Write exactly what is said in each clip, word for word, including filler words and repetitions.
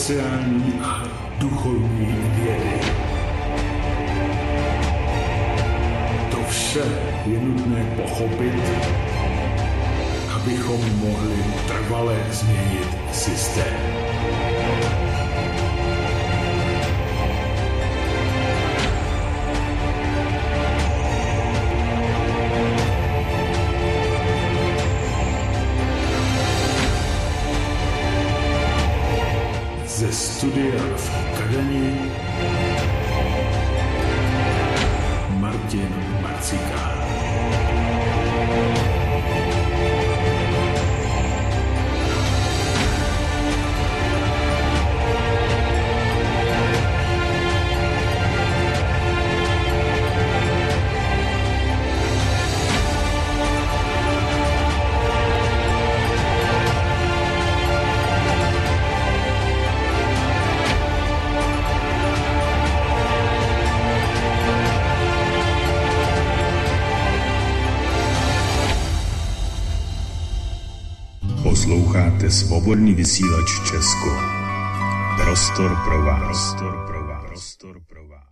sociální a duchovní vědy. To vše je nutné pochopit, abychom mohli trvale změnit systém. Ze studia v Kadani Martin Marcika. Posloucháte Svobodný vysílač Česko. Prostor pro vás. Prostor pro vás. Prostor pro vás.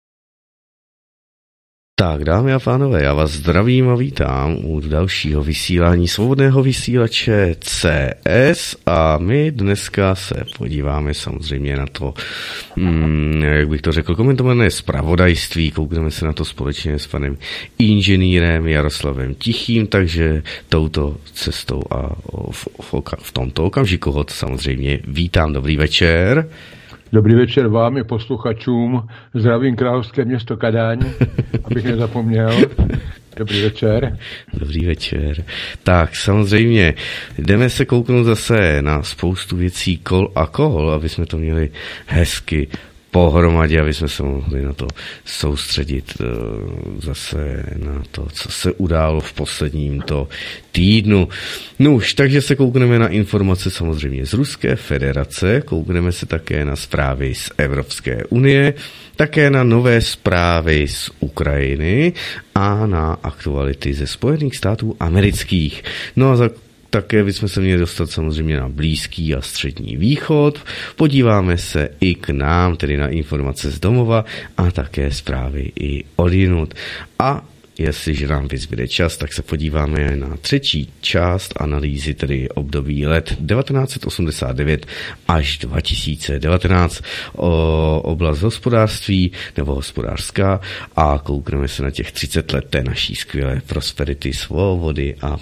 Tak, dámy a pánové, já vás zdravím a vítám u dalšího vysílání Svobodného vysílače C S a my dneska se podíváme samozřejmě na to, hmm, jak bych to řekl, komentované zpravodajství, koukneme se na to společně s panem inženýrem Jaroslavem Tichým, takže touto cestou a v, v, v tomto okamžiku ho samozřejmě vítám. Dobrý večer. Dobrý večer vám i posluchačům. Zdravím královské město Kadaň, abych nezapomněl. Dobrý večer. Dobrý večer. Tak samozřejmě jdeme se kouknout zase na spoustu věcí kol a kol, aby jsme to měli hezky pohromadě, aby jsme se mohli na to soustředit zase na to, co se událo v posledním to týdnu. No už, takže se koukneme na informace samozřejmě z Ruské federace, koukneme se také na zprávy z Evropské unie, také na nové zprávy z Ukrajiny a na aktuality ze Spojených států amerických. No a za také bychom se měli dostat samozřejmě na Blízký a Střední východ. Podíváme se i k nám, tedy na informace z domova a také zprávy i odjinud. A jestliže nám vyzbyde čas, tak se podíváme na třetí část analýzy, tedy období let devatenáct osmdesát devět až dva tisíce devatenáct, o oblast hospodářství nebo hospodářská a koukneme se na těch třicet let té naší skvělé prosperity, svobody a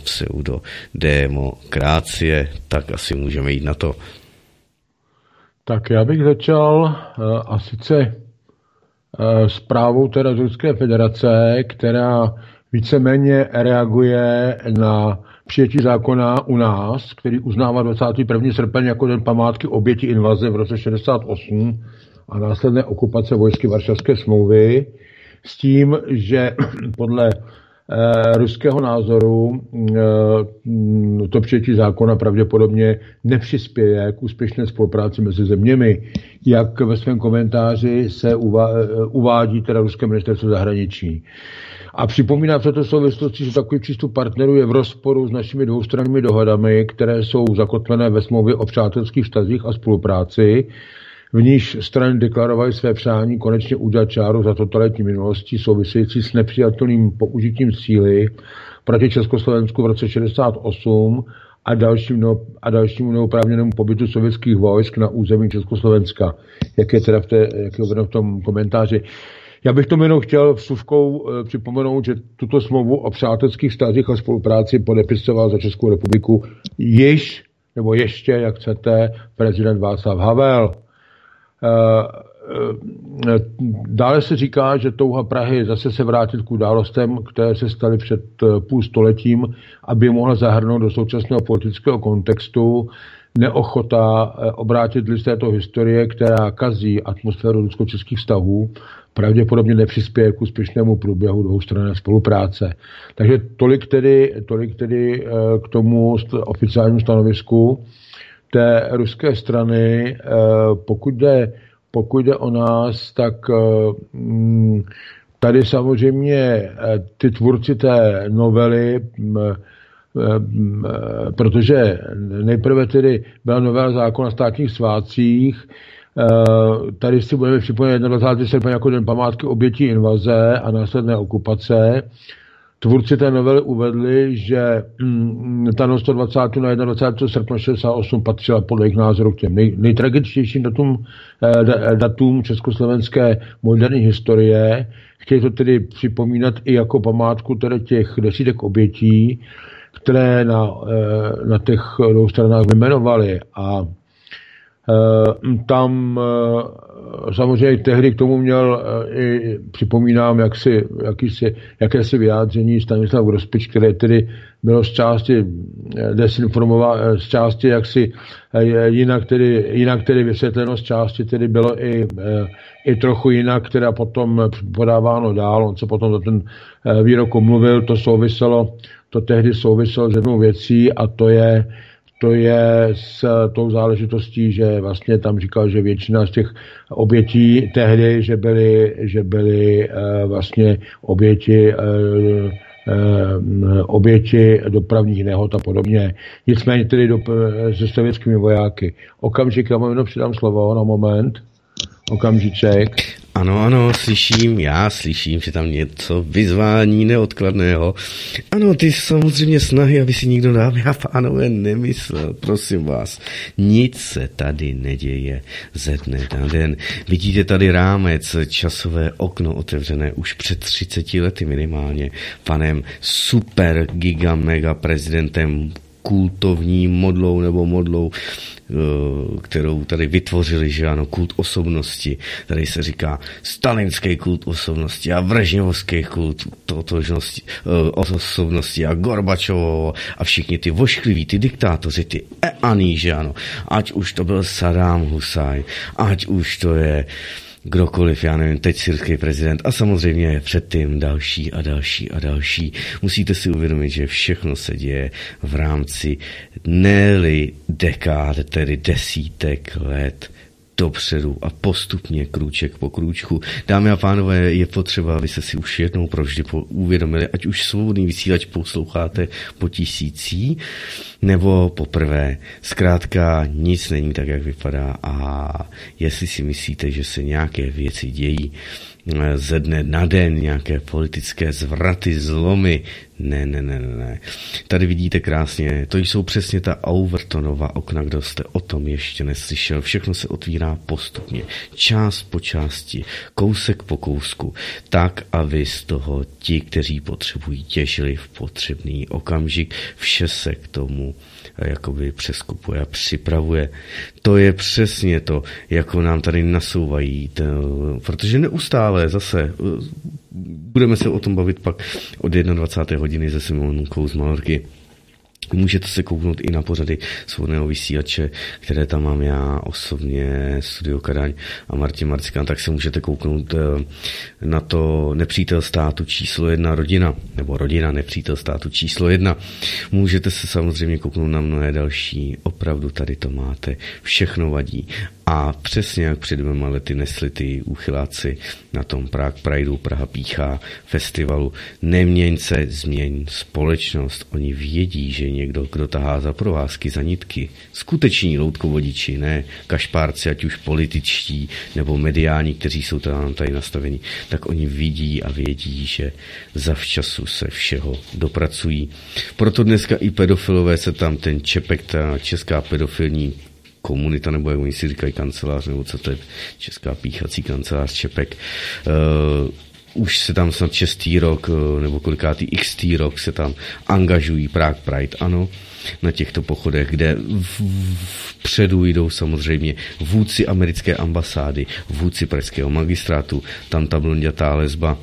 pseudodemokracie. Tak asi můžeme jít na to. Tak já bych začal a sice zprávou teda z Ruské federace, která víceméně reaguje na přijetí zákona u nás, který uznává dvacátého prvního srpna jako den památky oběti invaze v roce šedesát osm a následné okupace vojsky Varšavské smlouvy, s tím, že podle eh, ruského názoru eh, to přijetí zákona pravděpodobně nepřispěje k úspěšné spolupráci mezi zeměmi, jak ve svém komentáři se uvádí teda ruské ministerstvo zahraničí. A připomíná v této souvislosti, že takový přístup partnerů je v rozporu s našimi dvoustrannými dohodami, které jsou zakotvené ve smlouvě o přátelských vztazích a spolupráci, v níž strany deklarovaly své přání konečně udělat čáru za totalitní minulostí související s nepřijatelným použitím síly proti Československu v roce šedesát osm a dalším, no, a dalšímu neoprávněnému pobytu sovětských vojsk na území Československa, jak je teda v, té, jak je v tom komentáři. Já bych tomu jenom chtěl vsuvkou e, připomenout, že tuto smlouvu o přátelských vztazích a spolupráci podepisoval za Českou republiku již, nebo ještě, jak chcete, prezident Václav Havel. E, e, dále se říká, že touha Prahy zase se vrátit k událostem, které se staly před půl stoletím, aby mohla zahrnout do současného politického kontextu, neochota obrátit list této historie, která kazí atmosféru rusko-českých vztahů, pravděpodobně nepřispěje k úspěšnému průběhu dvoustranné spolupráce. Takže tolik tedy, tolik tedy k tomu oficiálnímu stanovisku té ruské strany. Pokud jde, pokud jde o nás, tak tady samozřejmě ty tvůrci té novely protože nejprve tedy byla novela zákona o státních svátcích, tady si budeme připomínat dvacátého srpna jako den památky obětí invaze a následné okupace. Tvůrci té novely uvedli, že ta noc dvacátého na dvacátého prvního srpna šedesát osm patřila podle jejich názoru k těm nej, nejtragičtějším datům, datům československé moderní historie. Chtěli to tedy připomínat i jako památku tedy těch desítek obětí, které na, na těch dvou stranách vyjmenovali. A tam samozřejmě tehdy k tomu měl i, připomínám, jak si, jakýsi, jakési vyjádření Stanislav Grospič, které tedy bylo z části desinformovat, z části jaksi jinak tedy, jinak tedy vysvětleno, z části tedy bylo i, i trochu jinak, teda potom podáváno dál. On se potom za ten výrok omluvil, to souviselo, to tehdy souviselo s jednou věcí a to je To je s tou záležitostí, že vlastně tam říkal, že většina z těch obětí tehdy, že byly, že byly vlastně oběti, oběti dopravních nehod a podobně. Nicméně tedy do, se sovětskými vojáky. Okamžik, já mám jenom přidám slovo na moment. Okamžiček. Ano, ano, slyším, já slyším, že tam něco vyzvání neodkladného. Ano, ty samozřejmě snahy, aby si nikdo, dámy a pánové, nemyslel, prosím vás. Nic se tady neděje ze dne na den. Vidíte tady rámec, časové okno otevřené už před třiceti lety minimálně panem super giga mega prezidentem, kultovní modlou nebo modlou, kterou tady vytvořili, že ano, kult osobnosti. Tady se říká stalinský kult osobnosti a Brežněvovský kult totožnosti, osobnosti a Gorbačovo a všichni ty voškliví, ty diktátoři, ty eaní, že ano. Ať už to byl Saddam Husajn, ať už to je kdokoliv, já nevím, teď syrský prezident a samozřejmě předtím další a další a další. Musíte si uvědomit, že všechno se děje v rámci ne-li dekád, tedy desítek let dopředu a postupně krůček po krůčku. Dámy a pánové, je potřeba, aby se si už jednou provždy uvědomili, ať už Svobodný vysílač posloucháte po tisící, nebo poprvé. Zkrátka nic není tak, jak vypadá a jestli si myslíte, že se nějaké věci dějí ze dne na den, nějaké politické zvraty, zlomy, ne, ne, ne, ne. Tady vidíte krásně, to jsou přesně ta Overtonova okna, kdo jste o tom ještě neslyšel. Všechno se otvírá postupně, část po části, kousek po kousku, tak, aby z toho ti, kteří potřebují, těžili v potřebný okamžik. Vše se k tomu jakoby přeskupuje a připravuje. To je přesně to, jako nám tady nasouvají, to, protože neustále zase budeme se o tom bavit pak od dvacáté jedné hodiny se Simonkou z Malorky. Můžete se kouknout i na pořady Svobodného vysílače, které tam mám já osobně, Studio Kadaň a Martin Marcikán, tak se můžete kouknout na to Nepřítel státu číslo jedna rodina, nebo rodina nepřítel státu číslo jedna. Můžete se samozřejmě kouknout na mnohé další, opravdu tady to máte, všechno vadí. A přesně jak před dvěma lety nesli ty úchyláci na tom Prague Prideu, Praha píchá festivalu, neměň se, změň společnost. Oni vědí, že někdo, kdo tahá za provázky, za nitky, skuteční loutkovodiči, ne kašpárci, ať už političtí nebo mediální, kteří jsou tady, tady nastavení, tak oni vidí a vědí, že zavčasu se všeho dopracují. Proto dneska i pedofilové se tam, ten Čepek, ta česká pedofilní komunita, nebo jak oni si říkají kancelář, nebo co to je, česká píchací kancelář Čepek, uh, už se tam snad šestý rok, nebo kolikátý xtý rok se tam angažují Prague Pride, ano, na těchto pochodech, kde vpředu jdou samozřejmě vůdci americké ambasády, vůdci pražského magistrátu, tam ta blondětá lesba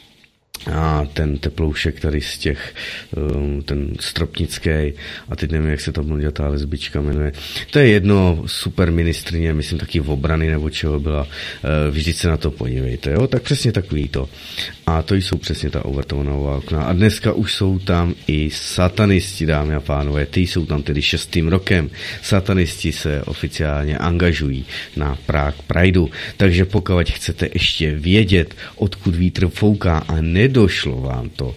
a ten teploušek tady z těch, ten Stropnický a teď nevím, jak se ta blondětá lesbička jmenuje. To je jedno, super ministrině, myslím taky v obrany nebo čeho byla, vždyť se na to podívejte, jo, tak přesně takový to. A to jsou přesně ta Overtonová okna. A dneska už jsou tam i satanisti, dámy a pánové, ty jsou tam tedy šestým rokem. Satanisti se oficiálně angažují na Prague Prideu, takže pokud chcete ještě vědět, odkud vítr fouká a nedošlo vám to,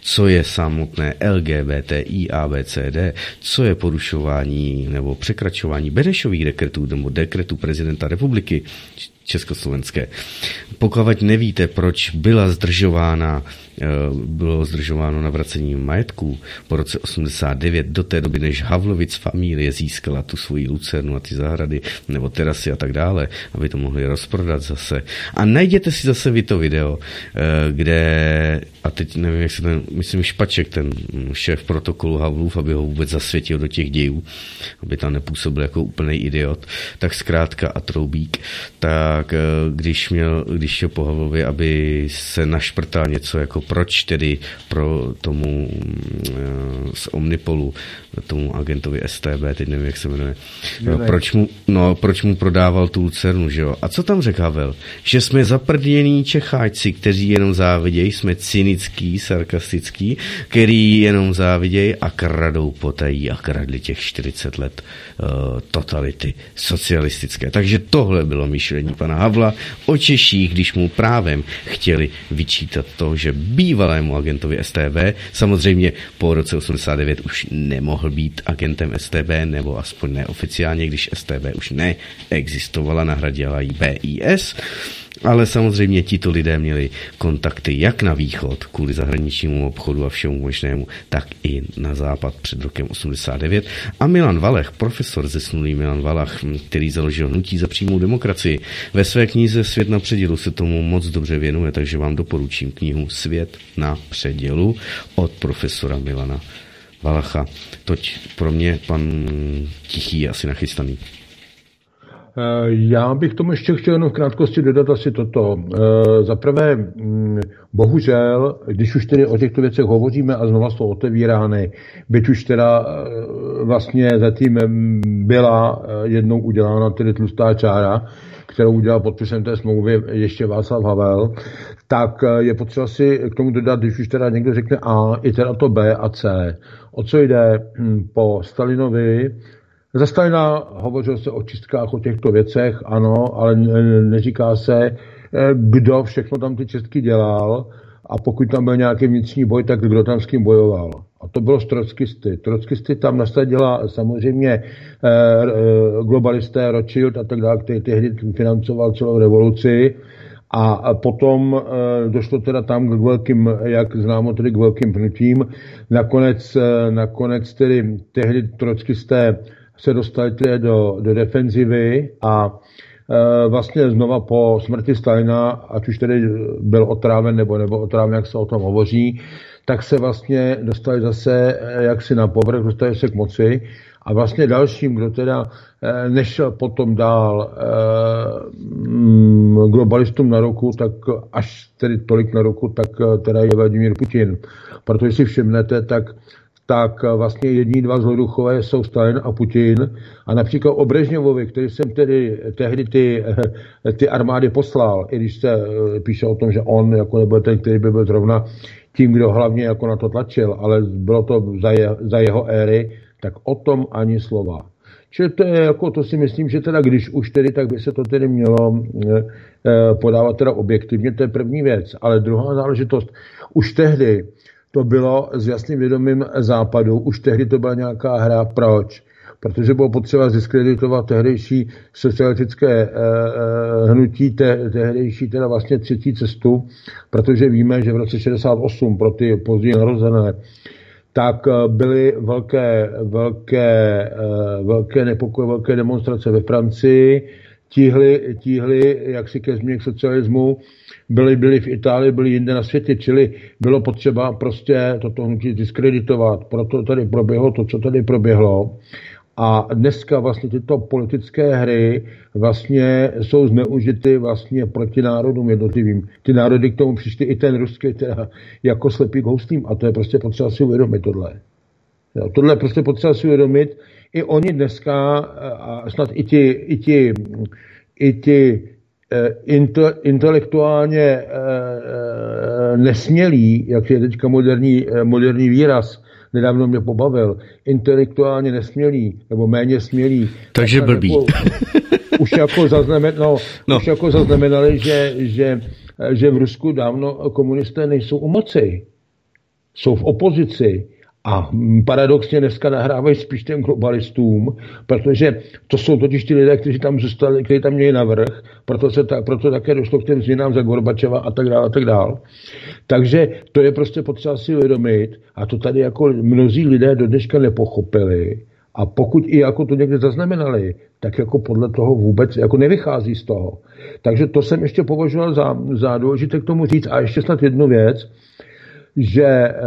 co je samotné L G B T I A B C D, co je porušování nebo překračování Benešových dekretů nebo dekretů prezidenta republiky československé. Pokud nevíte, proč byla zdržována, bylo zdržováno navracení majetků po roce osmdesát devět do té doby, než Havlovic familie získala tu svoji lucernu a ty zahrady nebo terasy a tak dále, aby to mohli rozprodat zase. A najděte si zase vy to video, kde, a teď nevím, jak se ten, myslím Špaček, ten šéf protokolu Havlův, aby ho vůbec zasvětil do těch dějů, aby tam nepůsobil jako úplnej idiot, tak zkrátka a Troubík, tak když měl, když šel po Havlovi, aby se našprtal něco jako proč tedy pro tomu z Omnipolu, tomu agentovi S T B, teď nevím, jak se jmenuje, no, proč, mu, no, proč mu prodával tu lucernu, že jo? A co tam řekl Havel? Že jsme zaprdění Čecháčci, kteří jenom závidějí, jsme cynický, sarkastický, který jenom závidějí a kradou potají a kradli těch čtyřicet let uh, totality socialistické. Takže tohle bylo myšlení pana Havla o Češích, když mu právem chtěli vyčítat to, že bývalému agentovi S T B, samozřejmě po roce osmdesát devět už nemohl být agentem S T B, nebo aspoň neoficiálně, když S T B už neexistovala, nahradila ji B I S, ale samozřejmě tito lidé měli kontakty jak na východ kvůli zahraničnímu obchodu a všemu možnému, tak i na západ před rokem osmdesát devět. A Milan Valech, profesor zesnulý Milan Valach, který založil Hnutí za přímou demokracii, ve své knize Svět na předělu se tomu moc dobře věnuje, takže vám doporučím knihu Svět na předělu od profesora Milana Valacha. Toť pro mě pan Tichý je asi nachystaný. Já bych tomu ještě chtěl jenom v krátkosti dodat asi toto. Za prvé, bohužel, když už tedy o těchto věcech hovoříme a znova jsou otevírány, byť už teda vlastně zatím byla jednou udělána tedy tlustá čára, kterou udělal podpisem té smlouvy ještě Václav Havel, tak je potřeba si k tomu dodat, když už teda někdo řekne A, i teda to B a C. O co jde? Po Stalinovi Za Stalina hovořilo se o čistkách, o těchto věcech, ano, ale neříká se, kdo všechno tam ty čistky dělal a pokud tam byl nějaký vnitřní boj, tak kdo tam s kým bojoval. A to bylo z trockisty. Trockisty tam nasadila samozřejmě globalisté, Rothschild a tak dále, který tehdy financoval celou revoluci. A potom došlo teda tam k velkým, jak známo tedy k velkým pnutím. Nakonec, nakonec tedy tehdy trockisté se dostali do, do defenzivy a e, vlastně znova po smrti Stalina, ať už tedy byl otráven nebo nebo otráven, jak se o tom hovoří, tak se vlastně dostali zase jaksi na povrch, dostali se k moci a vlastně dalším, kdo teda e, nešel potom dál e, m, globalistům na ruku, tak až tedy tolik na ruku, tak teda je Vladimír Putin. Protože si všimnete, tak tak vlastně jední dva zloduchové jsou Stalin a Putin. A například o Brežněvovi, který jsem tedy tehdy ty, ty armády poslal, i když se píše o tom, že on jako nebyl ten, který by byl zrovna tím, kdo hlavně jako na to tlačil, ale bylo to za, je, za jeho éry, tak o tom ani slova. Čili to je jako, to si myslím, že teda když už tedy, tak by se to tedy mělo eh, podávat teda objektivně, to je první věc. Ale druhá záležitost, už tehdy to bylo s jasným vědomím Západu. Už tehdy to byla nějaká hra. Proč? Protože bylo potřeba diskreditovat tehdejší socialistické eh, hnutí, te, tehdejší teda vlastně třetí cestu, protože víme, že v roce šedesát osm pro ty později narozené tak byly velké, velké, eh, velké nepokoje, velké demonstrace ve Francii, tíhly, tíhly jaksi ke změně k socialismu, byli, byli v Itálii, byli jinde na světě, čili bylo potřeba prostě toto hnutí diskreditovat. Proto tady proběhlo to, co tady proběhlo. A dneska vlastně tyto politické hry vlastně jsou zneužity vlastně proti národům jednotlivým. Ty národy k tomu přišly, i ten ruský teda jako slepý k houslím. A to je prostě potřeba si uvědomit tohle. Jo, tohle je prostě potřeba si uvědomit. I oni dneska, a snad i ti, i ti, i ti Inte, intelektuálně e, e, nesmělí, jak je teďka moderní, moderní výraz, nedávno mě pobavil, intelektuálně nesmělí, nebo méně smělí. Takže blbý. Jako, už, jako zaznamen, no, no. už jako zaznamenali, že, že, že v Rusku dávno komunisté nejsou u moci. jsou v opozici a paradoxně dneska nahrávají spíš těm globalistům, protože to jsou totiž ty lidé, kteří tam zůstali, kteří tam měli navrch, proto, se ta, proto také došlo k těm změnám za Gorbačova a tak dále a tak dále. Takže to je prostě potřeba si uvědomit a to tady jako mnozí lidé do dneška nepochopili. A pokud i jako to někde zaznamenali, tak jako podle toho vůbec jako nevychází z toho. Takže to jsem ještě považoval za, za důležité k tomu říct. A ještě snad jednu věc, že eh,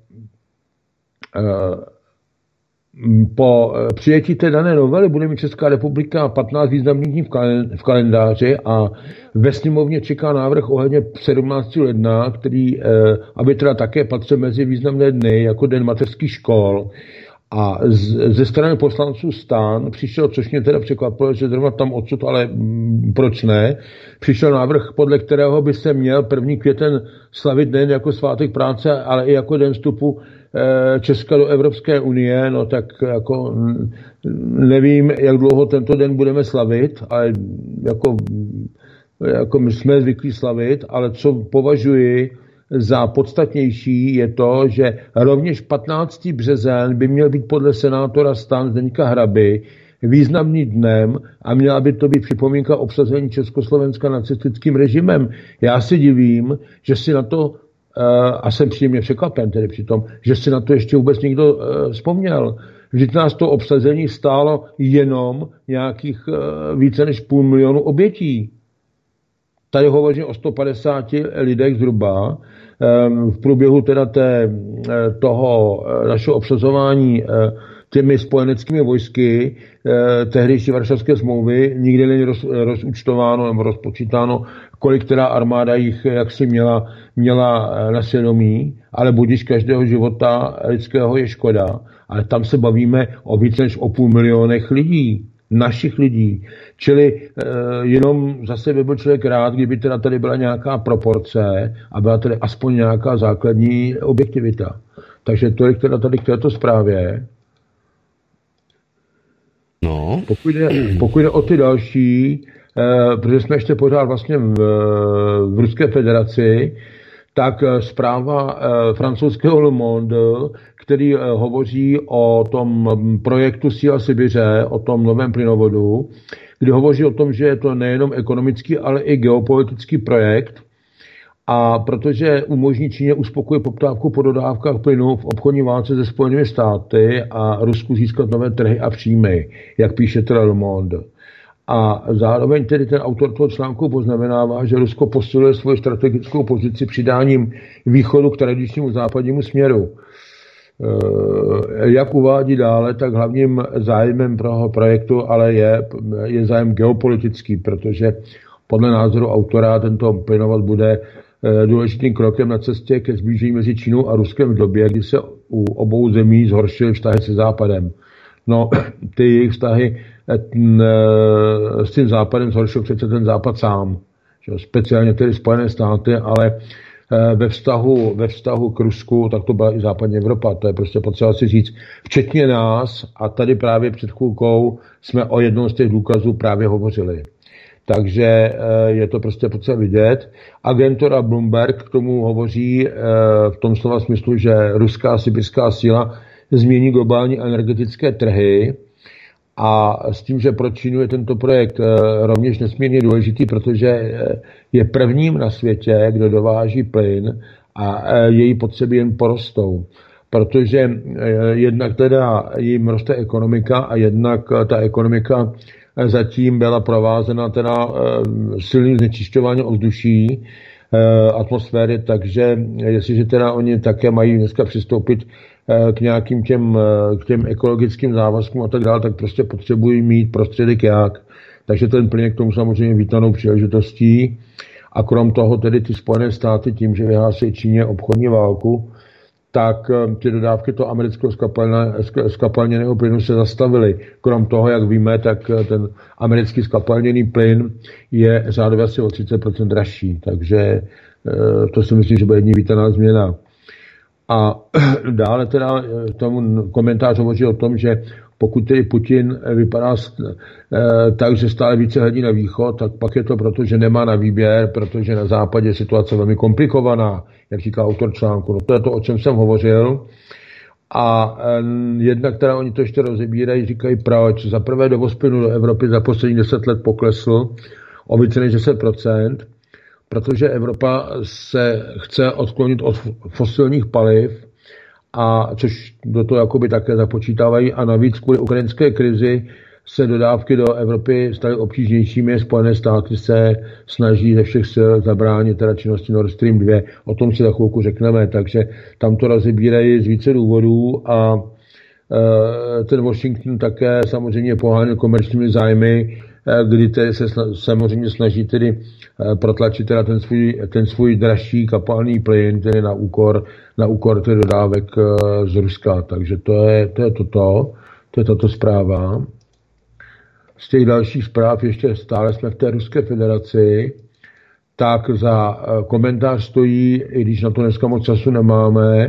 eh, po přijetí té dané novely bude mít Česká republika patnáct významných dní v kalendáři a ve sněmovně čeká návrh ohledně sedmnáctého ledna, který, eh, aby teda také patřil mezi významné dny, jako den mateřských škol. A z, ze strany poslanců STAN přišel, což mě teda překvapilo, že zrovna tam odsud, ale m, proč ne, přišel návrh, podle kterého by se měl první květen slavit nejen jako svátek práce, ale i jako den vstupu e, Česka do Evropské unie. No tak jako nevím, jak dlouho tento den budeme slavit, ale jako, jako my jsme zvyklí slavit, ale co považuji za podstatnější je to, že rovněž patnáctého březen by měl být podle senátora STAN Zdeňka Hraby významným dnem a měla by to být připomínka obsazení Československa nacistickým režimem. Já si divím, že si na to, a jsem příjemně překvapen tedy přitom, že si na to ještě vůbec někdo vzpomněl. Vždyť nás to obsazení stálo jenom nějakých více než půl milionu obětí. Tady hovořím o sto padesáti lidech zhruba. V průběhu teda té, toho našeho obsazování těmi spojeneckými vojsky tehdejší Varšavské smlouvy nikdy není roz, rozúčtováno nebo rozpočítáno, kolik teda armáda jich jaksi měla, měla na svědomí, ale budiž každého života lidského je škoda. Ale tam se bavíme o více než o půl milionech lidí. Našich lidí. Čili e, jenom zase by byl člověk rád, kdyby teda tady byla nějaká proporce a byla tady aspoň nějaká základní objektivita. Takže tolik teda tady k této zprávě. No. Pokud jde, pokud jde o ty další, e, protože jsme ještě pořád vlastně v, v Ruské federaci, tak zpráva e, francouzského Le Monde, který e, hovoří o tom projektu Síla Sibiře, o tom novém plynovodu, kdy hovoří o tom, že je to nejenom ekonomický, ale i geopolitický projekt. A protože umožní Číně uspokojit poptávku po dodávkách plynu v obchodní válce se Spojenými státy a Rusku získat nové trhy a příjmy, jak píše teda Le Monde. A zároveň tedy ten autor toho článku poznamenává, že Rusko posiluje svoji strategickou pozici přidáním východu k tradičnímu západnímu směru. Jak uvádí dále, tak hlavním zájmem pro projektu ale je, je zájem geopolitický, protože podle názoru autora tento plynovod bude důležitým krokem na cestě ke zblížení mezi Čínou a Ruskem v době, kdy se u obou zemí zhoršily vztahy se Západem. No, ty jejich vztahy s tím Západem zhoršil přece ten Západ sám. Speciálně tedy Spojené státy, ale ve vztahu, ve vztahu k Rusku, tak to byla i západní Evropa. To je prostě potřeba si říct, včetně nás, a tady právě před chůlkou jsme o jednom z těch důkazů právě hovořili. Takže je to prostě potřeba vidět. Agentura Bloomberg k tomu hovoří v tom slova smyslu, že ruská sibirská síla změní globální energetické trhy a s tím, že pro Čínu je tento projekt rovněž nesmírně důležitý, protože je prvním na světě, kdo dováží plyn a její potřeby jen porostou. Protože jednak teda jim roste ekonomika a jednak ta ekonomika zatím byla provázena teda silným znečišťováním ovzduší, atmosféry, takže jestliže teda oni také mají dneska přistoupit k nějakým těm, k těm ekologickým závazkům a tak dále, tak prostě potřebují mít prostředek jak. Takže ten plyn je k tomu samozřejmě vítanou příležitostí. A krom toho tedy ty Spojené státy tím, že vyhlásí Číně obchodní válku, tak ty dodávky toho amerického skapalněného plynu se zastavily. Krom toho, jak víme, tak ten americký skapalněný plyn je řádově asi o třicet procent dražší. Takže to si myslím, že bude jední vítaná změna. A dále teda tomu komentář hovoří o tom, že pokud tedy Putin vypadá tak, že stále více hledí na východ, tak pak je to proto, že nemá na výběr, protože na západě je situace velmi komplikovaná, jak říká autor článku. No to je to, o čem jsem hovořil. A jedna, která oni to ještě rozebírají, říkají proč. Za prvé dovoz plynu do Evropy za posledních deset let poklesl o více než deset procent, protože Evropa se chce odklonit od fosilních paliv, a což do toho jakoby také započítávají, a navíc kvůli ukrajinské krizi se dodávky do Evropy staly obtížnějšími. Spojené státy se snaží ze všech sil zabránit teda činnosti Nord Stream dva. O tom si za chvilku řekneme, takže tam to rozebírají z více důvodů a e, ten Washington také samozřejmě pohánil komerčními zájmy, e, kdy tedy se sna, samozřejmě snaží tedy e, protlačit teda ten svůj, ten svůj dražší kapalný plyn, tedy na úkor, na úkor tedy dodávek e, z Ruska. Takže to je, to je toto, to je tato zpráva. Z těch dalších zpráv ještě stále jsme v té Ruské federaci, tak za komentář stojí, i když na to dneska moc času nemáme,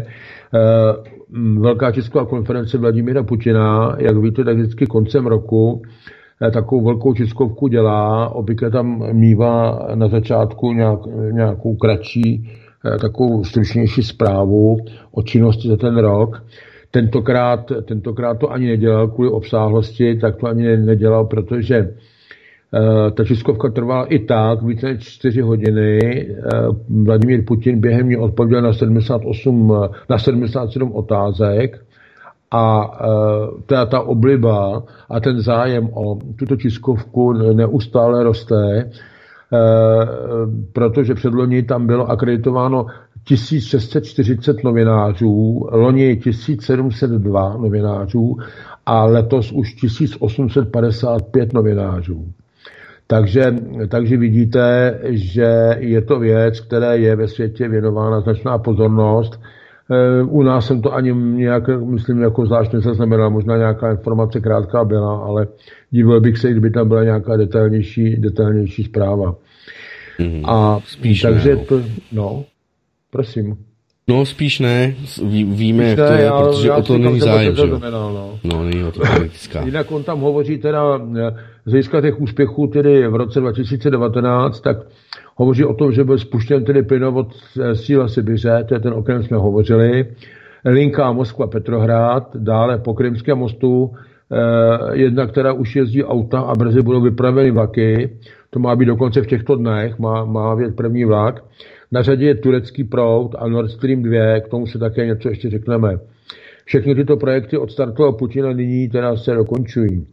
Velká tisková konference Vladimíra Putina. Jak víte, tak vždycky koncem roku takovou velkou tiskovku dělá, obvykle tam mívá na začátku nějak, nějakou kratší, takovou stručnější zprávu o činnosti za ten rok. Tentokrát, tentokrát to ani nedělal kvůli obsáhlosti, tak to ani nedělal, protože uh, ta tiskovka trvala i tak více než čtyři hodiny. Uh, Vladimír Putin během ní odpověděl na sedmdesát osm, na sedmdesát sedm otázek a uh, ta, ta obliba a ten zájem o tuto tiskovku neustále roste, uh, protože předloni tam bylo akreditováno tisíc šest set čtyřicet novinářů, loni tisíc sedm set dva novinářů a letos už tisíc osm set padesát pět novinářů. Takže, takže vidíte, že je to věc, které je ve světě věnována značná pozornost. U nás jsem to ani nějak, myslím, jako zvlášť nezaznamenal, možná nějaká informace krátká byla, ale divil bych se, kdyby tam byla nějaká detailnější, detailnější zpráva. Mm, a spíš takže ne, to, no, prosím. No spíš ne, Ví, víme, spíš jak to ne, je, já, protože já o to není zájem, že jo? No. no, není o to politická. Jinak on tam hovoří teda z hlediska těch úspěchů tedy v roce dva tisíce devatenáct, tak hovoří o tom, že byl spuštěn tedy plynovod Síla Sibiře, to je ten, o kterém jsme hovořili, linka Moskva-Petrohrad, dále po Krymském mostu, eh, jedna, která už jezdí auta a brzy budou vypraveny vlaky, to má být dokonce v těchto dnech, má, má vět první vlak. Na řadě je turecký proud a Nord Stream dva, k tomu se také něco ještě řekneme. Všechny tyto projekty odstartoval Putin a nyní teda se dokončují.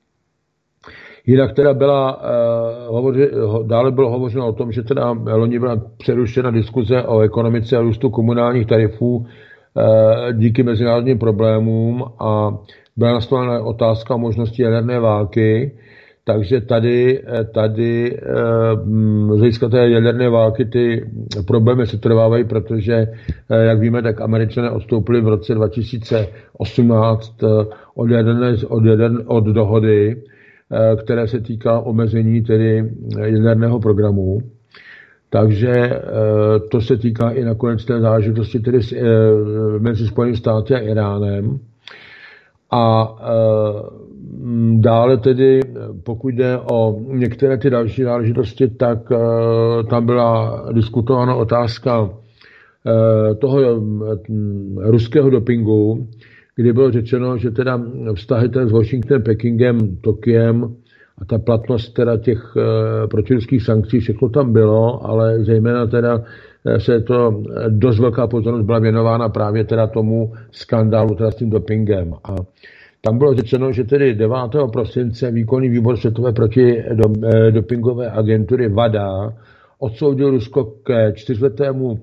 Jinak teda byla, uh, hovoři, dále bylo hovořeno o tom, že teda loni byla přerušena diskuze o ekonomice a růstu komunálních tarifů uh, díky mezinárodním problémům a byla nastolena otázka možnosti jaderné války. Takže tady, tady z hlediska té jaderné války ty problémy se trvávají, protože, jak víme, tak Američané odstoupili v roce dva tisíce osmnáct od, jaderné, od, jaderné, od dohody, které se týká omezení tedy jaderného programu. Takže to se týká i nakonec té záležitosti tedy mezi Spojenými státy a Iránem. A dále tedy, pokud jde o některé ty další záležitosti, tak tam byla diskutována otázka toho ruského dopingu, kdy bylo řečeno, že teda vztahy ten s Washingtonem, Pekingem, Tokiem a ta platnost teda těch protiruských sankcí, všechno tam bylo, ale zejména teda se to dost velká pozornost byla věnována právě teda tomu skandálu teda s tím dopingem. A tam bylo řečeno, že tedy devátého prosince výkonný výbor Světové protidopingové agentury WADA odsoudil Rusko k čtyřletému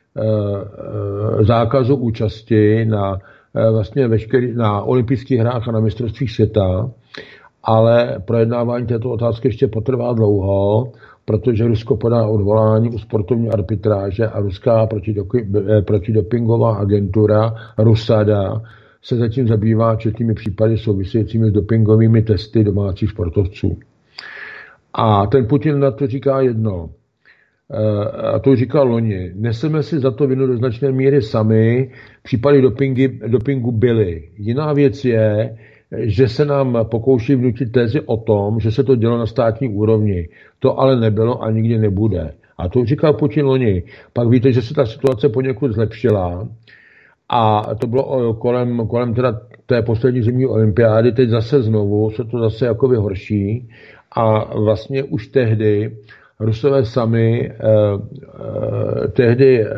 zákazu účasti na, vlastně veškerý, na olympijských hrách a na mistrovstvích světa, ale projednávání této otázky ještě potrvá dlouho, protože Rusko podá odvolání u sportovní arbitráže a ruská protidopingová agentura RUSADA se zatím zabývá četnými případy souvisejícími s dopingovými testy domácích sportovců. A ten Putin na to říká jedno, a to říkal loni, neseme si za to vinu do značné míry sami, případy dopingy, dopingu byly. Jiná věc je, že se nám pokouší vnutit tézy o tom, že se to dělo na státní úrovni. To ale nebylo a nikdy nebude. A to říkal Putin loni. Pak víte, že se ta situace poněkud zlepšila a to bylo kolem, kolem teda té poslední zimní olympiády. Teď zase znovu se to zase jako vyhorší a vlastně už tehdy Rusové sami eh, eh, tehdy eh,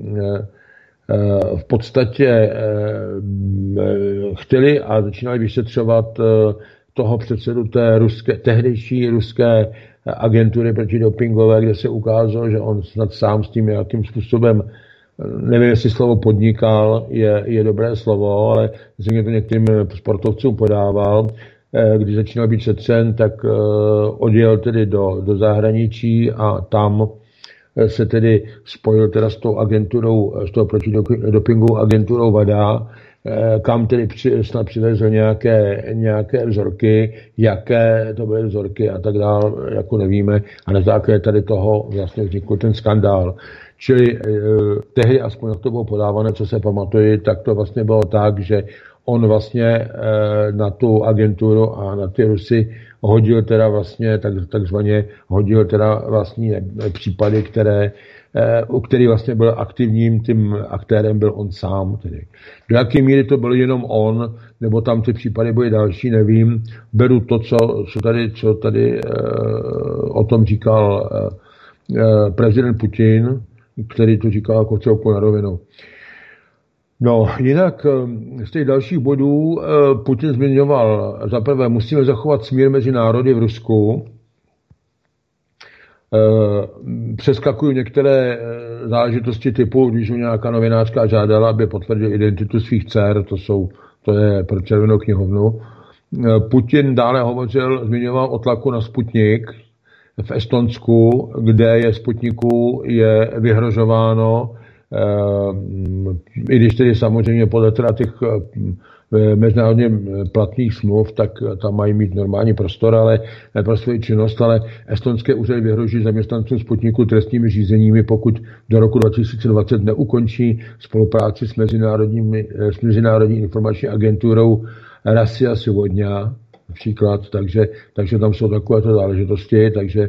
v podstatě chtěli a začínali vyšetřovat toho předsedu té ruské, tehdejší ruské agentury protidopingové, kde se ukázalo, že on snad sám s tím nějakým způsobem, nevím, jestli slovo podnikal je, je dobré slovo, ale zřejmě to některým sportovcům podával. Když začínal být šetřen, tak odjel tedy do, do zahraničí a tam se tedy spojil teda s tou agenturou, s tou protidopingovou agenturou WADA, kam tedy při, snad přivezl nějaké, nějaké vzorky, jaké to byly vzorky a tak dále, jako nevíme. A na základě tady toho vlastně vznikl ten skandál. Čili eh, tehdy, aspoň jak to bylo podávané, co se pamatuju, tak to vlastně bylo tak, že on vlastně eh, na tu agenturu a na ty Rusy hodil teda vlastně, tak, takzvaně hodil teda vlastně případy, které, u kterých vlastně byl aktivním tím aktérem, byl on sám. Tedy. Do jaké míry to byl jenom on, nebo tam ty případy byly další, nevím. Beru to, co, co tady, co tady eh, o tom říkal eh, prezident Putin, který to říkal jako celku na rovinu. No, jinak z těch dalších bodů Putin zmiňoval, zaprvé musíme zachovat smír mezi národy v Rusku. Přeskakují některé záležitosti typu, když mu nějaká novinářka žádala, aby potvrdil identitu svých dcer, to, jsou, to je pro Červenou knihovnu. Putin dále hovořil, zmiňoval o tlaku na Sputnik v Estonsku, kde je Sputniku je vyhrožováno, i když tedy samozřejmě podle teda těch mezinárodně platných smluv, tak tam mají mít normální prostor, ale pro svou činnost, ale estonské úřady vyhrožují zaměstnancům Sputniku trestními řízeními, pokud do roku dva tisíce dvacet neukončí spolupráci s mezinárodní, s mezinárodní informační agenturou Rasia Svodňa, například, takže, takže tam jsou takovéto záležitosti, takže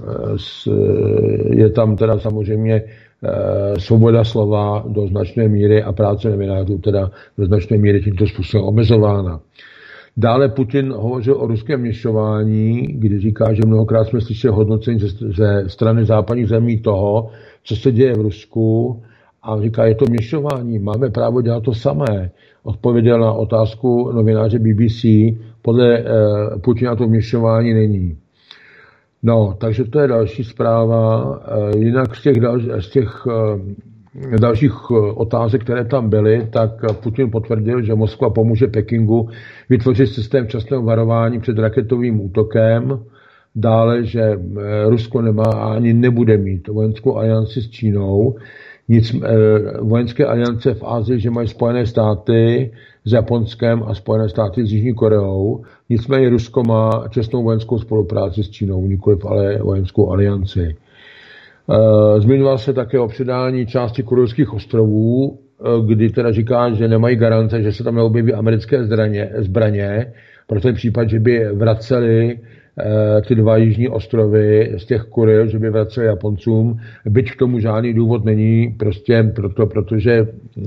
je tam teda samozřejmě svoboda slova do značné míry a práce novinářů teda do značné míry tímto způsobem omezována. Dále Putin hovořil o ruském vměšování, kdy říká, že mnohokrát jsme slyšeli hodnocení ze, ze strany západních zemí toho, co se děje v Rusku, a říká, je to vměšování, máme právo dělat to samé. Odpověděl na otázku novináře B B C, podle eh, Putina to vměšování není. No, takže to je další zpráva. Jinak z těch, dal, z těch dalších otázek, které tam byly, tak Putin potvrdil, že Moskva pomůže Pekingu vytvořit systém včasného varování před raketovým útokem. Dále, že Rusko nemá a ani nebude mít vojenskou alianci s Čínou. Nic, vojenské aliance v Asii, že mají Spojené státy s Japonskem a Spojené státy s Jižní Koreou. Nicméně Rusko má čestnou vojenskou spolupráci s Čínou, nikoliv ale vojenskou alianci. Zmiňoval se také o předání části Kurilských ostrovů, kdy teda říká, že nemají garance, že se tam neobjeví americké zbraně, zbraně pro ten případ, že by vraceli ty dva jižní ostrovy z těch Kuril, že by vraceli Japoncům, byť k tomu žádný důvod není, prostě proto, protože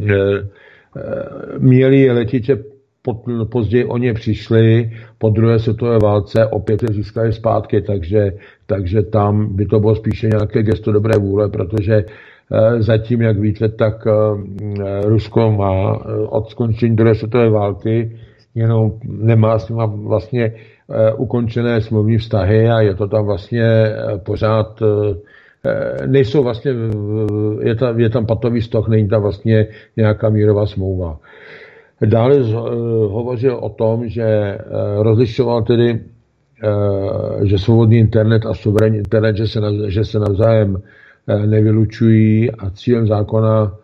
měli letiče později o ně přišli, po druhé světové válce opět je získali zpátky, takže, takže tam by to bylo spíše nějaké gesto dobré vůle, protože zatím, jak víte, tak Rusko má od skončení druhé světové války jenom nemá s nima vlastně ukončené smluvní vztahy a je to tam vlastně pořád, nejsou vlastně, je tam, je tam patový stok, není tam vlastně nějaká mírová smlouva. Dále hovořil o tom, že rozlišoval tedy, že svobodný internet a suverénní internet, že se, že se navzájem nevylučují a cílem zákona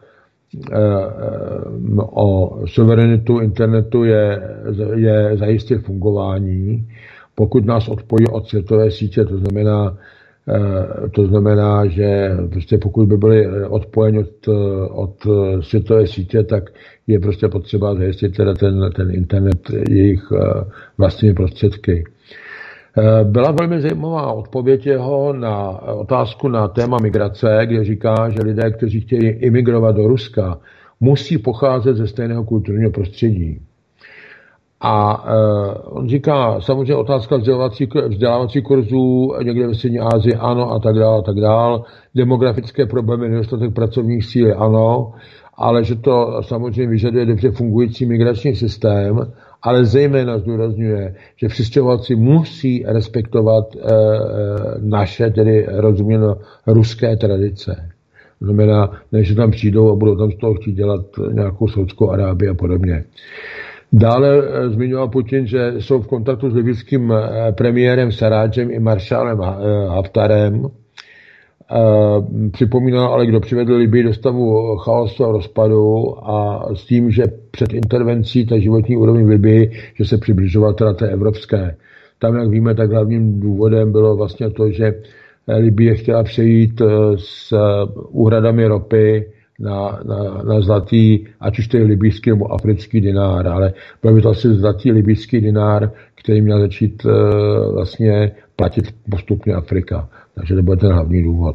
o suverenitu internetu je, je zajistit fungování. Pokud nás odpojí od světové sítě, to znamená To znamená, že prostě pokud by byli odpojeni od, od světové sítě, tak je prostě potřeba zajistit teda ten, ten internet jejich vlastními prostředky. Byla velmi zajímavá odpověď jeho na otázku na téma migrace, kde říká, že lidé, kteří chtějí imigrovat do Ruska, musí pocházet ze stejného kulturního prostředí. A uh, on říká, samozřejmě otázka vzdělávací, vzdělávací kurzů někde ve střední Asii, ano, a tak dále, a tak dále. Demografické problémy, nedostatek pracovních síly, ano, ale že to samozřejmě vyžaduje dobře fungující migrační systém, ale zejména zdůrazňuje, že přistěhovalci musí respektovat uh, naše, tedy rozuměno, ruské tradice. To znamená, než že tam přijdou a budou tam z toho chtít dělat nějakou Saudskou Arábii a podobně. Dále zmiňoval Putin, že jsou v kontaktu s libyjským premiérem Saráčem i maršálem Haftarem. Připomínal ale, kdo přivedl Libii do stavu chaosu a rozpadu a s tím, že před intervencí té životní úrovni v Libii, že se přibližoval teda té evropské. Tam, jak víme, tak hlavním důvodem bylo vlastně to, že Libye chtěla přejít s úhradami ropy na, na, na zlatý, ať už to je libijský nebo africký dinár, ale byl by to asi zlatý libijský dinár, který měl začít uh, vlastně platit postupně Afrika. Takže to byl ten hlavní důvod.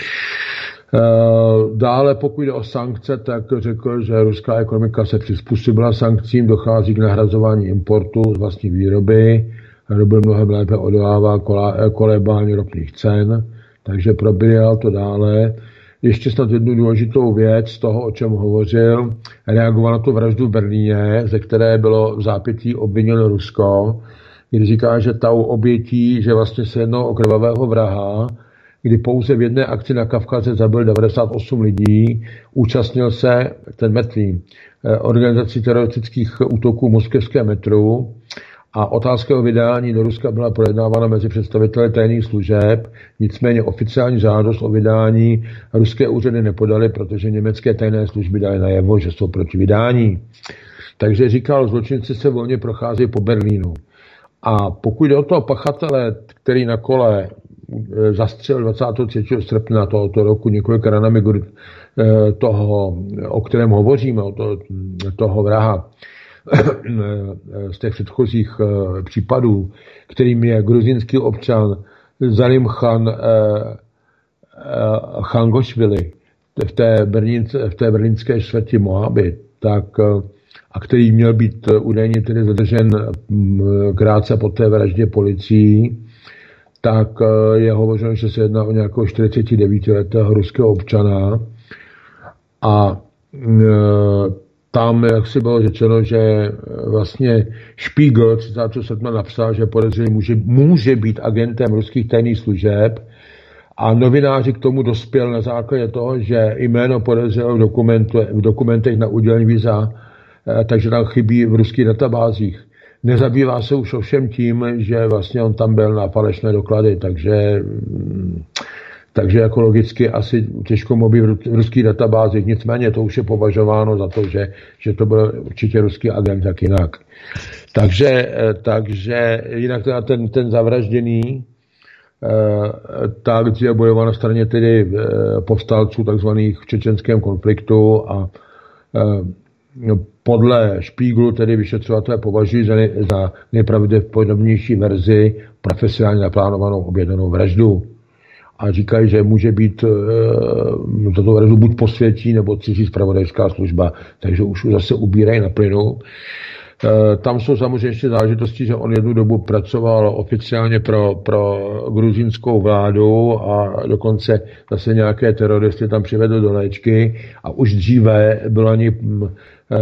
Uh, dále, pokud jde o sankce, tak řekl, že ruská ekonomika se přizpůsobila sankcím, dochází k nahrazování importu z vlastní výroby, rubl mnohem lépe odolává kolébání ropných cen, takže probíral to dále. Ještě snad jednu důležitou věc z toho, o čem hovořil, reagoval na tu vraždu v Berlíně, ze které bylo v zápětí obviněno Rusko, kdy říká, že ta obětí, že vlastně se jednalo o krvavého vraha, kdy pouze v jedné akci na Kavkaze zabil devadesát osm lidí, účastnil se ten mrtvý organizací teroristických útoků moskevské metru a otázka o vydání do Ruska byla projednávána mezi představiteli tajných služeb, nicméně oficiální žádost o vydání ruské úřady nepodaly, protože německé tajné služby dali najevo, že jsou proti vydání. Takže říkal, zločinci se volně procházejí po Berlínu. A pokud jde o toho pachatele, který na kole zastřelil dvacátého třetího srpna tohoto roku několika ranami toho, o kterém hovoříme, o toho, toho vraha, z těch předchozích případů, kterým je gruzínský občan Zalim Khan Khangošvili v té, Berlínce, v té berlínské čtvrti Moabit, tak, a který měl být údajně tedy zadržen krátce po té vraždě policií, tak je hovořeno, že se jedná o nějakého čtyřicetidevítiletého ruského občana a tam, jak si bylo řečeno, že vlastně Spiegel třicátého srpna napsal, že podezřelý může, může být agentem ruských tajných služeb a novináři k tomu dospěl na základě toho, že jméno podezřelého v, dokumentu, v dokumentech na udělení víza, takže tam chybí v ruských databázích. Nezabývá se už ovšem tím, že vlastně on tam byl na falešné doklady, takže... Takže jako logicky asi těžko mohl být v ruských databázích, nicméně to už je považováno za to, že, že to byl určitě ruský agent, tak jinak. Takže, takže jinak teda ten, ten zavražděný, tak je bojoval na straně tedy povstalců takzvaných v čečenském konfliktu a podle Spiegelu tedy vyšetřovatelé považují za, nej, za nejpravděpodobnější verzi profesionálně naplánovanou objednanou vraždu. A říkají, že může být e, tato vraždu buď posvětí, nebo cizí zpravodajská služba. Takže už zase ubírají na plynu. E, tam jsou samozřejmě ještě záležitosti, že on jednu dobu pracoval oficiálně pro, pro gruzínskou vládu a dokonce zase nějaké teroristy tam přivedl do léčky a už dříve bylo ani e, e,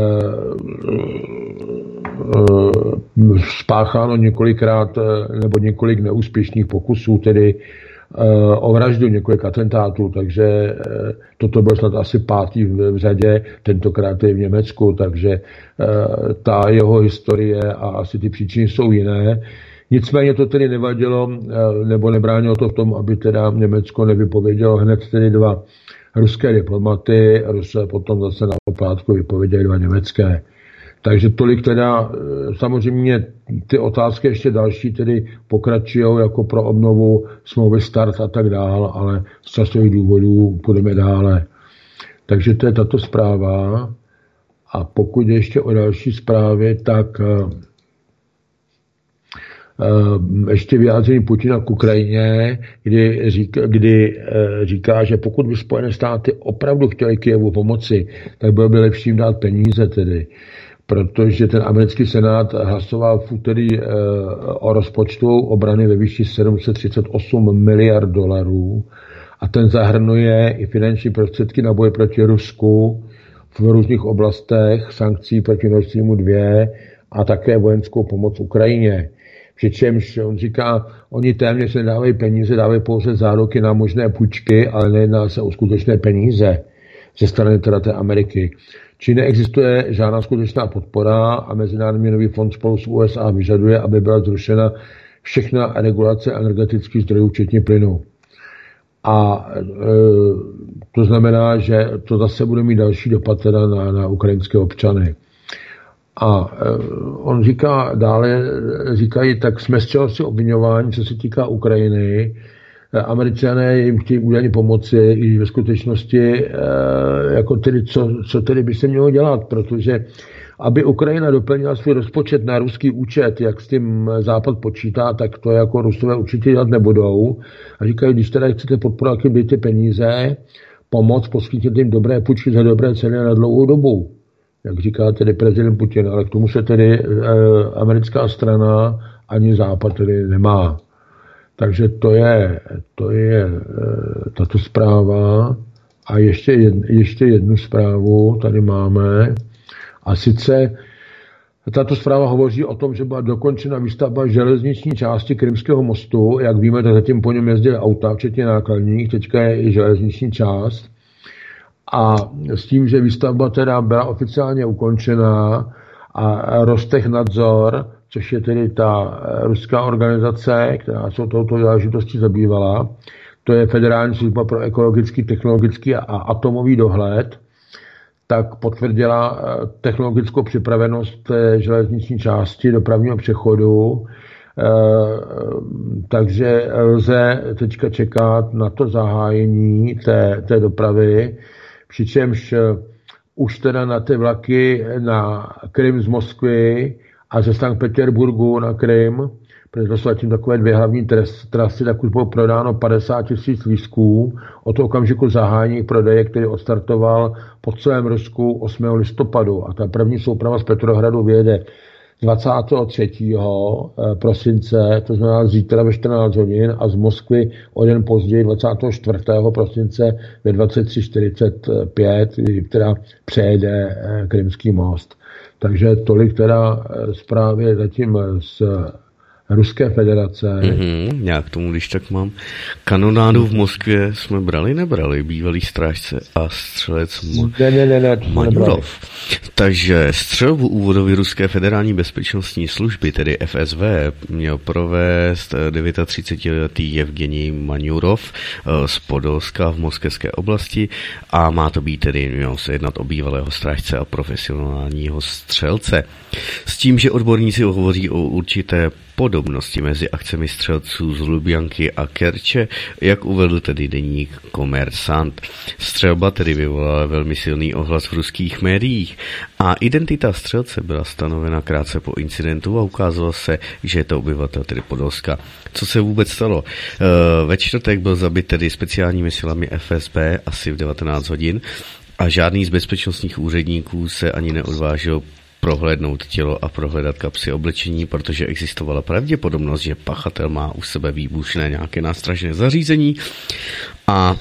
spácháno několikrát nebo několik neúspěšných pokusů, tedy o vraždu, několik atentátů, takže toto byl snad asi pátý v řadě, tentokrát je v Německu, takže ta jeho historie a asi ty příčiny jsou jiné. Nicméně to tedy nevadilo, nebo nebránilo to v tom, aby teda Německo nevypovědělo hned tedy dva ruské diplomaty, Rusové potom zase na oplátku vypověděli dva německé. Takže tolik teda, samozřejmě ty otázky ještě další tedy pokračují jako pro obnovu smlouvy start a tak dál, ale z časových důvodů půjdeme dále. Takže to je tato zpráva. A pokud ještě o další zprávě, tak ještě vyjádření Putina k Ukrajině, kdy říká, kdy říká, že pokud by Spojené státy opravdu chtěli Kyjevu pomoci, tak bylo by lepší jim dát peníze tedy. Protože ten americký senát hlasoval v úterý o rozpočtu obrany ve výši sedm set třicet osm miliard dolarů a ten zahrnuje i finanční prostředky na boj proti Rusku v různých oblastech, sankcí proti Nord Streamu dva a také vojenskou pomoc Ukrajině. Přičemž on říká, oni téměř nedávají peníze, dávají pouze záruky na možné půjčky, ale nejedná se o skutečné peníze ze strany teda té Ameriky. Či neexistuje žádná skutečná podpora a Mezinárodní měnový fond spolu s U S A vyžaduje, aby byla zrušena všechna regulace energetických zdrojů, včetně plynu. A e, to znamená, že to zase bude mít další dopad teda na, na ukrajinské občany. A e, on říká dále, říkají, tak jsme z čeho si obviňování, co se týká Ukrajiny. Američané jim chtějí údajně pomoci, i ve skutečnosti, e, jako tedy, co, co tedy by se mělo dělat, protože aby Ukrajina doplnila svůj rozpočet na ruský účet, jak s tím Západ počítá, tak to jako Rusové určitě dělat nebudou. A říkají, když teda chcete podporovat, jim dejte peníze, pomoc, poskytněte jim dobré půjčky za dobré ceny na dlouhou dobu. Jak říká tedy prezident Putin, ale k tomu se tedy e, americká strana ani Západ tedy nemá. Takže to je, to je e, tato zpráva. A ještě, jed, ještě jednu zprávu tady máme. A sice tato zpráva hovoří o tom, že byla dokončena výstavba železniční části Krymského mostu. Jak víme, tak zatím po něm jezdili auta, včetně nákladních, teďka je i železniční část. A s tím, že výstavba teda byla oficiálně ukončená a Rostechnadzor, což je tedy ta ruská organizace, která se touto záležitostí zabývala, to je Federální služba pro ekologický, technologický a atomový dohled, tak potvrdila technologickou připravenost té železniční části dopravního přechodu, takže lze teďka čekat na to zahájení té, té dopravy, přičemž už teda na ty vlaky na Krym z Moskvy a ze Sankt Petěrburgu na Krym, protože to jsou tím takové dvě hlavní trasy, tak už bylo prodáno padesát tisíc lístků od okamžiku zahájení prodeje, který odstartoval po celém Rusku osmého listopadu. A ta první souprava z Petrohradu vyjede dvacátého třetího prosince, to znamená zítra ve čtrnáct hodin, a z Moskvy o den později dvacátého čtvrtého prosince ve dvacet tři čtyřicet pět, která přejede Krymský most. Takže tolik teda zprávy zatím z Ruské federace. Mm-hmm, já k tomu, když tak mám. Kanonádu v Moskvě jsme brali, nebrali, bývalý strážce a střelec Mo- ne, ne, ne, ne, Maňurov. Takže střelbu úvodovi Ruské federální bezpečnostní služby, tedy F S V, měl provést třicetidevětiletý Jevgenij Maňurov z Podolska v moskevské oblasti a má to být tedy, měl se jednat o bývalého strážce a profesionálního střelce. S tím, že odborníci hovoří o určité podobnosti mezi akcemi střelců z Lubjanky a Kerče, jak uvedl tedy deník Komersant. Střelba tedy vyvolala velmi silný ohlas v ruských médiích a identita střelce byla stanovena krátce po incidentu a ukázalo se, že je to obyvatel tedy Podolska. Co se vůbec stalo? Ve čtvrtek byl zabit tedy speciálními silami F S B asi v devatenáct hodin a žádný z bezpečnostních úředníků se ani neodvážil prohlédnout tělo a prohledat kapsy oblečení, protože existovala pravděpodobnost, že pachatel má u sebe výbušné nějaké nástražné zařízení a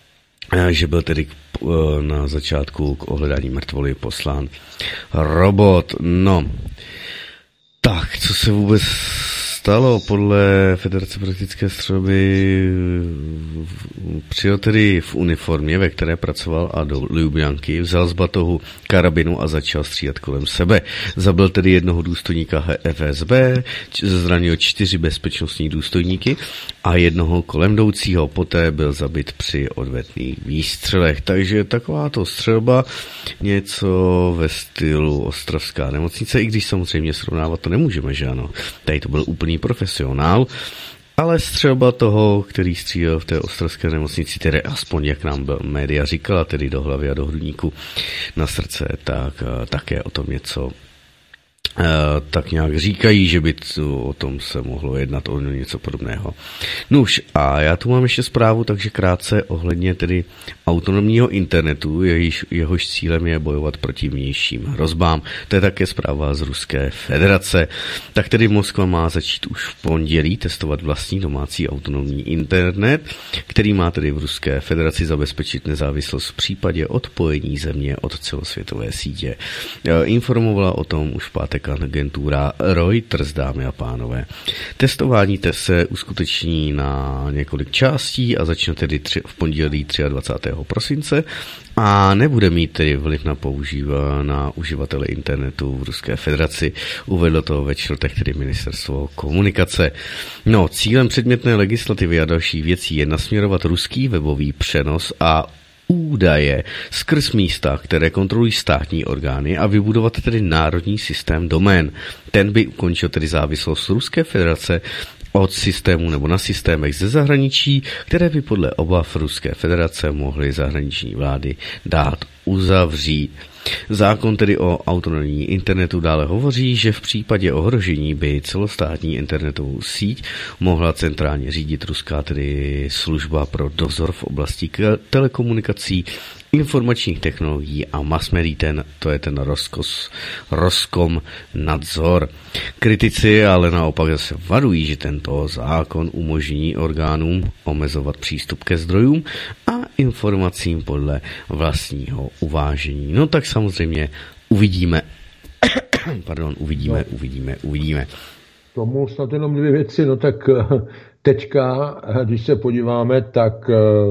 že byl tedy na začátku k ohledání mrtvoly poslán robot. No, tak, co se vůbec stalo podle Federace praktické střelby, přijel tedy v uniformě, ve které pracoval a do Ljubljanky, vzal z batohu karabinu a začal střílet kolem sebe. Zabil tedy jednoho důstojníka F S B, zranil čtyři bezpečnostní důstojníky a jednoho kolem jdoucího. Poté byl zabit při odvetných výstřelech. Takže takováto střelba, něco ve stylu ostravská nemocnice, i když samozřejmě srovnávat to nemůžeme, že ano. Tady to byl úplný profesionál, ale střelba toho, který střílel v té ostravské nemocnici, tedy aspoň, jak nám média říkala, tedy do hlavy a do hrudníku na srdce, tak také o tom něco Uh, tak nějak říkají, že by to, o tom se mohlo jednat o něco podobného. Nuž, a já tu mám ještě zprávu, takže krátce ohledně tedy autonomního internetu, jehož, jehož cílem je bojovat proti vnějším hrozbám. To je také zpráva z Ruské federace. Tak tedy Moskva má začít už v pondělí testovat vlastní domácí autonomní internet, který má tedy v Ruské federaci zabezpečit nezávislost v případě odpojení země od celosvětové sítě. Informovala o tom už v pátek agentura Reuters, dámy a pánové. Testování se uskuteční na několik částí a začne tedy tři, v pondělí dvacátého třetího prosince a nebude mít tedy vliv na používá na uživatele internetu v Ruské federaci. Uvedlo to ve čtvrtek tedy ministerstvo komunikace. No, cílem předmětné legislativy a dalších věcí je nasměrovat ruský webový přenos a údaje skrz místa, které kontrolují státní orgány a vybudovat tedy národní systém domén. Ten by ukončil tedy závislost Ruské federace od systému nebo na systémech ze zahraničí, které by podle obav Ruské federace mohly zahraniční vlády dát uzavřít. Zákon tedy o autonomní internetu dále hovoří, že v případě ohrožení by celostátní internetovou síť mohla centrálně řídit ruská tedy služba pro dozor v oblasti telekomunikací, informačních technologií a mass médií, ten, to je ten Roskos, Roskomnadzor. Kritici ale naopak zase varují, že tento zákon umožní orgánům omezovat přístup ke zdrojům a informacím podle vlastního uvážení. No tak samozřejmě uvidíme, pardon, uvidíme, no. uvidíme, uvidíme. Tomu snad jenom dvě věci, no tak teďka, když se podíváme, tak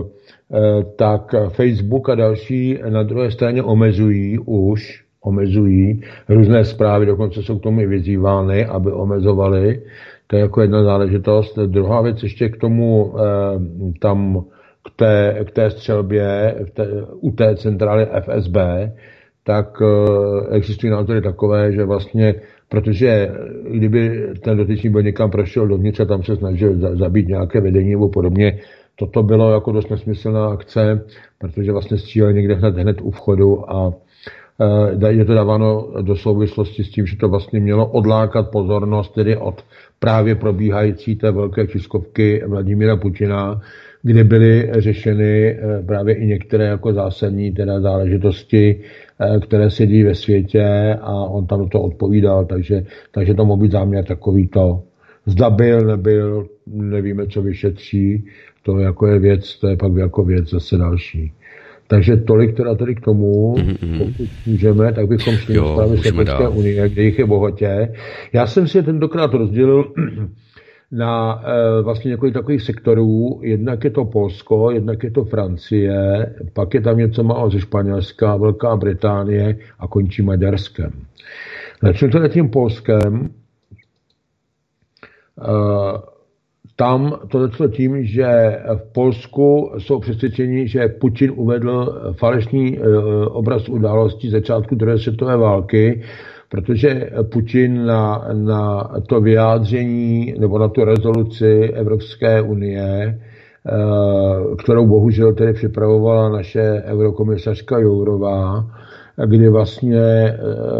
tak Facebook a další na druhé straně omezují už, omezují různé zprávy, dokonce jsou k tomu i vyzývány, aby omezovali. To je jako jedna záležitost. Druhá věc ještě k tomu, tam k té, k té střelbě v té, u té centrály F S B, tak existují názory takové, že vlastně, protože kdyby ten dotyčný byl někam prošel dovnitř a tam se snažil zabít nějaké vedení nebo podobně, toto bylo jako dost nesmyslná akce, protože vlastně střílel někde hned, hned u vchodu a je to dáváno do souvislosti s tím, že to vlastně mělo odlákat pozornost tedy od právě probíhající té velké tiskovky Vladimíra Putina, kde byly řešeny právě i některé jako zásadní teda záležitosti, které se dějí ve světě a on tam to odpovídal, takže, takže to mohl být záměr takovýto. Zda byl, nebyl, nevíme, co vyšetří, to jako je věc, to je pak jako věc zase další. Takže tolik teda tady k tomu, mm-hmm. pokud můžeme, tak bychom šli do zprávy Evropské unie, kde jich je bohatě. Já jsem si je tentokrát rozdělil na e, vlastně několik takových sektorů. Jednak je to Polsko, jednak je to Francie, pak je tam něco málo ze Španělska, Velká Británie a končí Maďarskem. Začnu teda tím Polskem. E, Tam to začalo tím, že v Polsku jsou přesvědčeni, že Putin uvedl falešný obraz událostí začátku druhé světové války, protože Putin na, na to vyjádření nebo na tu rezoluci Evropské unie, kterou bohužel tedy připravovala naše eurokomisařka Jourová, kdy vlastně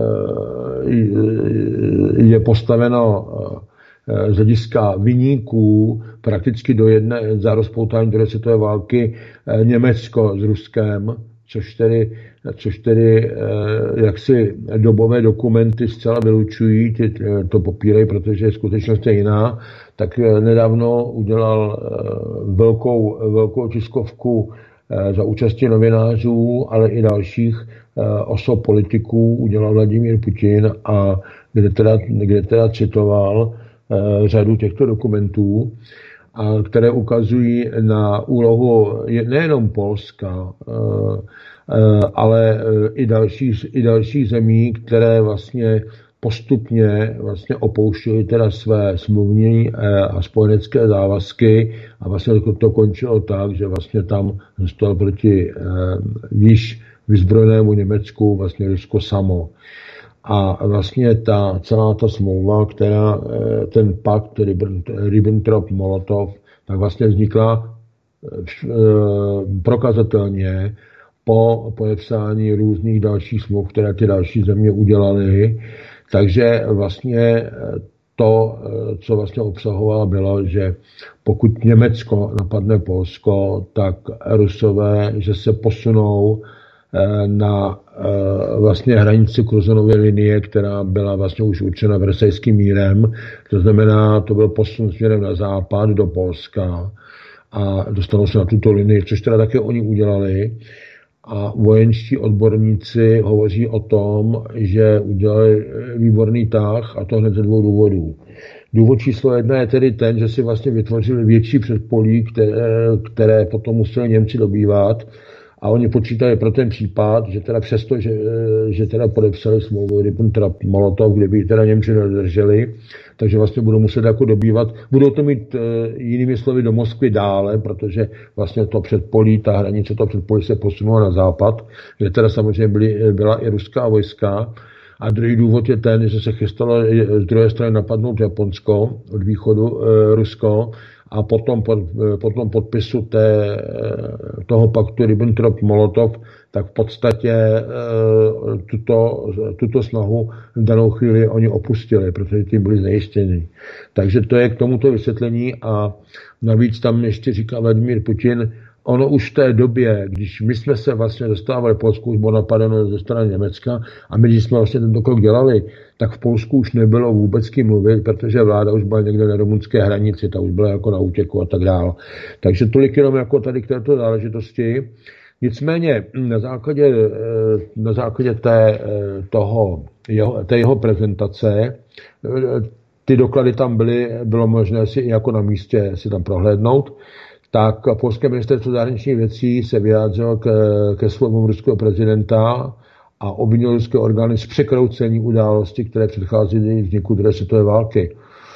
je postaveno z hlediska viníků prakticky do jedné za rozpoutání druhé světové války Německo s Ruskem, což tedy, což tedy jaksi dobové dokumenty zcela vylučují, ty to popírají, protože skutečnost je jiná, tak nedávno udělal velkou, velkou tiskovku za účasti novinářů, ale i dalších osob politiků, udělal Vladimír Putin, a kde teda, kde teda citoval řadu těchto dokumentů, a které ukazují na úlohu nejenom Polska, ale i dalších, i dalších zemí, které vlastně postupně vlastně opouštěli teda své smluvní a spojenecké závazky a vlastně to končilo tak, že vlastně tam zůstal proti již vyzbrojenému Německu vlastně Rusko samo. A vlastně ta celá ta smlouva, která ten pakt Ribbentrop-Molotov, tak vlastně vznikla prokazatelně po podepsání různých dalších smluv, které ty další země udělaly. Takže vlastně to, co vlastně obsahovala, bylo, že pokud Německo napadne Polsko, tak Rusové, že se posunou na vlastně hranici Kruzonovy linie, která byla vlastně už určena Versajským mírem. To znamená, to byl posun směrem na západ do Polska a dostanou se na tuto linii, což teda také oni udělali. A vojenští odborníci hovoří o tom, že udělali výborný tah, a to hned ze dvou důvodů. Důvod číslo jedna je tedy ten, že si vlastně vytvořili větší předpolí, které, které potom museli Němci dobývat, a oni počítali pro ten případ, že teda přesto, že, že teda podepsali smlouvu Ribbentrop-Molotov, kde by teda Němci nedrželi, takže vlastně budou muset jako dobývat, budou to mít jinými slovy do Moskvy dále, protože vlastně to předpolí, ta hranice toho předpolí se posunula na západ, kde teda samozřejmě byly, byla i ruská vojska. A druhý důvod je ten, že se chystalo z druhé strany napadnout Japonsko, od východu e, Rusko, a potom po, po tom podpisu té, toho paktu Ribbentrop-Molotov, tak v podstatě e, tuto, tuto snahu v danou chvíli oni opustili, protože tím byli znejistěni. Takže to je k tomuto vysvětlení a navíc tam ještě říká Vladimír Putin, ono už v té době, když my jsme se vlastně dostávali, Polsku už bylo napadeno ze strany Německa a my, když jsme vlastně tento krok dělali, tak v Polsku už nebylo vůbec kým mluvit, protože vláda už byla někde na rumunské hranici, ta už byla jako na útěku a tak dále. Takže tolik jenom jako tady k této záležitosti. Nicméně na základě, na základě té, toho, jeho, té jeho prezentace, ty doklady tam byly, bylo možné si i jako na místě si tam prohlédnout, tak polské ministerstvo zahraničních věcí se vyjádřilo ke, ke slovům ruského prezidenta a obvinil ruské orgány z překroucení událostí, které předcházely vzniku druhé světové války.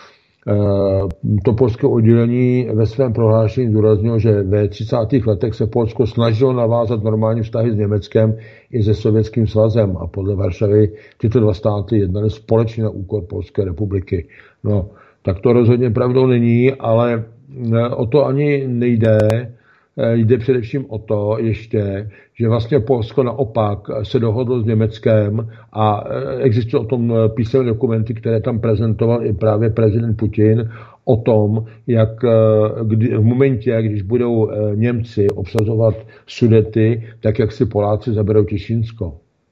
E, to polské oddělení ve svém prohlášení zdůraznilo, že ve třicátých letech se Polsko snažilo navázat normální vztahy s Německem i se Sovětským svazem a podle Varšavy tyto dva státy jednaly společně na úkor Polské republiky. No, tak to rozhodně pravdou není, ale o to ani nejde. Jde především o to ještě, že vlastně Polsko naopak se dohodlo s Německem a existují o tom písemné dokumenty, které tam prezentoval i právě prezident Putin, o tom, jak kdy, v momentě, když budou Němci obsazovat Sudety, tak jak si Poláci zaberou Těšínsko.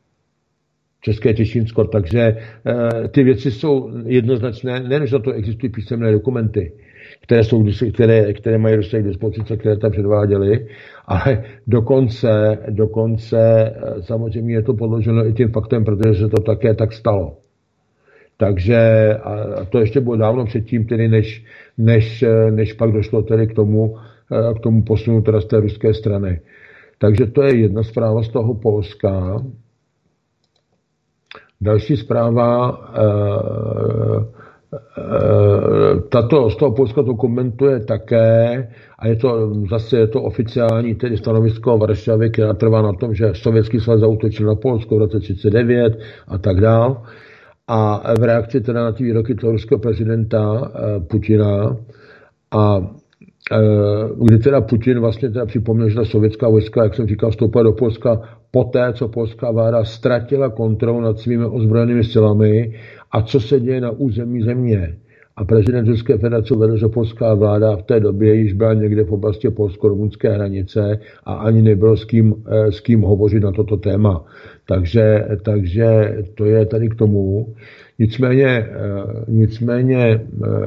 České Těšínsko. Takže ty věci jsou jednoznačné, nejen, že to existují písemné dokumenty, které, jsou, které, které mají Rusové k dispozici, které tam předváděli, ale dokonce, dokonce samozřejmě je to podloženo i tím faktem, protože se to také tak stalo. Takže a to ještě bylo dávno předtím, tedy než, než, než pak došlo tedy k tomu, k tomu posunu teda z té ruské strany. Takže to je jedna zpráva z toho Polska. Další zpráva, tato z toho Polska to komentuje také, a je to zase je to oficiální tedy stanovisko Varšavy, která trvá na tom, že Sovětský svaz zaútočil na Polsko v roce třicet devět a tak dál. A v reakci teda na ty výroky toho ruského prezidenta Putina, a kdy teda Putin vlastně teda připomněl, že ta sovětská vojska, jak jsem říkal, vstoupila do Polska poté, co polská vláda ztratila kontrolu nad svými ozbrojenými silami a co se děje na území země. A prezident Ruské federace uvedl, že polská vláda v té době již byla někde v oblasti polsko-rumunské hranice a ani nebylo s kým, s kým hovořit na toto téma. Takže, takže to je tady k tomu. Nicméně, nicméně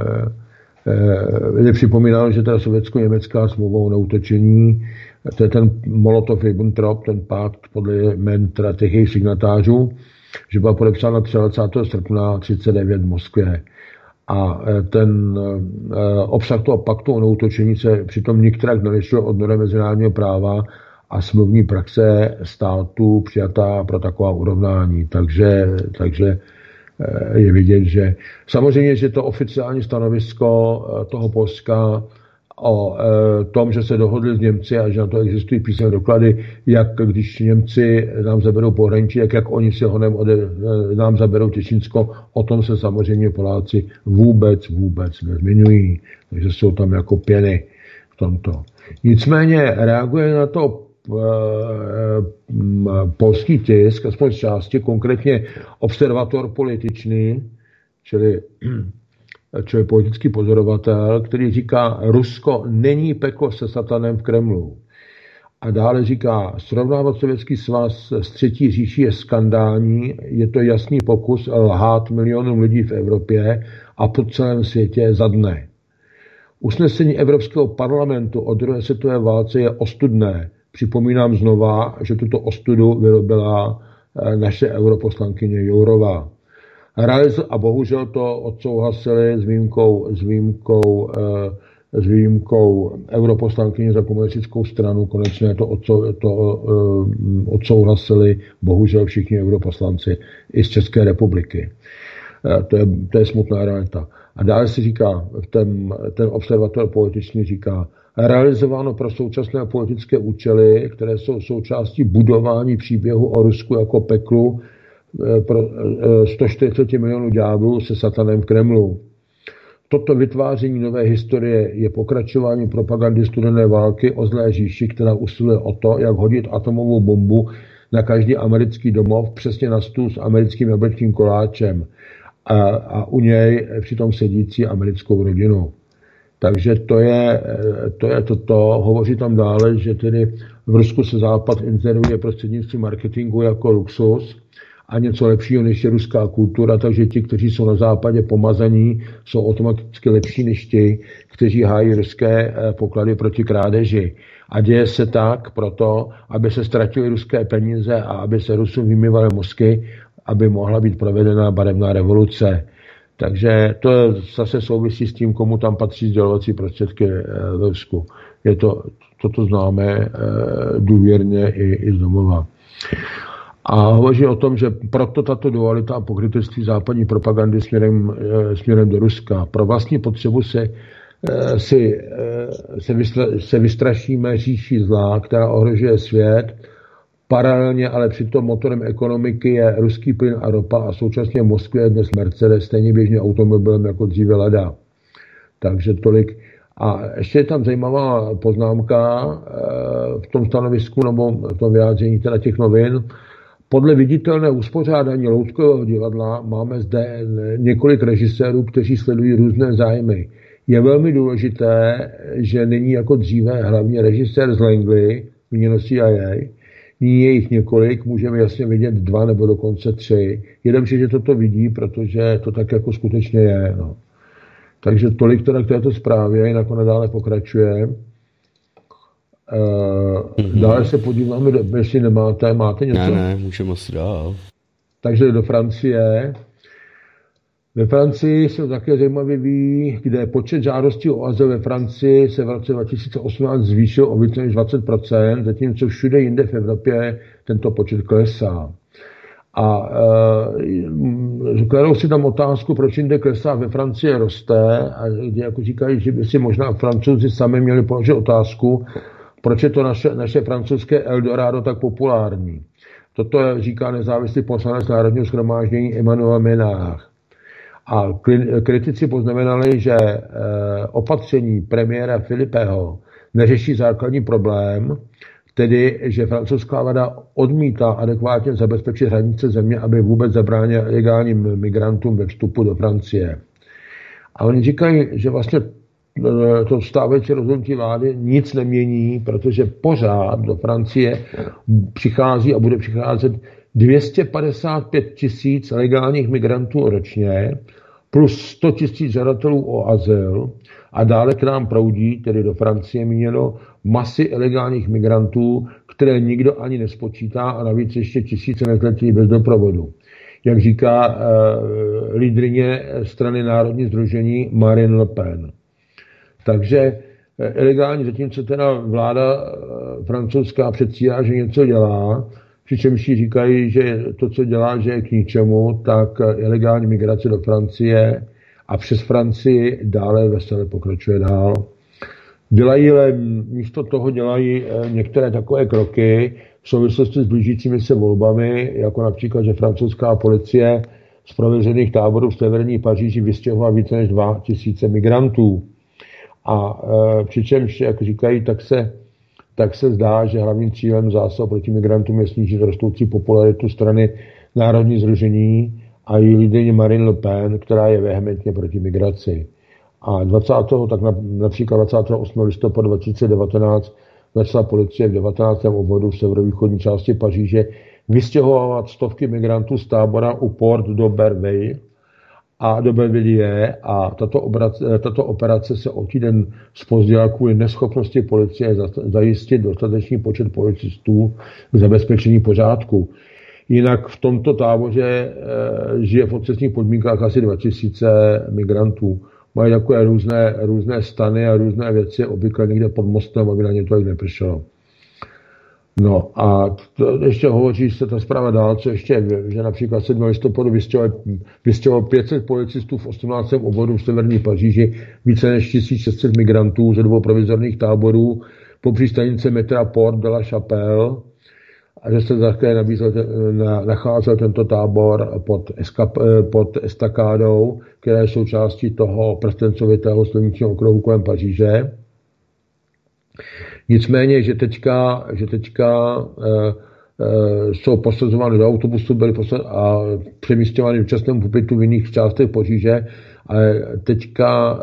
je připomínal, že ta sovětsko-německá smlouva o neútočení, to je ten Molotov-Ribbentrop, ten pakt podle jmen těch jejich signatářů, že byla podepsána dvacátého třetího srpna třicet devět v Moskvě. A ten obsah toho paktu o neútočení se přitom nikterak nelišil od norem mezinárodního práva a smluvní praxe států přijatá pro taková urovnání. Takže, takže je vidět, že samozřejmě, že to oficiální stanovisko toho Polska o tom, že se dohodli s Němci a že na to existují písemné doklady, jak když Němci nám zaberou pohraničí, jak, jak oni si honem ode, nám zaberou Těšínsko, o tom se samozřejmě Poláci vůbec, vůbec nezmiňují. Takže jsou tam jako pěny v tomto. Nicméně reaguje na to polský tisk, aspoň z části, konkrétně observator političný, čili, čili politický pozorovatel, který říká, Rusko není peklo se satanem v Kremlu. A dále říká, srovnávat Sovětský svaz s třetí říší je skandální, je to jasný pokus lhát milionům lidí v Evropě a po celém světě za dne. Usnesení Evropského parlamentu o druhé světové válce je ostudné. Připomínám znova, že tuto ostudu vyrobila naše europoslankyně Jourová. A bohužel to odsouhlasili s výjimkou, s výjimkou, s výjimkou europoslankyně za komunistickou stranu. Konečně to, odsou, to odsouhlasili bohužel všichni europoslanci i z České republiky. To je, to je smutná realita. A dále si říká, ten, ten observator političný říká, realizováno pro současné politické účely, které jsou součástí budování příběhu o Rusku jako peklu pro sto čtyřicet milionů ďáblů se satanem v Kremlu. Toto vytváření nové historie je pokračováním propagandy studené války o zlé říši, která usiluje o to, jak hodit atomovou bombu na každý americký domov přesně na stůl s americkým jablečným koláčem a, a u něj přitom sedící americkou rodinu. Takže to je, to je toto. Hovoří tam dále, že tedy v Rusku se Západ inzeruje prostřednictvím marketingu jako luxus a něco lepšího než je ruská kultura, takže ti, kteří jsou na Západě pomazaní, jsou automaticky lepší než ti, kteří hájí ruské poklady proti krádeži. A děje se tak proto, aby se ztratily ruské peníze a aby se Rusům vymývaly mozky, aby mohla být provedena barevná revoluce. Takže to zase souvisí s tím, komu tam patří sdělovací prostředky v Rusku. Je to, toto známe důvěrně i, i z domova. A hovoří o tom, že proto tato dualita a pokrytectví západní propagandy směrem, směrem do Ruska. Pro vlastní potřebu se, si, se, vystra, se vystrašíme říší zla, která ohrožuje svět. Paralelně, ale přitom motorem ekonomiky je ruský plyn a ropa a současně v Moskvě je dnes Mercedes, stejně běžně automobilem jako dříve Lada. Takže tolik. A ještě je tam zajímavá poznámka v tom stanovisku nebo v tom vyjádření teda těch novin. Podle viditelné uspořádání loutkového divadla máme zde několik režisérů, kteří sledují různé zájmy. Je velmi důležité, že není jako dříve hlavně režisér z Langley, míněno C I A, nyní je jich několik, můžeme jasně vidět dva nebo dokonce tři. Je dobře, že toto vidí, protože to tak jako skutečně je. No. Takže tolik teda k této zprávě, jinak ona dále pokračuje. Mm-hmm. Dále se podíváme, jestli nemáte, máte něco? Ne, ne, můžeme asi dál. Takže do Francie. Ve Francii se také zajímavě ví, kde počet žádostí o azyl ve Francii se v roce dva tisíce osmnáct zvýšil o více než dvacet procent, zatímco všude jinde v Evropě tento počet klesá. A e, kladou si tam otázku, proč jinde klesá, ve Francii roste, a kdy jako říkají, že by si možná Francouzi sami měli položit otázku, proč je to naše, naše francouzské Eldorado tak populární. Toto říká nezávislý poslanec Národního shromáždění Emmanuel Ménard. A kritici poznamenali, že opatření premiéra Philippeho neřeší základní problém, tedy, že francouzská vláda odmítá adekvátně zabezpečit hranice země, aby vůbec zabránila ilegálním migrantům ve vstupu do Francie. A oni říkají, že vlastně to stávající rozhodnutí vlády nic nemění, protože pořád do Francie přichází a bude přicházet dvě stě padesát pět tisíc legálních migrantů ročně, plus sto tisíc žadatelů o azyl a dále k nám proudí, tedy do Francie míněno, masy ilegálních migrantů, které nikdo ani nespočítá a navíc ještě tisíce nezletilých bez doprovodu. jak říká uh, lídryně strany Národní sdružení Marine Le Pen. Takže ilegální, zatímco teda vláda francouzská předstírá, že něco dělá, přičemž si říkají, že to, co dělá, že je k ničemu, tak ilegální migrace do Francie a přes Francii dále veselé pokračuje dál. Dělají, ale místo toho dělají některé takové kroky v souvislosti s blížícími se volbami, jako například, že francouzská policie z prověřených táborů v severní Paříži vystěhovala více než dva tisíce migrantů. A e, přičemž, jak říkají, tak se, tak se zdá, že hlavním cílem zásahu proti migrantům je snížit rostoucí popularitu strany Národní sdružení a její lídryně Marine Le Pen, která je vehementně proti migraci. A dvacátého tak na, například dvacátého osmého listopadu dva tisíce devatenáct začala policie v devatenáctém obvodu v severovýchodní části Paříže vystěhovat stovky migrantů z tábora u Port do Berville a do Belvidie a tato, obrace, tato operace se o týden zpozdila kvůli neschopnosti policie zajistit dostatečný počet policistů k zabezpečení pořádku. Jinak v tomto táboře e, žije v otřesných podmínkách asi dva tisíce migrantů. Mají takové různé, různé stany a různé věci, obvykle někde pod mostem, aby na ně to nepršelo. No a to ještě hovoří se ta zpráva dál, co ještě, že například sedmého listopadu vystěhovalo pět set policistů v osmnáctém obvodu v severní Paříži, více než tisíc šest set migrantů ze dvou provizorních táborů po přístanice metra Port de la Chapelle, a že se také nabízel, nacházel tento tábor pod, eskap, pod estakádou, která je součástí toho prstencovitého silničního okruhu kolem Paříže. Nicméně, že teďka, že teďka e, e, jsou posazovány do autobusu, byly posaz, a přemístěvány v časném pobytu v jiných částech Paříže, ale teďka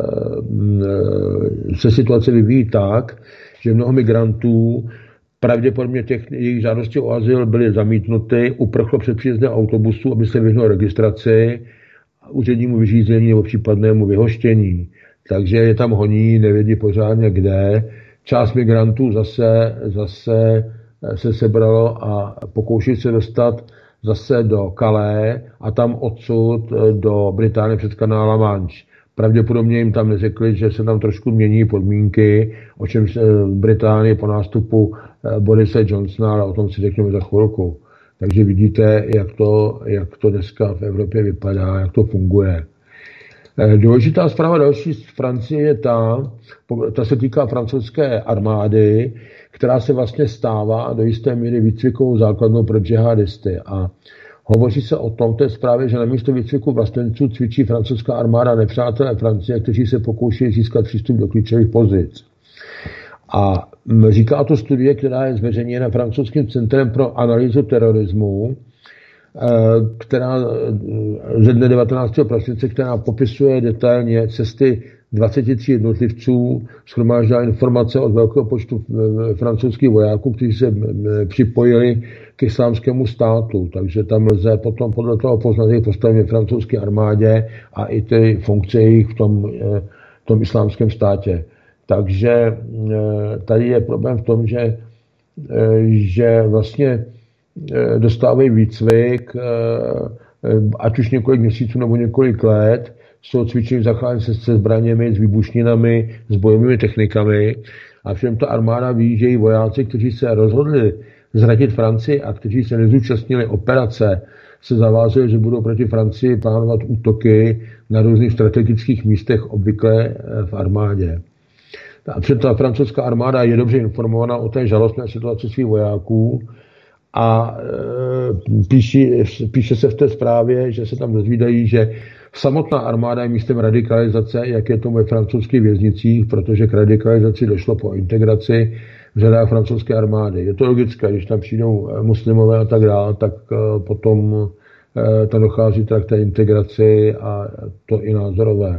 e, se situace vyvíjí tak, že mnoho migrantů pravděpodobně těch jejich žádostí o azyl byly zamítnuty, uprchlo před příjezdem autobusu, aby se vyhnul registraci, úřednímu vyřízení nebo případnému vyhoštění. Takže je tam honí, nevědí pořádně kde. Část migrantů zase, zase se sebralo a pokouší se dostat zase do Calais a tam odsud do Británie přes kanál La Manche. Pravděpodobně jim tam neřekli, že se tam trošku mění podmínky, o čem se v Británii po nástupu Borise Johnsona, ale o tom si řekneme za chvilku. Takže vidíte, jak to, jak to dneska v Evropě vypadá, jak to funguje. Důležitá zpráva další z Francie je ta, ta se týká francouzské armády, která se vlastně stává do jisté míry výcvikovou základnou pro džihadisty. A hovoří se o tom té zprávě, že na místo výcviku vlastenců cvičí francouzská armáda nepřátelé Francie, kteří se pokouší získat přístup do klíčových pozic. A říká to studie, která je zveřejněna Francouzským centrem pro analýzu terorismu, která ze dne devatenáctého prosince, která popisuje detailně cesty dvaceti tří jednotlivců, shromáždila informace od velkého počtu francouzských vojáků, kteří se připojili k islámskému státu. Takže tam lze potom podle toho poznat jejich postavení v francouzské armádě a i ty funkce jejich v tom, v tom islámském státě. Takže tady je problém v tom, že, že vlastně dostávají výcvik, ať už několik měsíců nebo několik let, jsou cvičení zacházení se, se zbraněmi, s výbušninami, s bojovými technikami a všem ta armáda ví, že i vojáci, kteří se rozhodli zradit Francii a kteří se nezúčastnili operace, se zavázali, že budou proti Francii plánovat útoky na různých strategických místech, obvykle v armádě. A před ta francouzská armáda je dobře informovaná o té žalostné situaci svých vojáků a e, píši, píše se v té zprávě, že se tam dozvídají, že samotná armáda je místem radikalizace, jak je to ve francouzských věznicích, protože k radikalizaci došlo po integraci v řadách francouzské armády. Je to logické, když tam přijdou muslimové a tak dále, tak e, potom e, tam dochází tak k té integraci a to i názorové.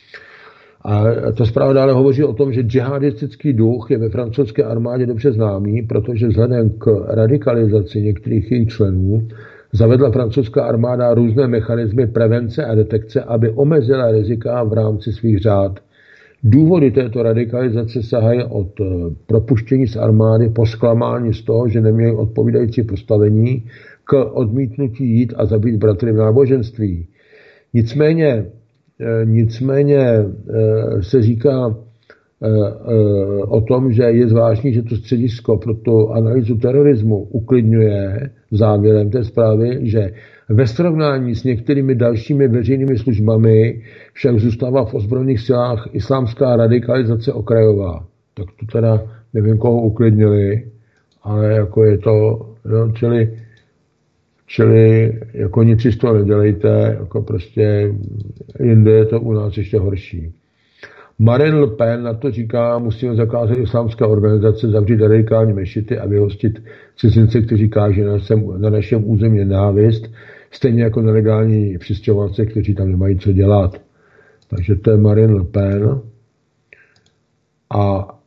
A ta zpráva dále hovoří o tom, že džihadistický duch je ve francouzské armádě dobře známý, protože vzhledem k radikalizaci některých jejich členů zavedla francouzská armáda různé mechanismy prevence a detekce, aby omezila rizika v rámci svých řád. Důvody této radikalizace sahají od propuštění z armády po zklamání z toho, že neměli odpovídající postavení k odmítnutí jít a zabít bratry v náboženství. Nicméně, nicméně se říká o tom, že je zvláštní, že to středisko pro tu analýzu terorismu uklidňuje závěrem té zprávy, že ve srovnání s některými dalšími veřejnými službami však zůstává v ozbrojených silách islámská radikalizace okrajová. Tak to teda nevím, koho uklidnili, ale jako je to, no, čili, čili jako nic si z toho nedělejte, jako prostě jinde je to u nás ještě horší. Marine Le Pen na to říká, musíme zakázat islámské organizace, zavřít radikální mešity a vyhostit cizince, kteří káží na, na našem území nenávist, stejně jako nelegální přistěhovalce, kteří tam nemají co dělat. Takže to je Marine Le Pen. A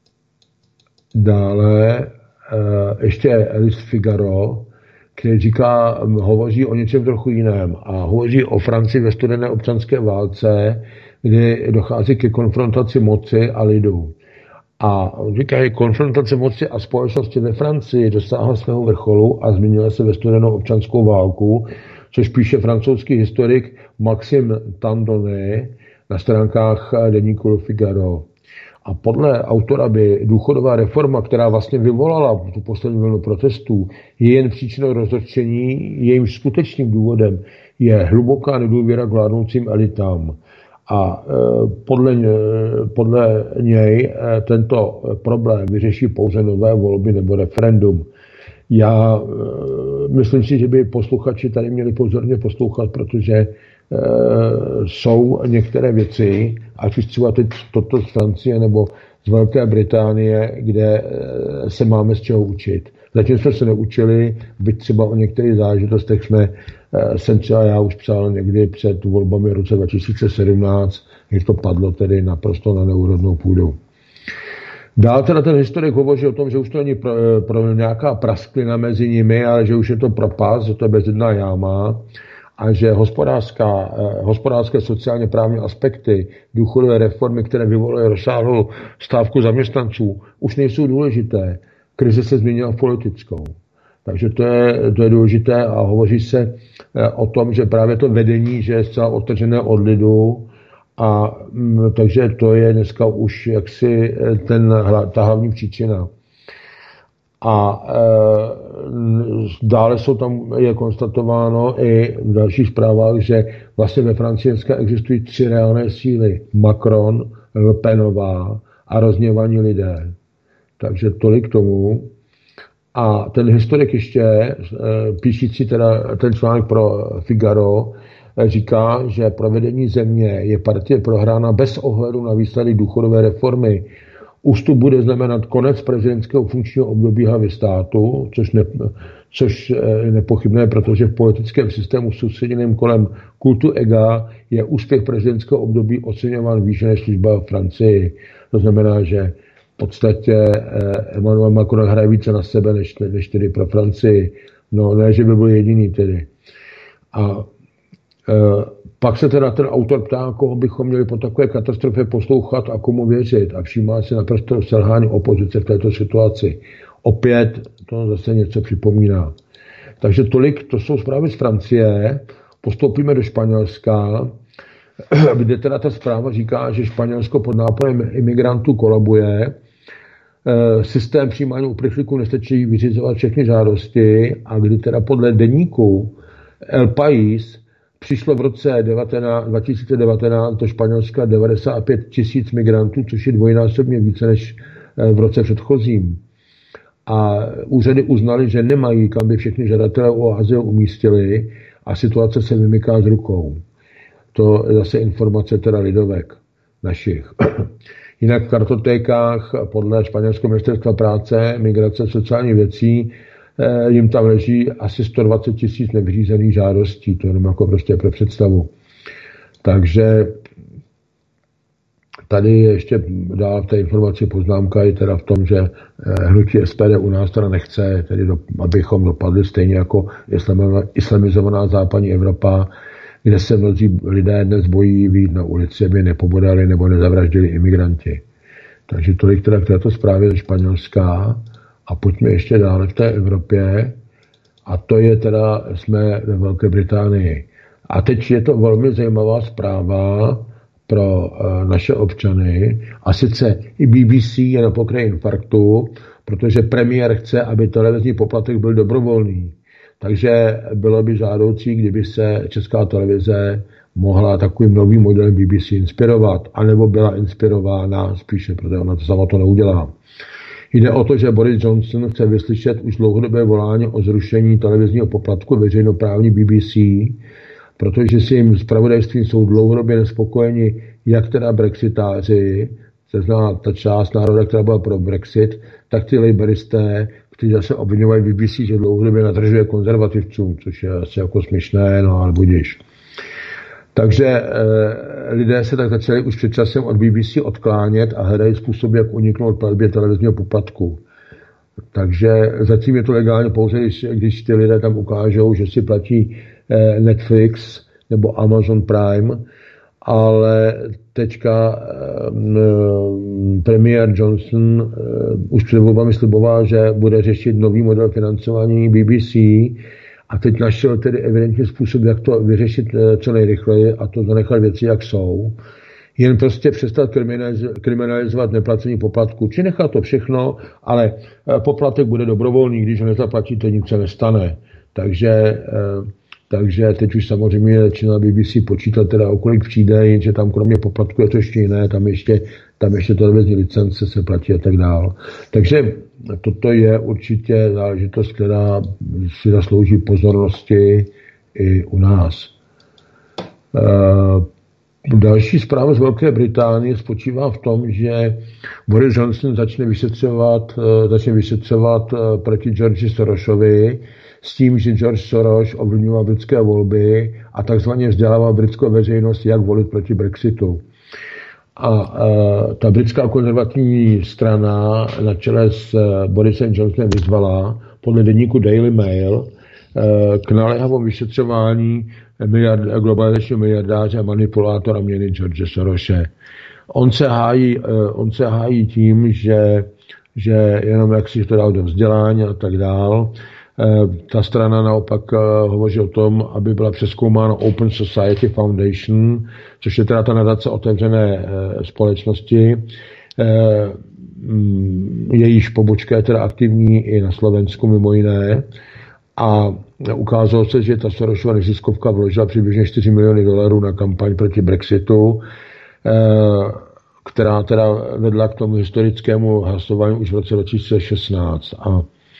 dále ještě Elis Figaro, který říká, hovoří o něčem trochu jiném a hovoří o Francii ve studené občanské válce, kdy dochází ke konfrontaci moci a lidu. A říká, že konfrontace moci a společnosti ve Francii dosáhla svého vrcholu a změnila se ve studenou občanskou válku, což píše francouzský historik Maxime Tandonnet na stránkách deníku Le Figaro. A podle autora by důchodová reforma, která vlastně vyvolala tu poslední vlnu protestů, je jen příčinou rozhořčení, jejímž skutečným důvodem je hluboká nedůvěra k vládnoucím elitám. A podle, podle něj tento problém vyřeší pouze nové volby nebo referendum. Já myslím si, že by posluchači tady měli pozorně poslouchat, protože jsou některé věci, ať už třeba teď toto z Francie nebo z Velké Británie, kde se máme z čeho učit. Zatím jsme se neučili, byť třeba o některých záležitostech jsme, jsem třeba já už psal někdy před volbami v roce dva tisíce sedmnáct, když to padlo tedy naprosto na neúrodnou půdu. Dál teda ten historik hovoří o tom, že už to není pro, pro nějaká prasklina mezi nimi, ale že už je to propast, že to je bezjedná jáma a že hospodářská, hospodářské sociálně právní aspekty důchodové reformy, které vyvolaly rozsáhlou stávku zaměstnanců, už nejsou důležité. Krize se změnila v politickou. Takže to je, to je důležité a hovoří se o tom, že právě to vedení, že je zcela odtržené od lidu a m, takže to je dneska už jaksi ten, ta hlavní příčina. A e, dále jsou tam, je konstatováno i v dalších zprávách, že vlastně ve Francii dneska existují tři reálné síly. Macron, Le Penová a rozhněvaní lidé. Takže tolik tomu. A ten historik ještě, píšící teda ten článek pro Figaro, říká, že provedení země je partie prohrána bez ohledu na výsledek důchodové reformy. Ústup bude znamenat konec prezidentského funkčního období hlavy státu, což, ne, což je nepochybné, protože v politickém systému soustředěném kolem kultu ega je úspěch prezidentského období oceňován výše než služba v Francii. To znamená, že v podstatě Emmanuel Macron hraje více na sebe, než, než tedy pro Francii. No ne, že by byl jediný tedy. A e, pak se teda ten autor ptá, koho bychom měli po takové katastrofě poslouchat a komu věřit. A všímá se naprosto selhání opozice v této situaci. Opět to zase něco připomíná. Takže tolik, to jsou zprávy z Francie. Postoupíme do Španělska, kde teda ta zpráva říká, že Španělsko pod nápojem imigrantů kolabuje. Systém přijímání uprchlíků nestačí vyřizovat všechny žádosti a kdy teda podle deníku El País přišlo v roce dva tisíce devatenáct do Španělska devadesát pět tisíc migrantů, což je dvojnásobně více než v roce předchozím. A úřady uznali, že nemají, kam by všechny žadatelé o azyl umístili a situace se vymyká z rukou. To je zase informace teda lidovek našich. Jinak v kartotékách podle španělského ministerstva práce, migrace, sociálních věcí jim tam leží asi sto dvacet tisíc nevyřízených žádostí. To jenom jako prostě pro představu. Takže tady ještě dál v té informaci poznámka je teda v tom, že hnutí S P D u nás teda nechce, tedy do, abychom dopadli stejně jako islamizovaná západní Evropa, kde se mnozí lidé dnes bojí vyjít na ulici, aby nepobodali nebo nezavraždili imigranti. Takže tolik teda k této zprávě ze Španělska a pojďme ještě dále v té Evropě A to je teda, jsme ve Velké Británii. A teď je to velmi zajímavá zpráva pro uh, naše občany. A sice i B B C je na pokraji infarktu, protože premiér chce, aby televizní poplatek byl dobrovolný. Takže bylo by žádoucí, kdyby se Česká televize mohla takovým novým modelem B B C inspirovat, anebo byla inspirována spíše, protože ona to sama to neudělá. Jde o to, že Boris Johnson chce vyslyšet už dlouhodobé volání o zrušení televizního poplatku veřejnoprávní B B C, protože si jim zpravodajství jsou dlouhodobě nespokojeni, jak teda brexitáři, to znamená ta část národa, která byla pro Brexit, tak ty laboristé, kteří zase obviňovají B B C, že dlouhodobě nadržuje konzervativcům, což je asi jako směšné, no ale budiš. Takže e, lidé se tak začali už před časem od B B C odklánět a hledají způsob, jak uniknout platbě televizního poplatku. Takže zatím je to legálně pouze, když, když ty lidé tam ukážou, že si platí e, Netflix nebo Amazon Prime, ale teďka e, premiér Johnson e, už před volbami sliboval, že bude řešit nový model financování B B C. A teď našel tedy evidentně způsob, jak to vyřešit co nejrychleji a to zanechat věci, jak jsou. Jen prostě přestat kriminalizovat neplacení poplatku. Či nechat to všechno, ale poplatek bude dobrovolný, když ho nezaplatíte, nic se nestane. Takže, takže teď už samozřejmě začíná B B C počítat teda o kolik přijde, jenže tam kromě poplatku je to ještě jiné, tam ještě, tam ještě televizní licence se platí a tak dál. Takže toto je určitě záležitost, která si zaslouží pozornosti i u nás. Další zpráva z Velké Británie spočívá v tom, že Boris Johnson začne vyšetřovat, začne vyšetřovat proti George Sorosovi s tím, že George Soros ovlivňoval britské volby a takzvaně vzdělával britskou veřejnost, jak volit proti Brexitu. A, a ta britská konzervativní strana na čele s Borisem Johnsonem vyzvala podle deníku Daily Mail k naléhavému vyšetřování miliard, globalizačního miliardáře a manipulátora měny George Sorose. On se hájí, on se hájí tím, že, že jenom jak si to dal do vzdělání a tak dál. Ta strana naopak hovoří o tom, aby byla přezkoumána Open Society Foundation, což je teda ta nadace otevřené společnosti. Jejíž pobočka je teda aktivní i na Slovensku mimo jiné. A ukázalo se, že ta Sorosova neziskovka vložila přibližně čtyři miliony dolarů na kampaň proti Brexitu, která teda vedla k tomu historickému hlasování už v roce dva tisíce šestnáct. A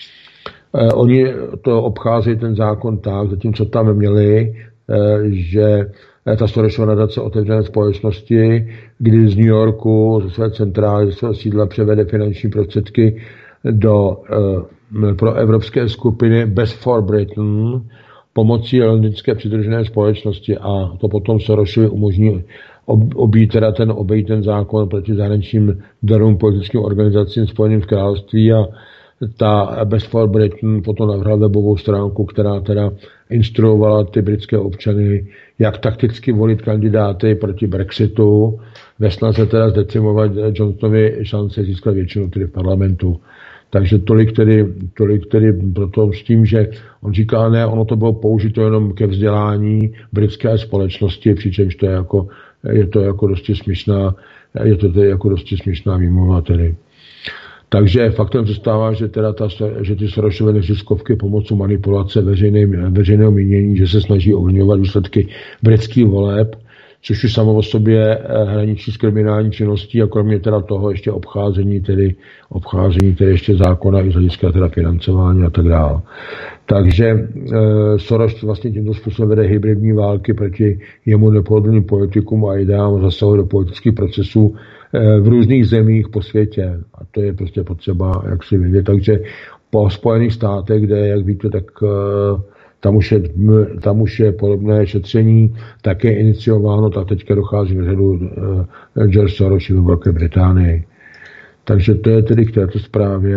oni to obcházejí ten zákon tak, zatímco tam měli, že ta Sorosova nadace otevřené společnosti, kdy z New Yorku, ze své centrály, ze svého sídla převede finanční prostředky do pro evropské skupiny Best for Britain pomocí londýnské přidružené společnosti a to potom Sorosovi umožní obejít teda ten, obejít ten zákon proti zahraničním darům politickým organizacím Spojeným v království a ta Best for Britain potom navrhla webovou stránku, která teda instruovala ty britské občany, jak takticky volit kandidáty proti Brexitu, ve snaze teda zdecimovat Johnsonovi šance získat většinu tedy v parlamentu. Takže tolik tedy, tolik tedy proto s tím, že on říká, ne, ono to bylo použito jenom ke vzdělání britské společnosti, přičemž to je jako, je to jako dosti směšná, je to tedy jako dosti směšná výmluva tedy. Takže faktem zůstává, že, teda ta, že ty Sorosové neziskovky pomocí manipulace veřejného mínění, že se snaží ovlivňovat výsledky britských voleb, což už samo o sobě hraničí s kriminální činností a kromě teda toho ještě obcházení, tedy obcházení tedy ještě zákona i z hlediska teda financování a tak dále. Takže e, Soros vlastně tímto způsobem vede hybridní války proti jemu nepohodlným politikům a ideám zasahuje do politických procesů e, v různých zemích po světě. A to je prostě potřeba, jak si vidět. Takže po Spojených státech, kde, jak víte, tak e, Tam už, je, tam už je podobné šetření také iniciováno, tak teďka dochází v řadu uh, George Soros ve Velké Británii. Takže to je tedy k této zprávě.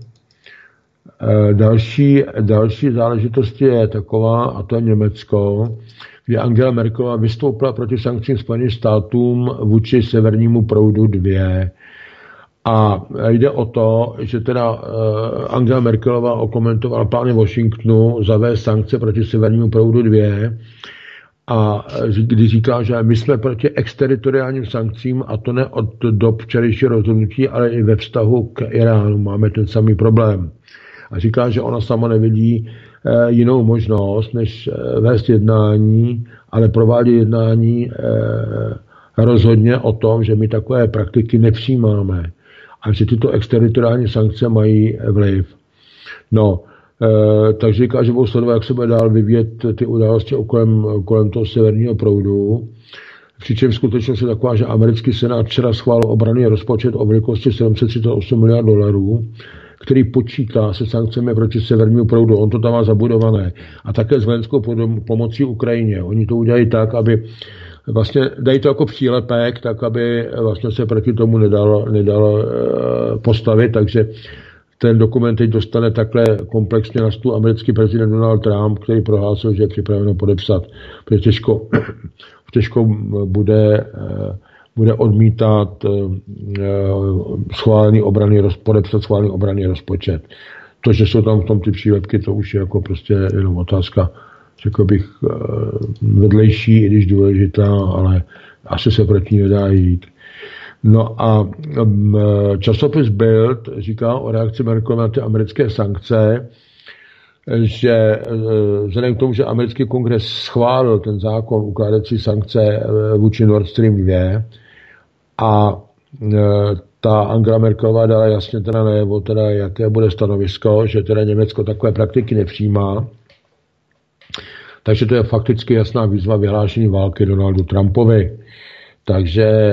Uh, další, další záležitost je taková, a to je Německo, kde Angela Merkelová vystoupila proti sankcím Spojeným státům vůči Severnímu proudu dva. A jde o to, že teda Angela Merkelová okomentovala plány Washingtonu zavést sankce proti Severnímu proudu dva a kdy říká, že my jsme proti exteritoriálním sankcím a to ne od dob včerejšího rozhodnutí, ale i ve vztahu k Iránu máme ten samý problém. A říká, že ona sama nevidí jinou možnost, než vést jednání, ale provádět jednání rozhodně o tom, že my takové praktiky nepřijímáme a že tyto exteritoriální sankce mají vliv. No, e, takže říká, že budou sledovat, jak se bude dál vyvíjet ty události kolem, kolem toho severního proudu. Přičem skutečnost je taková, že americký senát včera schválil obranný rozpočet o velikosti sedm set třicet osm miliard dolarů, který počítá se sankcemi proti severnímu proudu. On to tam má zabudované. A také s vojenskou pomocí Ukrajině. Oni to udělají tak, aby vlastně dají to jako přílepek, tak aby vlastně se proti tomu nedalo, nedalo postavit, takže ten dokument teď dostane takhle komplexně na stůl americký prezident Donald Trump, který prohlásil, že je připraveno podepsat, protože těžko, těžko bude, bude odmítat schválený obranný, podepsat schválený obranný rozpočet. To, že jsou tam v tom ty přílepky, to už je jako prostě jenom otázka, řekl bych, vedlejší, i když důležitá, ale asi se proti ní nedá jít. No a časopis Bild říká o reakci Merkelové na ty americké sankce, že vzhledem k tomu, že americký kongres schválil ten zákon ukládající sankce vůči Nord Stream dva a ta Angela Merkelová dala jasně teda najevo, teda jaké bude stanovisko, že teda Německo takové praktiky nepřijímá. Takže to je fakticky jasná výzva vyhlášení války Donaldu Trumpovi. Takže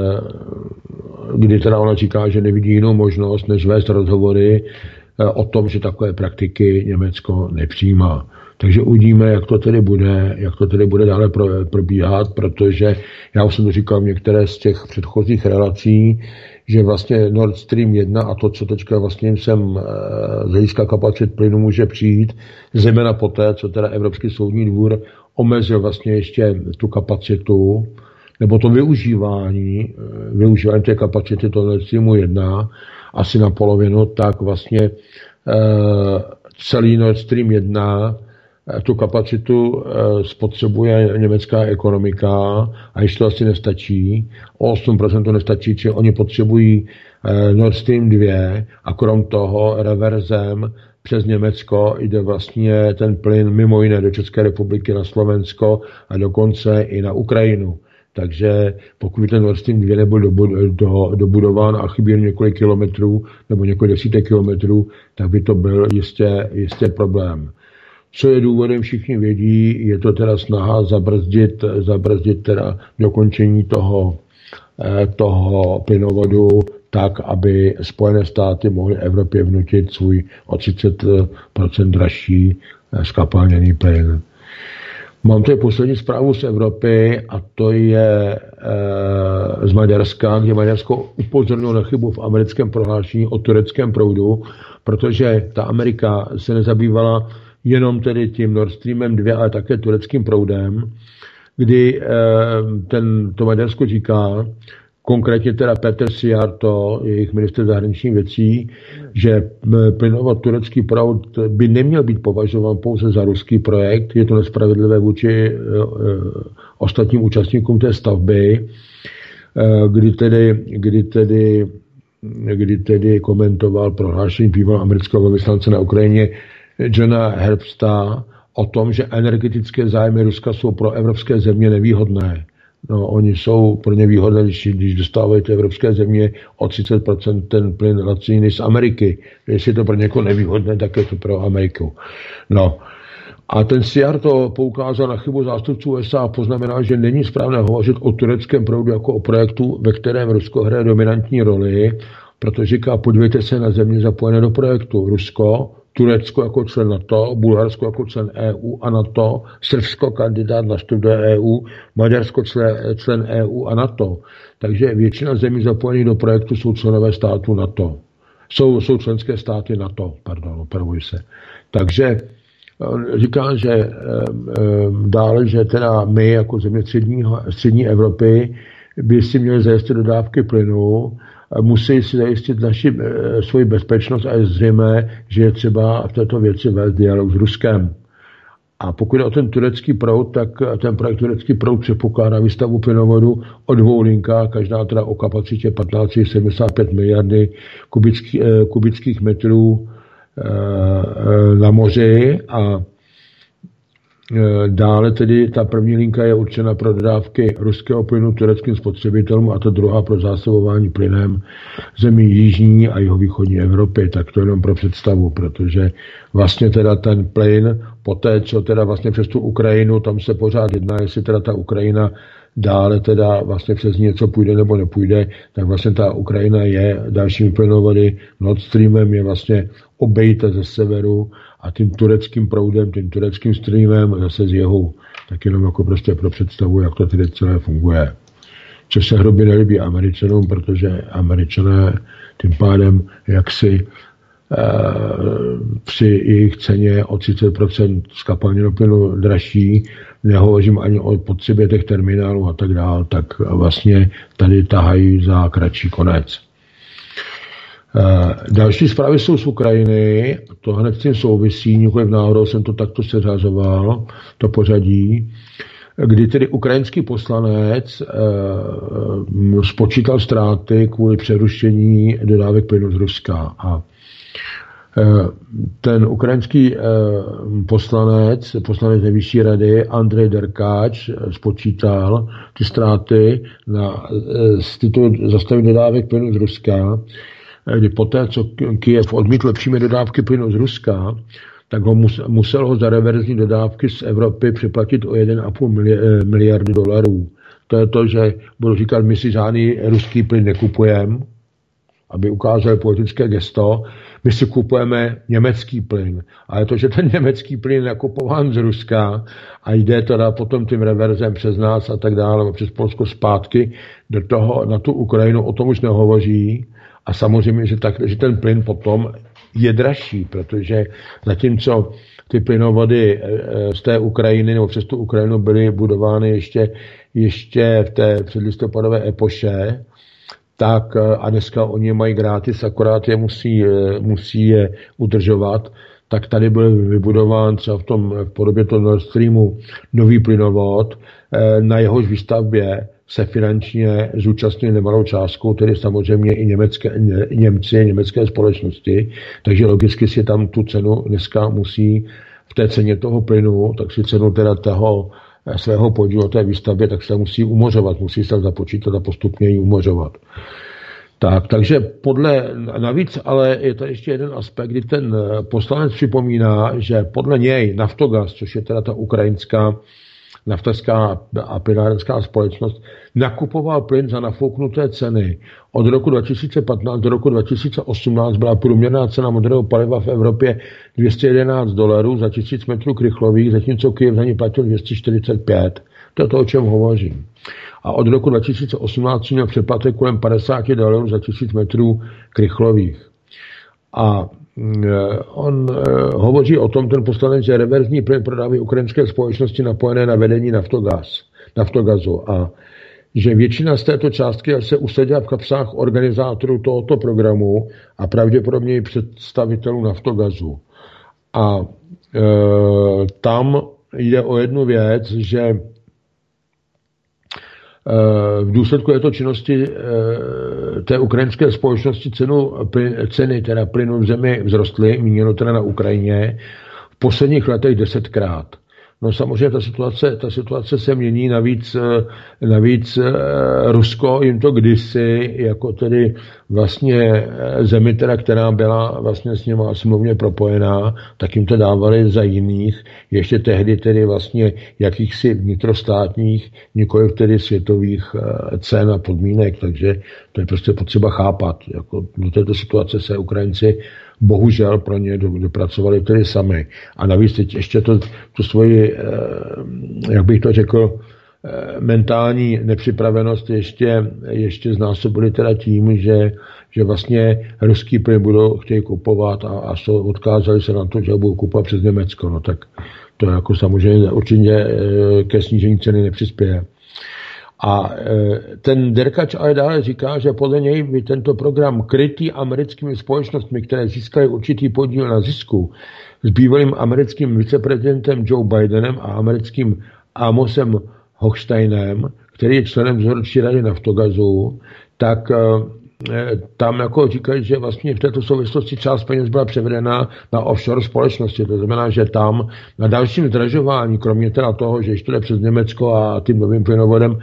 kdy teda ona říká, že nevidí jinou možnost, než vést rozhovory o tom, že takové praktiky Německo nepřijímá. Takže uvidíme, jak to tedy bude, jak to tedy bude dále probíhat, protože já už jsem to říkal v některé z těch předchozích relací, že vlastně Nord Stream jedna a to, co teďka vlastně sem z hlediska kapacit plynu může přijít, zejména poté, co teda Evropský soudní dvůr omezil vlastně ještě tu kapacitu, nebo to využívání, využívání té kapacity toho Nord Streamu jedna, asi na polovinu, tak vlastně celý Nord Stream jedna tu kapacitu spotřebuje německá ekonomika a ještě to asi nestačí. O osm procent to nestačí, či oni potřebují Nord Stream dva a krom toho reverzem přes Německo jde vlastně ten plyn mimo jiné do České republiky, na Slovensko a dokonce i na Ukrajinu. Takže pokud ten Nord Stream dva nebyl dobudován a chybí několik kilometrů nebo několik desítek kilometrů, tak by to byl jistě, jistě problém. Co je důvodem, všichni vědí, je to teda snaha zabrzdit, zabrzdit teda dokončení toho, toho plynovodu tak, aby Spojené státy mohly Evropě vnutit svůj o třicet procent dražší zkapalněný plyn. Mám tady poslední zprávu z Evropy a to je e, z Maďarska, kde Maďarsko upozornilo na chybu v americkém prohlášení o tureckém proudu, protože ta Amerika se nezabývala jenom tedy tím Nord Streamem dva, ale také tureckým proudem, kdy e, ten, to Maďarsko říká, konkrétně teda Petr Szijjártó, jejich ministr zahraničních věcí, že plynovod turecký proud by neměl být považován pouze za ruský projekt, je to nespravedlivé vůči e, e, ostatním účastníkům té stavby, e, kdy tedy, kdy tedy, kdy tedy komentoval prohlášení bývalého amerického velvyslance na Ukrajině Johna Herbsta o tom, že energetické zájmy Ruska jsou pro evropské země nevýhodné. No, oni jsou pro ně výhodné, když, když dostávají ty evropské země o třicet procent ten plyn laciný z Ameriky. Jestli je to pro někoho nevýhodné, tak je to pro Ameriku. No. A ten Szijjártó poukázal na chybu zástupců U S A a poznamenal, že není správné hovořit o tureckém proudu jako o projektu, ve kterém Rusko hraje dominantní roli, protože říká, podívejte se na země zapojené do projektu. Rusko, Turecko jako člen NATO, Bulharsko jako člen E U a NATO, Srbsko kandidát na vstup do E U, Maďarsko člen E U a NATO. Takže většina zemí zapojených do projektu jsou členové státu NATO. Jsou, jsou členské státy NATO, pardon, opravuji se. Takže říká, že dále, že teda my jako země střední, střední Evropy by si měli zajistit dodávky plynu musí si zajistit naši, svoji bezpečnost a je zřejmé, že je třeba v této věci vést dialog s Ruskem. A pokud je o ten turecký proud, tak ten projekt turecký proud předpokládá výstavbu plynovodu o dvou linkách, každá teda o kapacitě patnáct celá sedmdesát pět miliardy kubický, kubických metrů na moři a dále tedy ta první linka je určena pro dodávky ruského plynu tureckým spotřebitelům a ta druhá pro zásobování plynem zemí jižní a jihovýchodní Evropy. Tak to jenom pro představu, protože vlastně teda ten plyn poté, co teda vlastně přes tu Ukrajinu, tam se pořád jedná, jestli teda ta Ukrajina dále teda vlastně přes něco půjde nebo nepůjde, tak vlastně ta Ukrajina je dalšími plynovody Nord Streamem, je vlastně obejita ze severu a tím tureckým proudem, tím tureckým streamem zase z jihu. Tak jenom jako prostě pro představu, jak to tedy celé funguje. Což se hrubě nelíbí Američanům, protože Američané tím pádem jaksi eh, při jejich ceně o třicet procent skapalněného plynu dražší, nehovořím ani o potřebě těch terminálů a tak dále, tak vlastně tady tahají za kratší konec. Další zprávy jsou z Ukrajiny, to hned s tím souvisí, nikoliv náhodou jsem to takto seřazoval, to pořadí, kdy tedy ukrajinský poslanec eh, spočítal ztráty kvůli přerušení dodávek plynu z Ruska. A eh, ten ukrajinský eh, poslanec, poslanec nejvyšší rady Andrej Derkáč spočítal ty ztráty na eh, z titulu zastavení dodávek plynu z Ruska, kdy poté, co Kyjev odmítl přímé dodávky plynu z Ruska, tak ho musel ho za reverzní dodávky z Evropy připlatit o jeden a půl miliardy dolarů. To je to, že budu říkat, my si žádný ruský plyn nekupujeme, aby ukázali politické gesto, my si kupujeme německý plyn. A je to, že ten německý plyn je nakupován z Ruska a jde teda potom tím reverzem přes nás a tak dále, přes Polsko zpátky do toho, na tu Ukrajinu, o tom už nehovoří. A samozřejmě, že, tak, že ten plyn potom je dražší, protože zatímco ty plynovody z té Ukrajiny nebo přes tu Ukrajinu byly budovány ještě, ještě v té předlistopadové epoše, tak a dneska oni mají gratis, akorát je musí, musí je udržovat, tak tady byl vybudován třeba v, tom, v podobě toho Nord Streamu nový plynovod, na jehož výstavbě se finančně zúčastnili nemalou částkou, tedy samozřejmě i německé, Němci, německé společnosti, takže logicky si tam tu cenu dneska musí v té ceně toho plynu, tak si cenu teda toho svého podílu na té výstavbě, tak se musí umořovat, musí se započítat a postupně ji umořovat. Tak, takže podle, navíc ale je tady ještě jeden aspekt, kdy ten poslanec připomíná, že podle něj Naftogaz, což je teda ta ukrajinská naftařská a plynárenská společnost, nakupoval plyn za nafouknuté ceny. Od roku dva tisíce patnáct do roku dva tisíce osmnáct byla průměrná cena modrého paliva v Evropě dvě stě jedenáct dolarů za tisíc metrů krychlových, zatímco Kyjev za ní platil dvě stě čtyřicet pět. To je to, o čem hovořím. A od roku dva tisíce osmnáct měl přeplatek kolem padesát dolarů za tisíc metrů krychlových. A on hovoří o tom, ten poslanec, že reverzní plyn prodávají ukrajinské společnosti napojené na vedení Naftogaz, Naftogazu a že většina z této částky se usadila v kapsách organizátorů tohoto programu a pravděpodobně i představitelů Naftogazu. A e, tam jde o jednu věc, že v důsledku této činnosti té ukrajinské společnosti cenu, ceny teda plynu v zemi vzrostly, míněno teda na Ukrajině, v posledních letech desetkrát. No samozřejmě ta situace, ta situace se mění, navíc, navíc Rusko jim to kdysi, jako tedy vlastně zemi, teda, která byla vlastně s nimi smluvně propojená, tak jim to dávali za jiných, ještě tehdy tedy vlastně jakýchsi vnitrostátních, nikoliv tedy světových cen a podmínek, takže to je prostě potřeba chápat. Jako do této situace se Ukrajinci bohužel pro ně dopracovali tedy sami. A navíc teď ještě to, to svoji, jak bych to řekl, mentální nepřipravenost ještě, ještě znásobili teda tím, že, že vlastně ruský plyn budou chtějí kupovat a, a so, odkázali se na to, že budou kupovat přes Německo. No tak to jako samozřejmě určitě ke snížení ceny nepřispěje. A ten Derkač ale dále říká, že podle něj by tento program krytý americkými společnostmi, které získaly určitý podíl na zisku, s bývalým americkým viceprezidentem Joe Bidenem a americkým Amosem Hochsteinem, který je členem dozorčí rady Naftogazu, tak tam jako říkají, že vlastně v této souvislosti část peněz byla převedena na offshore společnosti. To znamená, že tam na dalším zdražování, kromě teda toho, že ještě jde přes Německo a tím novým plynovodem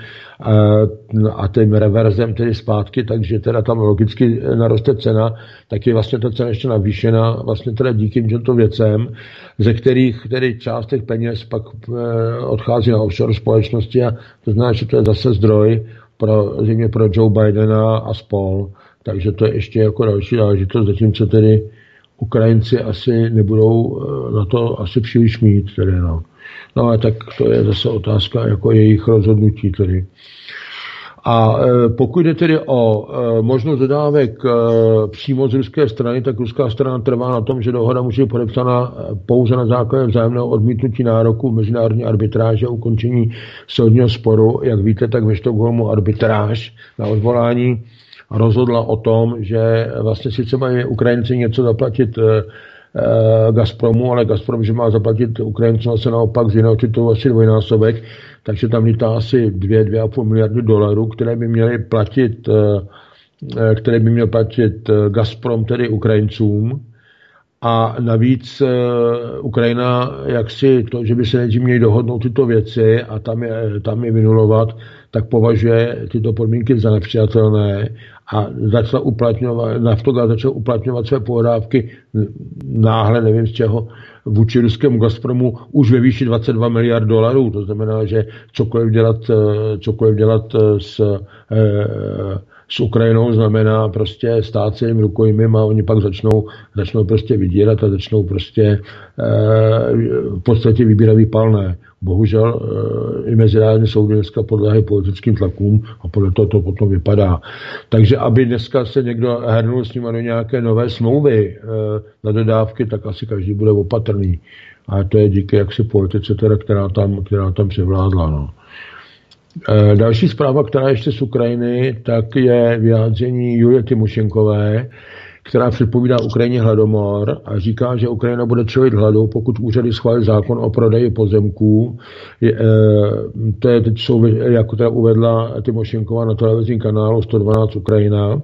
a tím reverzem tedy zpátky, takže teda tam logicky naroste cena, tak je vlastně ta cena ještě navýšena vlastně teda díky těmto věcem, ze kterých tedy část těch peněz pak odchází na offshore společnosti a to znamená, že to je zase zdroj pro, zřejmě pro Joe Bidena a spol. Takže to je ještě jako další záležitost, zatímco tedy Ukrajinci asi nebudou na to asi příliš mít. Tedy no. no ale tak to je zase otázka jako jejich rozhodnutí. Tedy. A e, pokud jde tedy o e, možnost dodávek e, přímo z ruské strany, tak ruská strana trvá na tom, že dohoda může být podepsána pouze na základě vzájemného odmítnutí nároku mezinárodní arbitráže a ukončení soudního sporu. Jak víte, tak ve Stockholmu arbitráž na odvolání rozhodla o tom, že vlastně sice mají Ukrajinci něco zaplatit e, e, Gazpromu, ale Gazprom, že má zaplatit Ukrajincům asi naopak z jiného titulu asi dvojnásobek, takže tam lítá asi dvě, dvě a půl miliardy dolarů, které by měly platit, které by měl platit Gazprom, tedy Ukrajincům. A navíc Ukrajina, jak si to, že by se nejdřív měli dohodnout tyto věci a tam je, tam je vynulovat, tak považuje tyto podmínky za nepřijatelné a začala uplatňovat, Naftogaz začal uplatňovat své pohledávky náhle, nevím z čeho, vůči ruskému Gazpromu už ve výši dvacet dva miliard dolarů. To znamená, že cokoliv dělat, cokoliv dělat s, s Ukrajinou znamená prostě stát se jim rukojmím a oni pak začnou, začnou prostě vydírat a začnou prostě v podstatě vybírat výpalné. Bohužel i mezinárodní soudy dneska podléhají politickým tlakům a podle toho to potom vypadá. Takže aby dneska se někdo hrnul s nimi do nějaké nové smlouvy na dodávky, tak asi každý bude opatrný. A to je díky jaksi politice, teda, která, tam, která tam převládla. No. Další zpráva, která ještě z Ukrajiny, tak je vyjádření Julie Tymošenkové, která předpovídá Ukrajině hladomor a říká, že Ukrajina bude čelit hladu, pokud úřady schválí zákon o prodeji pozemků. Je, to je teď jsou, jako teda uvedla Tymošenková na televizním kanálu sto dvanáct Ukrajina,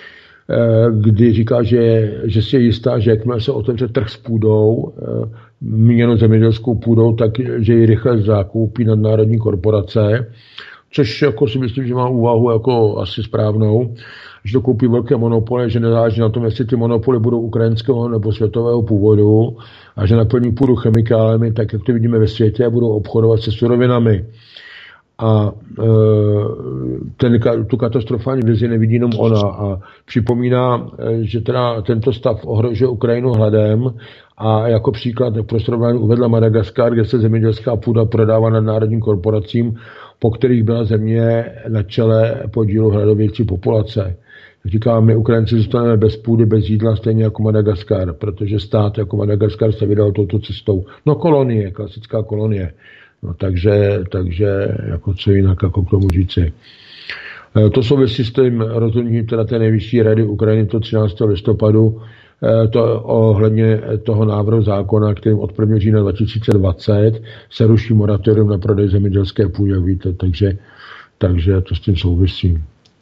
kdy říká, že, že si je jistá, že jakmile se otevře trh s půdou, míněno zemědělskou půdou, tak že ji rychle zakoupí nadnárodní korporace, což jako si myslím, že má úvahu jako asi správnou, že to koupí velké monopoly, že nezáleží na tom, jestli ty monopoly budou ukrajinského nebo světového původu a že naplní půdu chemikáliemi, tak jak to vidíme ve světě, a budou obchodovat se surovinami. A e, ten, tu katastrofální vizi nevidí jenom ona a připomíná, že teda tento stav ohrožuje Ukrajinu hladem a jako příklad pro srovnání uvedla Madagaskar, kde se zemědělská půda prodává nadnárodním korporacím, po kterých byla země na čele podílu hladovějící populace. Říká, my Ukrajinci zůstaneme bez půdy, bez jídla, stejně jako Madagaskar, protože stát jako Madagaskar se vydal touto cestou. No kolonie, klasická kolonie. No takže, takže jako co jinak jako k tomu říci. To souvisí s tím rozhodnutím teda té nejvyšší rady Ukrajiny to třináctého listopadu, to ohledně toho návrhu zákona, kterým od prvního října dva tisíce dvacet se ruší moratorium na prodej zemědělské půdy, jak víte, takže, takže to s tím souvisí.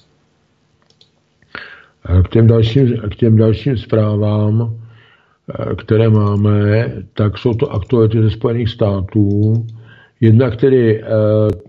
K těm dalším, k těm dalším zprávám, které máme, tak jsou to aktuality ze Spojených států. Jednak tedy eh,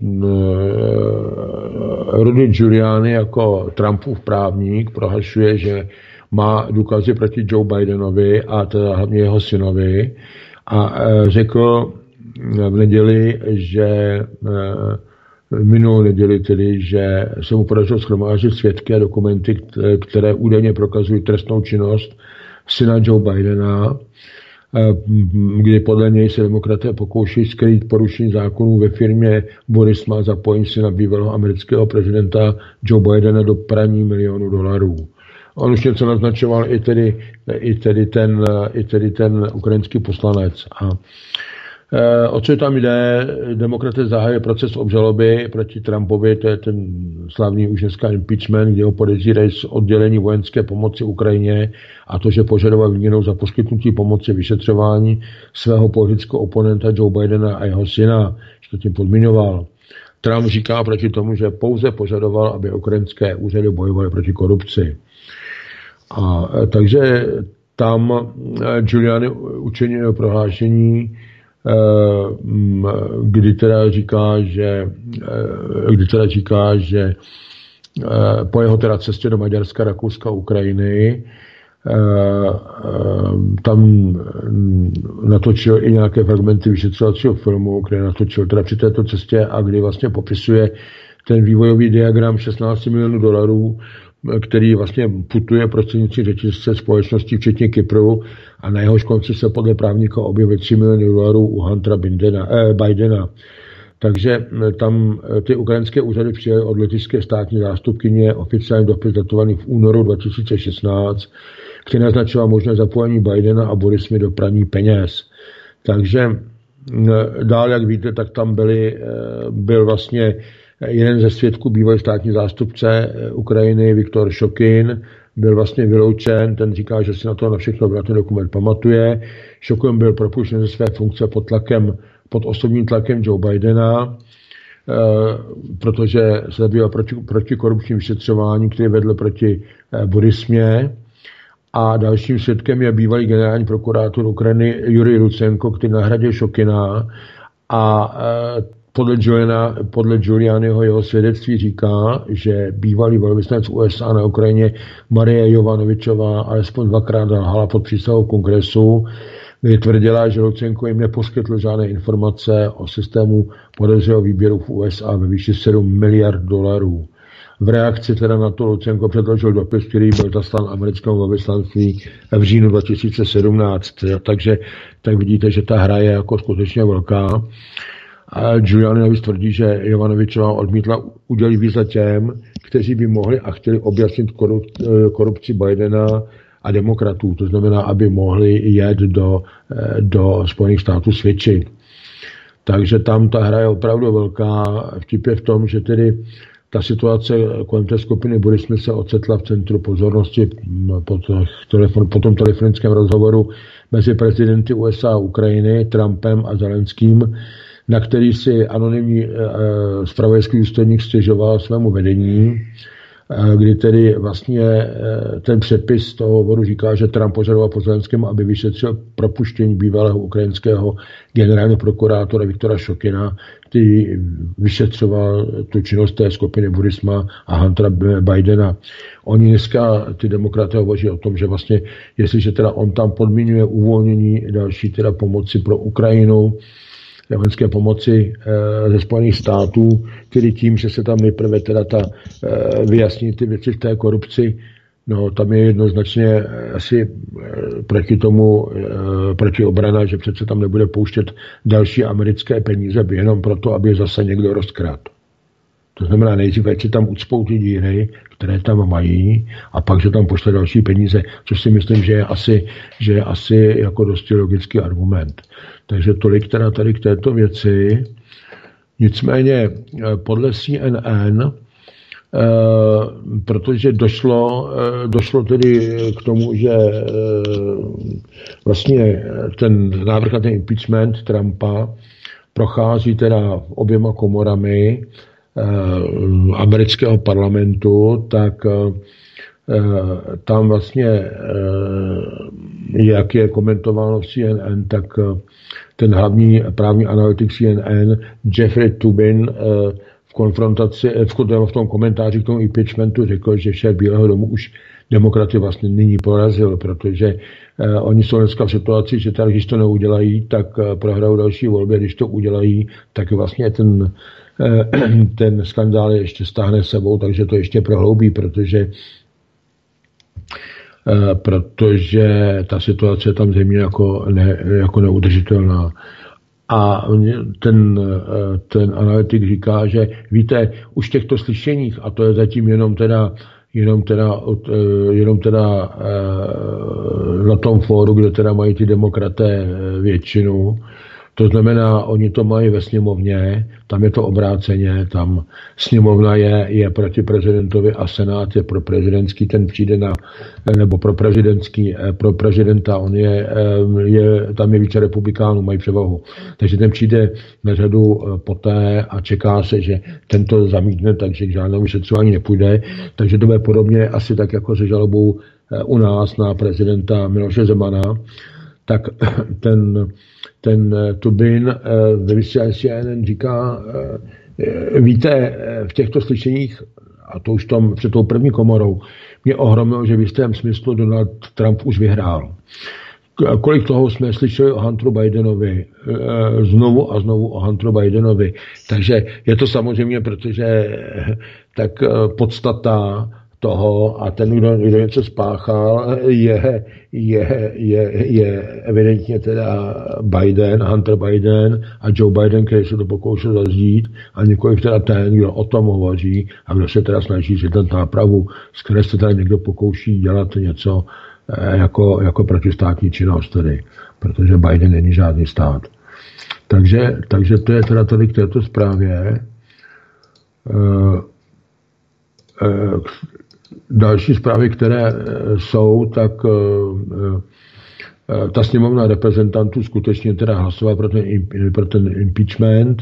Rudy Giuliani jako Trumpův právník prohlašuje, že má důkazy proti Joe Bidenovi a teda hlavně jeho synovi a eh, řekl v neděli, že eh, minulou neděli tedy, že se mu podařilo shromáždit svědky a dokumenty, které údajně prokazují trestnou činnost syna Joe Bidena, kdy podle něj se demokraté pokouší skrýt porušení zákonů ve firmě Burisma zapojení syna bývalého amerického prezidenta Joe Bidena do praní milionů dolarů. On už něco naznačoval i tedy, i tedy, ten, i tedy ten ukrajinský poslanec. A O co tam jde? Demokraté zahájili proces obžaloby proti Trumpovi, to je ten slavný už dneska impeachment, kde ho podezírají z oddělení vojenské pomoci Ukrajině a to, že požadoval výměnou za poskytnutí pomoci vyšetřování svého politického oponenta Joe Bidena a jeho syna, že to tím podmiňoval. Trump říká proti tomu, že pouze požadoval, aby ukrajinské úřady bojovaly proti korupci. A takže tam Giuliani učinil prohlášení, kdy teda říká, že, kdy teda říká, že po jeho teda cestě do Maďarska, Rakouska, Ukrajiny, tam natočil i nějaké fragmenty vyšetřovacího filmu, které natočil teda při této cestě a kdy vlastně popisuje ten vývojový diagram šestnáct milionů dolarů, který vlastně putuje prostřednictvím řetězce společnosti, včetně Kypru, a na jehož konci se podle právníka objevily tři miliony dolarů u Huntera Bidena. Eh, Bidena. Takže tam ty ukrajinské úřady přijaly od lotyšské státní zástupkyně oficiální dopis datovaný v únoru dva tisíce šestnáct, který naznačoval možné zapojení Bidena a Burismy do praní peněz. Takže dál, jak víte, tak tam byli, byl vlastně jeden ze svědků, bývalý státní zástupce Ukrajiny, Viktor Šokin, byl vlastně vyloučen, ten říká, že si na to na všechno na ten dokument pamatuje. Šokin byl propuštěn ze své funkce pod tlakem, pod osobním tlakem Joe Bidena, protože se zabýval proti, proti korupčním vyšetřování, který vedl proti Burismě. A dalším svědkem je bývalý generální prokurátor Ukrajiny Jurij Lucenko, který nahradil Šokina, a podle, Giuliana, podle Giulianiho jeho svědectví říká, že bývalý velvyslanec U S A na Ukrajině Marie Jovanovičová alespoň dvakrát lhala pod přísahou kongresu, kdy tvrdila, že Lucenko jim neposkytl žádné informace o systému podezřelého výběru v U S A ve výši sedm miliard dolarů. V reakci teda na to Lucenko předložil dopis, který byl zaslán americkému velvyslanství v říjnu dva tisíce sedmnáct. Takže tak vidíte, že ta hra je jako skutečně velká. A Giuliani navíc tvrdí, že Jovanovičová odmítla udělit víza těm, kteří by mohli a chtěli objasnit korupci Bidena a demokratů. To znamená, aby mohli jet do, do Spojených států svědčit. Takže tam ta hra je opravdu velká. Vtip je v tom, že tedy ta situace kolem té skupiny Burismy se ocitla v centru pozornosti po, telefon, po tom telefonickém rozhovoru mezi prezidenty U S A a Ukrajiny, Trumpem a Zelenským, na který si anonymní e, zpravodajský důstojník stěžoval svému vedení, e, kdy tedy vlastně e, ten přepis toho hovoru říká, že Trump požadoval po Zelenském, aby vyšetřil propuštění bývalého ukrajinského generálního prokurátora Viktora Šokina, který vyšetřoval tu činnost té skupiny Burisma a Huntera Bidena. Oni dneska, ty demokraté, hovoří o tom, že vlastně, jestliže teda on tam podmiňuje uvolnění další teda pomoci pro Ukrajinu, vojenské pomoci e, ze Spojených států, tedy tím, že se tam nejprve teda ta e, vyjasní ty věci v té korupci, no tam je jednoznačně asi e, proti tomu, e, proti obrana, že přece tam nebude pouštět další americké peníze jenom proto, aby je zase někdo rozkrát. To znamená, nejdříve si tam ucpou ty díry, které tam mají, a pak, že tam pošle další peníze, což si myslím, že je asi, že je asi jako dosti logický argument. Takže tolik teda tady k této věci. Nicméně podle C N N, protože došlo, došlo tedy k tomu, že vlastně ten návrh na ten impeachment Trumpa prochází teda oběma komorami amerického parlamentu, tak tam vlastně, jak je komentováno v C N N, tak ten hlavní právní analytik C N N Jeffrey Toobin v konfrontaci, v tom komentáři k tomu impeachmentu řekl, že šéf Bílého domu už demokraty vlastně nyní porazil, protože oni jsou dneska v situaci, že tady, když to neudělají, tak prohrajou další volby, a když to udělají, tak vlastně ten ten skandál ještě stáhne sebou, takže to ještě prohloubí, protože protože ta situace je tam země jako, ne, jako neudržitelná. A ten, ten analytik říká, že víte, už v těchto slyšeních, a to je zatím jenom teda, jenom teda, jenom teda na tom fóru, kde teda mají ty demokraté většinu, To znamená, oni to mají ve sněmovně, tam je to obráceně, tam sněmovna je, je proti prezidentovi a senát je pro prezidentský, ten přijde na, nebo pro prezidentský, pro prezidenta, on je, je tam je více republikánů, mají převahu. Takže ten přijde na řadu poté a čeká se, že tento zamítne, takže k žádnému vyšetřování nepůjde. Takže to bude podobně asi tak jako se žalobou u nás na prezidenta Miloše Zemana, tak ten ten Tubin ve vysílání C N N říká, víte, v těchto slyšeních, a to už tom před tou první komorou, mě ohromilo, že v jistém smyslu Donald Trump už vyhrál. Kolik toho jsme slyšeli o Hunteru Bidenovi, znovu a znovu o Hunteru Bidenovi. Takže je to samozřejmě, protože tak podstata toho a ten, kdo, kdo něco spáchal, je, je, je, je evidentně teda Biden, Hunter Biden a Joe Biden, který se to pokoušel zazdít, a nikoliv teda ten, kdo o tom hovoří a kdo se teda snaží zjednat nápravu, z které se teda někdo pokouší dělat něco jako, jako protistátní činnost tedy, protože Biden není žádný stát. Takže, takže to je teda tady k této zprávě. Uh, uh, Další zprávy, které jsou, tak ta sněmovna reprezentantů skutečně teda hlasovala pro ten, pro ten impeachment,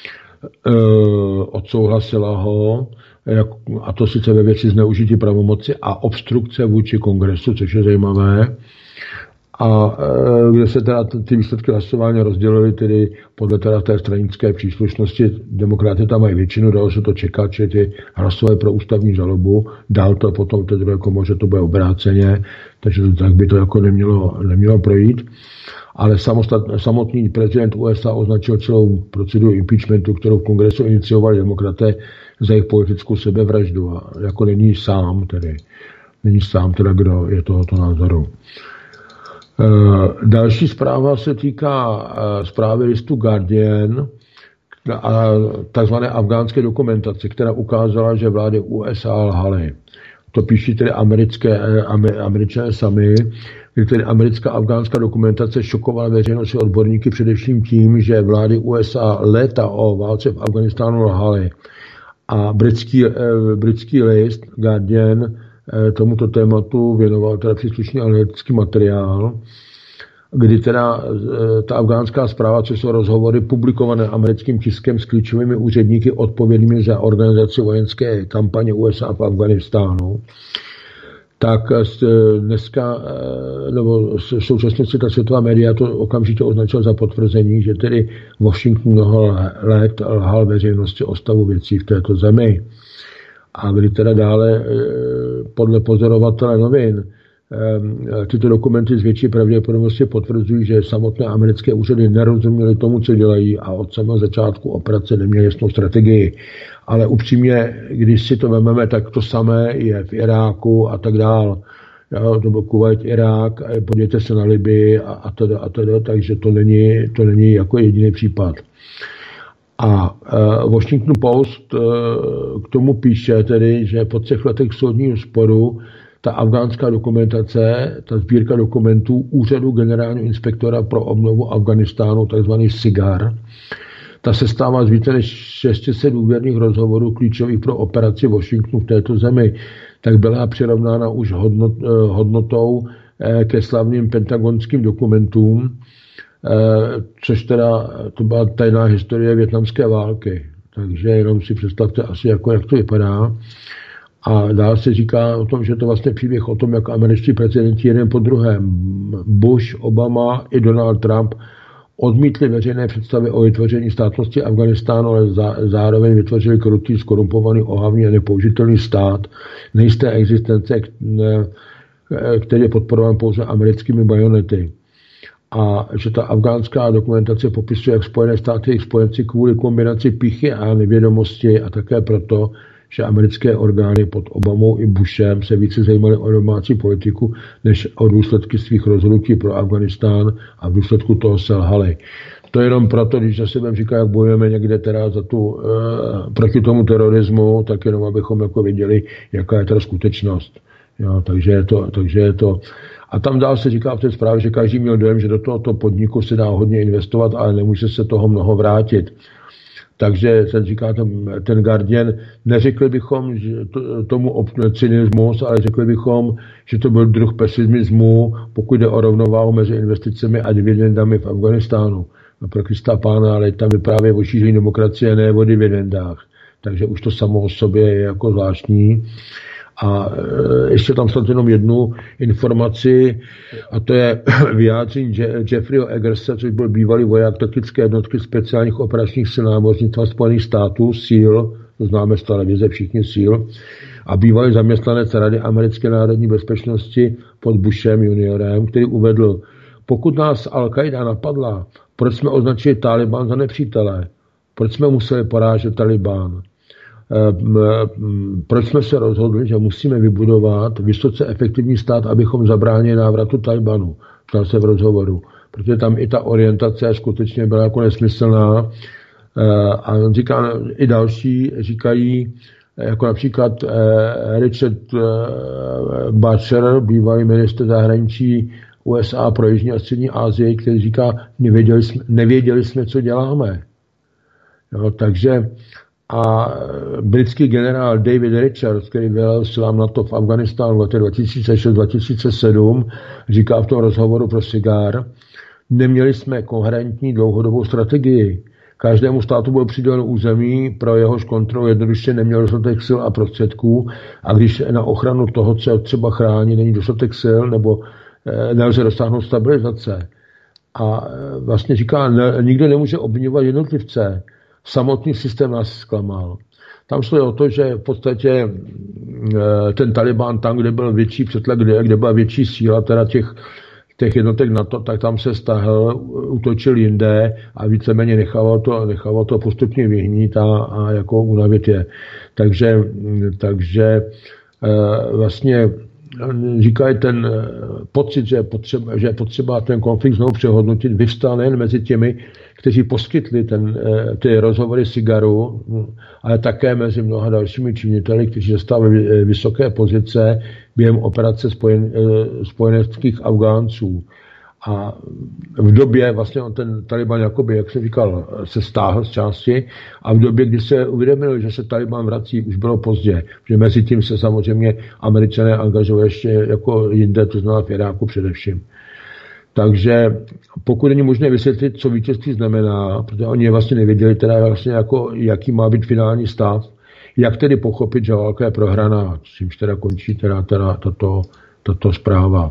odsouhlasila ho, a to sice ve věci zneužití pravomoci a obstrukce vůči kongresu, což je zajímavé. A kde se teda ty výsledky hlasování rozdělily tedy podle teda té stranické příslušnosti. Demokraty tam mají většinu, dalo se to čekat, že ty hlasové pro ústavní žalobu, dál to potom té druhé komoře to bude obráceně, takže to, tak by to jako nemělo, nemělo projít. Ale samostat, samotný prezident U S A označil celou proceduru impeachmentu, kterou v kongresu iniciovali demokraté, za jejich politickou sebevraždu. A jako není sám tedy, není sám teda, kdo je tohoto názoru. Další zpráva se týká zprávy listu Guardian a takzvané afgánské dokumentace, která ukázala, že vlády U S A lhaly. To píší tedy americké, Američané sami, kdy tedy americká afgánská dokumentace šokovala veřejnost i odborníky především tím, že vlády U S A léta o válce v Afghánistánu lhaly. A britský, britský list Guardian tomuto tématu věnoval teda příslušný analytický materiál, kdy teda ta afgánská zpráva, což jsou rozhovory publikované americkým tiskem s klíčovými úředníky odpovědnými za organizaci vojenské kampaně U S A v Afghánistánu, tak dneska, nebo v současnosti ta světová média to okamžitě označila za potvrzení, že tedy Washington mnoho let lhal veřejnosti o stavu věcí v této zemi. A kdy teda dále podle pozorovatele novin tyto dokumenty z větší pravděpodobnosti potvrzují, že samotné americké úřady nerozuměly tomu, co dělají a od samého začátku operace neměly jasnou strategii. Ale upřímně, když si to vezmeme, tak to samé je v Iráku a tak dál. To byl Kuvajt, Irák, podívejte se na Libii a, a teda, a teda, takže to není, to není jako jediný případ. A uh, Washington Post uh, k tomu píše tedy, že po třech letech soudního sporu ta afgánská dokumentace, ta sbírka dokumentů Úřadu generálního inspektora pro obnovu Afghánistánu, takzvaný SIGAR, ta se stává z více než šest set důvěrných rozhovorů klíčových pro operaci Washingtonu v této zemi, tak byla přirovnána už hodnot, hodnotou ke slavným pentagonským dokumentům, což teda to byla tajná historie vietnamské války. Takže jenom si představte asi, jako, jak to vypadá. A dál se říká o tom, že to vlastně příběh o tom, jak američtí prezidenti jeden po druhém, Bush, Obama i Donald Trump, odmítli veřejné představy o vytvoření státnosti Afghánistánu, ale zároveň vytvořili krutý, skorumpovaný, ohavný a nepoužitelný stát nejisté existence, který je podporován pouze americkými bajonety. A že ta afgánská dokumentace popisuje, jak Spojené státy jejich spojenci kvůli kombinaci pýchy a nevědomosti a také proto, že americké orgány pod Obamou i Bushem se více zajímaly o domácí politiku, než o důsledky svých rozhodnutí pro Afghánistán a v důsledku toho selhali. To je jenom proto, když za sebe říká, jak bojujeme někde teda za tu, e, proti tomu terorismu, tak jenom abychom jako viděli, jaká je teda skutečnost. Jo, takže je to, takže je to. A tam dál se říká v té zprávě, že každý měl dojem, že do tohoto podniku se dá hodně investovat, ale nemůže se toho mnoho vrátit. Takže ten říká ten Guardian, neřekli bychom že to, tomu cynismus, ale řekli bychom, že to byl druh pesimismu, pokud jde o rovnováhu mezi investicemi a dividendami v Afghánistánu. No pro Krista pána, ale tam vyprávějí o šíření demokracie, ne o dividendách. Takže už to samo o sobě je jako zvláštní. A ještě tam snad jenom jednu informaci, a to je vyjádření Jeffreyho Eggerse, což byl bývalý voják taktické jednotky speciálních operačních sil námořnictva Spojených států, SEAL, to známe z televize všichni SEAL, a bývalý zaměstnanec Rady americké národní bezpečnosti pod Bushem juniorem, který uvedl, pokud nás Al-Qaida napadla, proč jsme označili Taliban za nepřítele? Proč jsme museli porážet Taliban? Proč jsme se rozhodli, že musíme vybudovat vysoce efektivní stát, abychom zabránili návratu Talibanu? Ptal se v rozhovoru. Protože tam i ta orientace skutečně byla jako nesmyslná. A on říká, i další říkají, jako například Richard Butcher, bývalý ministr zahraničí U S A pro Jižní a Střední Asii, který říká, nevěděli jsme, nevěděli jsme, co děláme. Jo, takže a britský generál David Richards, který velel silám NATO v Afghánistánu v letech dva tisíce šest dva tisíce sedm, říká v tom rozhovoru pro Cigar, neměli jsme koherentní dlouhodobou strategii. Každému státu byl přiděleno území, pro jehož kontrolu jednoduše neměl dostatek sil a prostředků, a když na ochranu toho, co třeba chrání, není dostatek sil, nebo nelze dosáhnout stabilizace. A vlastně říká, ne, nikdo nemůže obviňovat jednotlivce. Samotný systém nás zklamal. Tam šlo o to, že v podstatě ten Taliban tam, kde byl větší přetlak, kde, kde byla větší síla teda těch, těch jednotek NATO, tak tam se stáhl, útočil jinde a víceméně nechával to, nechával to postupně vyhnít a, a jako unavit je. Takže, takže vlastně říkají ten pocit, že je potřeba, že je potřeba ten konflikt znovu přehodnotit, vyvstal nejen mezi těmi, kteří poskytli ten, ty rozhovory Cigaru, ale také mezi mnoha dalšími činiteli, kteří zastávají vysoké pozice během operace spojen, spojeneckých Afgánců. A v době vlastně ten Taliban, jakoby, jak jsem říkal, se stáhl z části, a v době, kdy se uvědomil, že se Taliban vrací, už bylo pozdě, že mezi tím se samozřejmě Američané angažovali ještě jako jinde, to znamená v Iráku především. Takže pokud není možné vysvětlit, co vítězství znamená, protože oni vlastně nevěděli, teda vlastně jako, jaký má být finální stav, jak tedy pochopit, že válka je prohraná, čímž teda končí teda, teda tato, tato zpráva.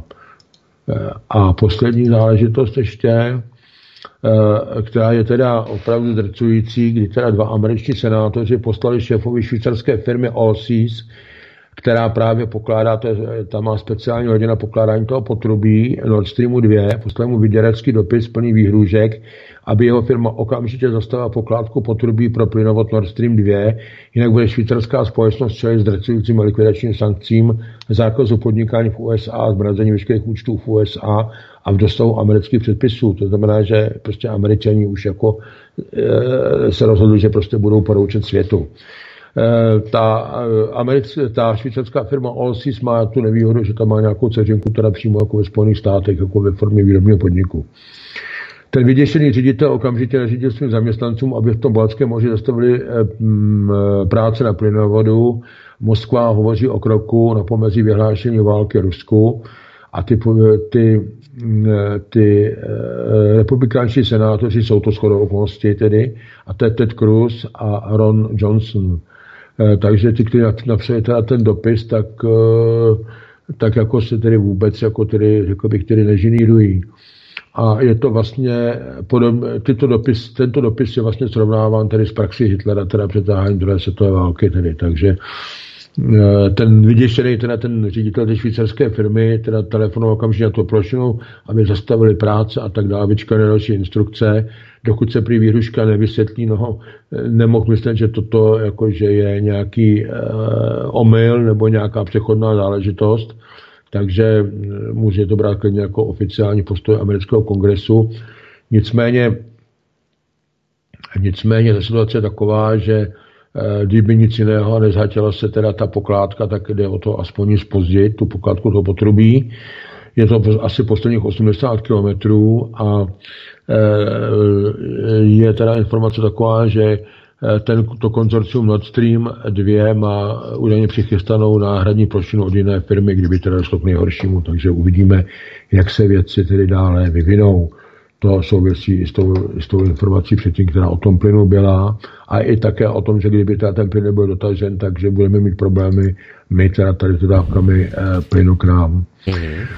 A poslední záležitost ještě, která je teda opravdu drcující, kdy teda dva američtí senátoři poslali šéfovi švýcarské firmy Allseas, která právě pokládá, to je, tam má speciální hodina na pokládání toho potrubí Nord Streamu dva, poslali mu vyděračský dopis plný výhrůžek, aby jeho firma okamžitě zastavila pokládku potrubí pro plynovod Nord Stream dva, jinak bude švýcarská společnost čelit zdrcujícím likvidačním sankcím, zákazu podnikání v U S A, zmrazení veškerých účtů v U S A a v dostahu amerických předpisů. To znamená, že prostě Američani už jako e, se rozhodli, že prostě budou poroučet světu. Ta, americká, ta švýcarská firma Allseas má tu nevýhodu, že tam má nějakou dceřinku teda přímo jako ve Spojených státech, jako ve formě výrobního podniku. Ten vyděšený ředitel okamžitě nařídil svým zaměstnancům, aby v tom Baltském moři zastavili práce na plynovodu. Moskva hovoří o kroku na pomezí vyhlášení války Rusku a ty, ty, ty republikánští senátoři jsou to shodou okolností tedy, a to je Ted Cruz a Ron Johnson. Takže ty, kteří napsali teda ten dopis, tak, tak jako se tedy vůbec, jako tedy, řekl bych, tedy nežinírují. A je to vlastně, podobně, tyto dopis, tento dopis je vlastně srovnáván tedy s praxí Hitlera, teda před zahájením druhé světové války, tedy, takže ten vyděšený, teda ten ředitel té švýcarské firmy, teda telefonoval okamžitě na to plošinu, aby zastavili práce a tak dále, vyčkali další instrukce, dokud se prý výhruška nevysvětlí, no, nemohl myslet, že toto jakože je nějaký e, omyl nebo nějaká přechodná záležitost, takže může to brát klidně jako oficiální postoj amerického kongresu. Nicméně, nicméně ta situace je taková, že kdyby nic jiného nezhatila se teda ta pokládka, tak jde o to aspoň zpozdit, tu pokládku to potrubí. Je to asi posledních osmdesát kilometrů a je teda informace taková, že tento konzorcium Nord Stream dva má údajně přichystanou náhradní plošinu od jiné firmy, kdyby teda došlo k nejhoršímu, takže uvidíme, jak se věci tedy dále vyvinou. To souvisí s tou, s tou informací předtím, která o tom plynu byla a i také o tom, že kdyby teda ten plyn nebyl dotažen, takže budeme mít problémy my teda tady dodávkami eh, plynu k nám. Mm-hmm.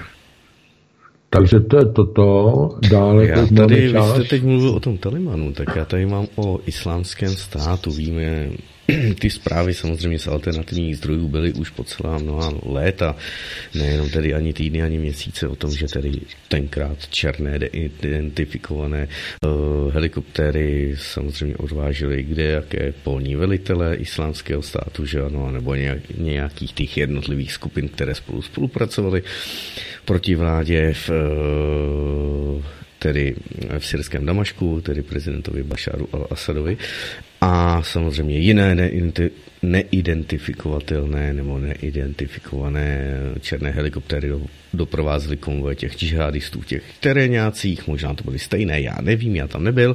Takže to je toto, dále já teď tady, vy čas. jste teď mluvil o tom Talibanu, tak já tady mám o islámském státu, víme, ty zprávy samozřejmě z alternativních zdrojů byly už po celá mnoha léta, nejenom tedy ani týdny, ani měsíce o tom, že tedy tenkrát černé neidentifikované uh, helikoptéry samozřejmě odvážely kde jaké polní velitele islámského státu, že ano, nebo nějak, nějakých těch jednotlivých skupin, které spolu spolupracovaly proti vládě v uh, tedy v syrském Damašku, tedy prezidentovi Bašáru al-Asadovi a samozřejmě jiné neidentifikovatelné nebo neidentifikované černé helikoptéry doprovázely konvoje těch džihadistů, těch teréňácích, možná to byly stejné, já nevím, já tam nebyl.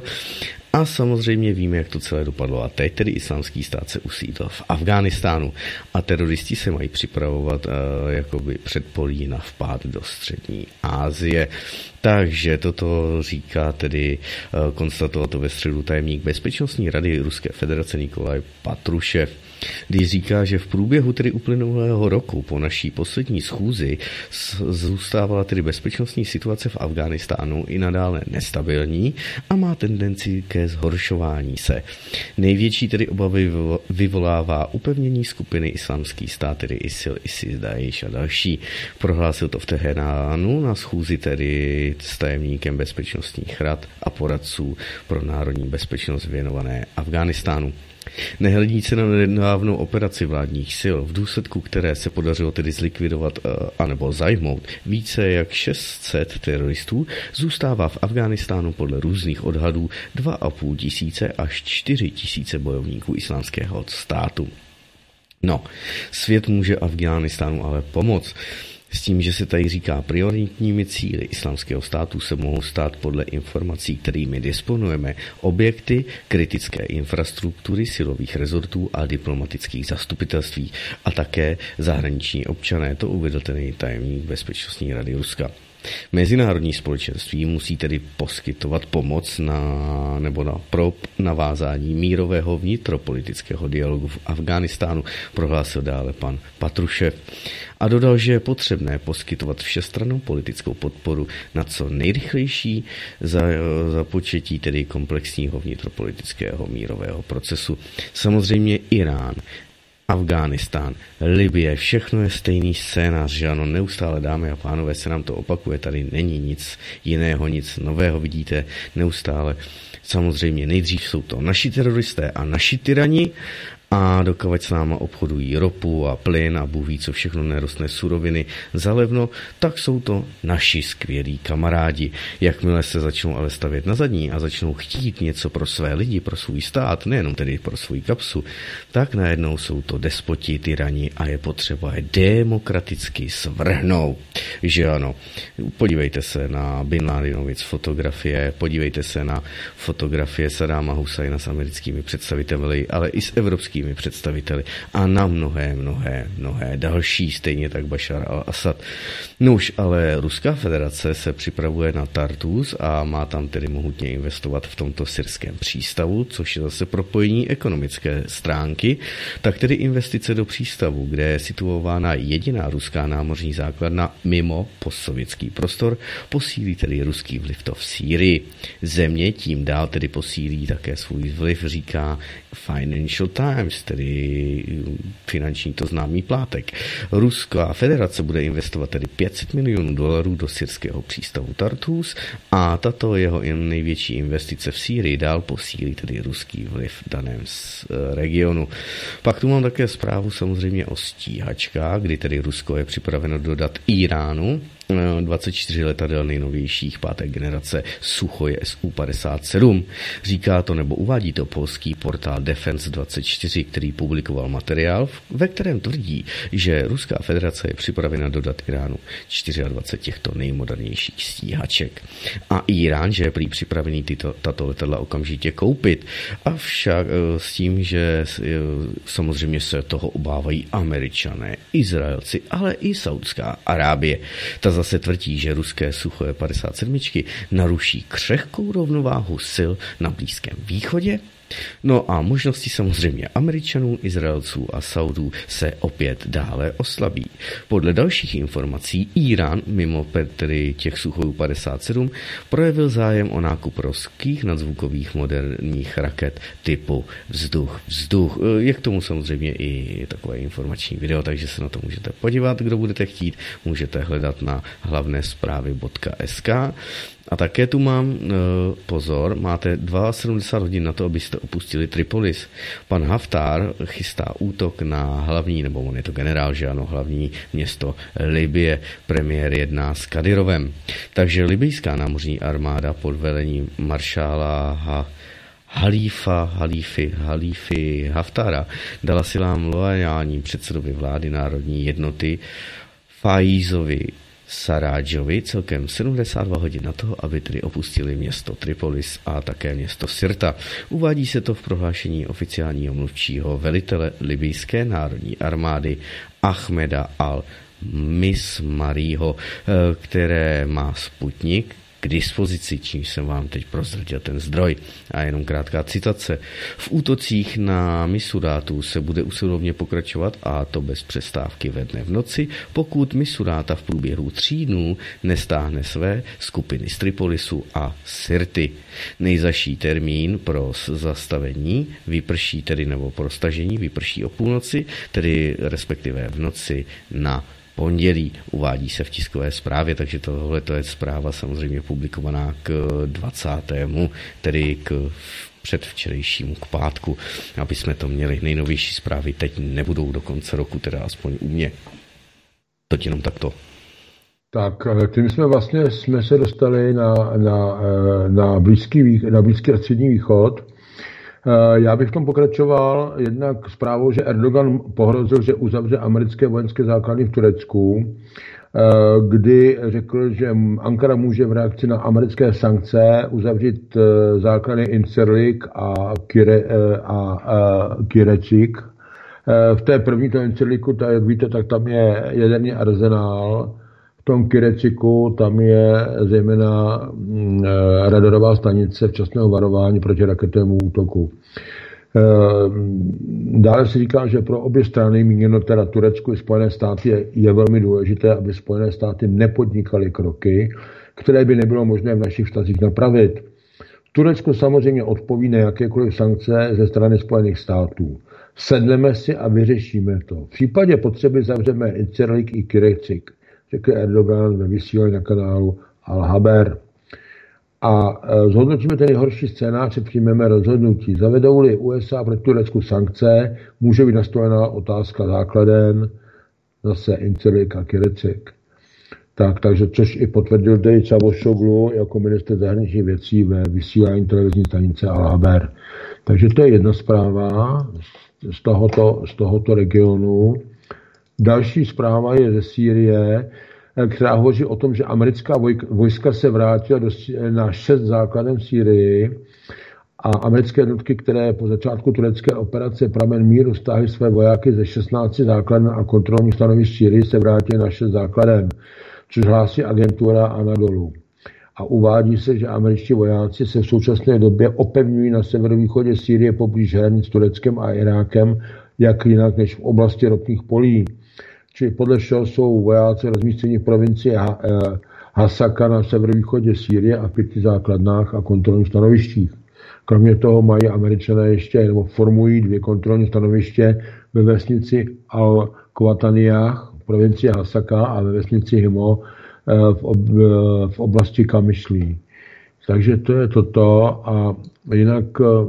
A samozřejmě víme, jak to celé dopadlo. A teď tedy islámský stát se usídl v Afghánistánu a teroristi se mají připravovat uh, jakoby předpolí na vpád do střední Asie. Takže toto říká tedy, uh, konstatoval to ve středu tajemník Bezpečnostní rady Ruské federace Nikolaj Patrušev, když říká, že v průběhu tedy uplynulého roku po naší poslední schůzi zůstávala tedy bezpečnostní situace v Afghánistánu i nadále nestabilní a má tendenci ke zhoršování se. Největší tedy obavy vyvolává upevnění skupiny Islámský stát, tedy ISIL, ISIS, Daesh a další. Prohlásil to v Teheránu na schůzi tedy s tajemníkem bezpečnostních rad a poradců pro národní bezpečnost věnované Afghánistánu. Nehledí se na nedávnou operaci vládních sil, v důsledku které se podařilo tedy zlikvidovat anebo zajmout více jak šest set teroristů, zůstává v Afghánistánu podle různých odhadů dva a půl tisíce až čtyři tisíce bojovníků islámského státu. No, svět může Afghánistánu ale pomoct. S tím, že se tady říká, prioritními cíli islámského státu se mohou stát podle informací, kterými disponujeme, objekty kritické infrastruktury silových rezortů a diplomatických zastupitelství a také zahraniční občané, to uvedl ten tajemník Bezpečnostní rady Ruska. Mezinárodní společenství musí tedy poskytovat pomoc na, nebo na pro navázání mírového vnitropolitického dialogu v Afghánistánu, prohlásil dále pan Patrušev. A dodal, že je potřebné poskytovat všestrannou politickou podporu na co nejrychlejší za, započetí tedy komplexního vnitropolitického mírového procesu. Samozřejmě Irán, Afghánistán, Libye, všechno je stejný scénář, že ano, neustále, dámy a pánové, se nám to opakuje, tady není nic jiného, nic nového, vidíte, neustále. Samozřejmě nejdřív jsou to naši teroristé a naši tyrani, a dokud s náma obchodují ropu a plyn a Bůh ví, co všechno nerostné suroviny za levno, tak jsou to naši skvělí kamarádi. Jakmile se začnou ale stavět na zadní a začnou chtít něco pro své lidi, pro svůj stát, nejenom tedy pro svůj kapsu, tak najednou jsou to despoti, tyrani a je potřeba je demokraticky svrhnout. Že ano, podívejte se na Bin Ladenovic fotografie, podívejte se na fotografie Sadáma Husajna s americkými představiteli, ale i s evropskými představiteli a na mnohé, mnohé, mnohé další, stejně tak Bašar al-Asad. Nuž, ale Ruská federace se připravuje na Tartus a má tam tedy mohutně investovat v tomto syrském přístavu, což je zase propojení ekonomické stránky, tak tedy investice do přístavu, kde je situována jediná ruská námořní základna mimo postsovětský prostor, posílí tedy ruský vliv to v Sýrii. Země tím dál tedy posílí také svůj vliv, říká Financial Times, tedy finanční to známý plátek. Ruská federace bude investovat tedy pět set milionů dolarů do syrského přístavu Tartus a tato jeho největší investice v Sýrii dál posílí tedy ruský vliv v daném regionu. Pak tu mám také zprávu samozřejmě o stíhačkách, kdy tedy Rusko je připraveno dodat Iránu dvacet čtyři letadel nejnovějších páté generace Suchoj S U padesát sedm. Říká to nebo uvádí to polský portál Defense dvacet čtyři, který publikoval materiál, ve kterém tvrdí, že Ruská federace je připravena dodat Iránu dvacet čtyři těchto nejmodernějších stíhaček. A Irán, že je prý připravený tyto, tato letadla okamžitě koupit. Avšak s tím, že samozřejmě se toho obávají Američané, Izraelci, ale i Saudská Arábie. Ta zase tvrdí, že ruské Suchoje padesát sedm naruší křehkou rovnováhu sil na Blízkém východě. No a možnosti samozřejmě Američanů, Izraelců a Saudů se opět dále oslabí. Podle dalších informací Irán, mimo tedy těch Suchojů padesát sedm, projevil zájem o nákup ruských nadzvukových moderních raket typu vzduch-vzduch. Je k tomu samozřejmě i takové informační video, takže se na to můžete podívat, kdo budete chtít. Můžete hledat na hlavné zprávy tečka es ká. A také tu mám pozor, máte sedmdesát dva hodin na to, abyste opustili Tripolis. Pan Haftar chystá útok na hlavní, nebo on je to generál, že ano, hlavní město Libye. Premiér jedná s Kadyrovem. Takže libijská námořní armáda pod velením maršála ha Halífa, Halífy, Halífy Haftara dala silám loajálním předsedovi vlády národní jednoty Faizovi Saradžovi celkem sedmdesát dva hodin na to, aby tedy opustili město Tripolis a také město Sirta. Uvádí se to v prohlášení oficiálního mluvčího velitele libijské národní armády Ahmeda al-Mismariho, které má Sputnik k dispozici, čím jsem vám teď prozradil ten zdroj. A jenom krátká citace. V útocích na Misurátu se bude usilovně pokračovat, a to bez přestávky ve dne v noci, pokud Misuráta v průběhu tří dnů nestáhne své skupiny z Tripolisu a Sirty. Nejzaší termín pro zastavení vyprší tedy nebo pro stažení vyprší o půlnoci, tedy respektive v noci na pondělí, uvádí se v tiskové zprávě, takže tohle je zpráva samozřejmě publikovaná k dvacátému tedy k předvčerejšímu, k pátku, aby jsme to měli. Nejnovější zprávy teď nebudou do konce roku, teda aspoň u mě. To jenom takto. Tak tím jsme vlastně jsme se dostali na, na, na, blízký, na blízký a střední východ. Já bych v tom pokračoval jednak zprávou, že Erdogan pohrozil, že uzavře americké vojenské základny v Turecku, kdy řekl, že Ankara může v reakci na americké sankce uzavřít základny Incirlik a, Kire, a, a Kirecik. V té první to Incirliku, tak jak víte, tak tam je jaderný arzenál. V tom Kireciku tam je zejména radarová stanice včasného varování proti raketovému útoku. Dále se říká, že pro obě strany, míněno teda Turecku i Spojené státy, je, je velmi důležité, aby Spojené státy nepodnikaly kroky, které by nebylo možné v našich vztazích napravit. Turecko samozřejmě odpoví na jakékoliv sankce ze strany Spojených států. Sedneme si a vyřešíme to. V případě potřeby zavřeme Incirlik i Kirecik, řekl Erdogan ve vysílání na kanálu Al-Haber. A zhodnotíme ten nejhorší scénář, přijmeme rozhodnutí. Zavedou-li U S A proti Turecku sankce, může být nastolená otázka základen, zase Incirlik a Kirecik. Tak, takže což i potvrdil Dej Čavošoglu jako ministr zahraničních věcí ve vysílání televizní stanice Al-Haber. Takže to je jedna zpráva z tohoto, z tohoto regionu. Další zpráva je ze Sýrie, která hovoří o tom, že americká vojska se vrátila do, na šest základen v Sýrii a americké jednotky, které po začátku turecké operace Pramen míru stáhly své vojáky ze šestnácti základen a kontrolních stanovišť Sýrii, se vrátily na šest základen, což hlásí agentura Anadolu. A uvádí se, že američtí vojáci se v současné době opevňují na severovýchodě Sýrie poblíž hranic s Tureckem a Irákem, jak jinak než v oblasti ropných polí. Čili podle všeho jsou vojáci rozmístěni v provincii Hasaka na severovýchodě Sýrie a v pěti základnách a kontrolních stanovištích. Kromě toho mají Američané ještě, nebo formují dvě kontrolní stanoviště ve vesnici Al-Qataniyah v provincii Hasaka a ve vesnici Himo v, ob, v oblasti Kamyšlí. Takže to je toto a jinak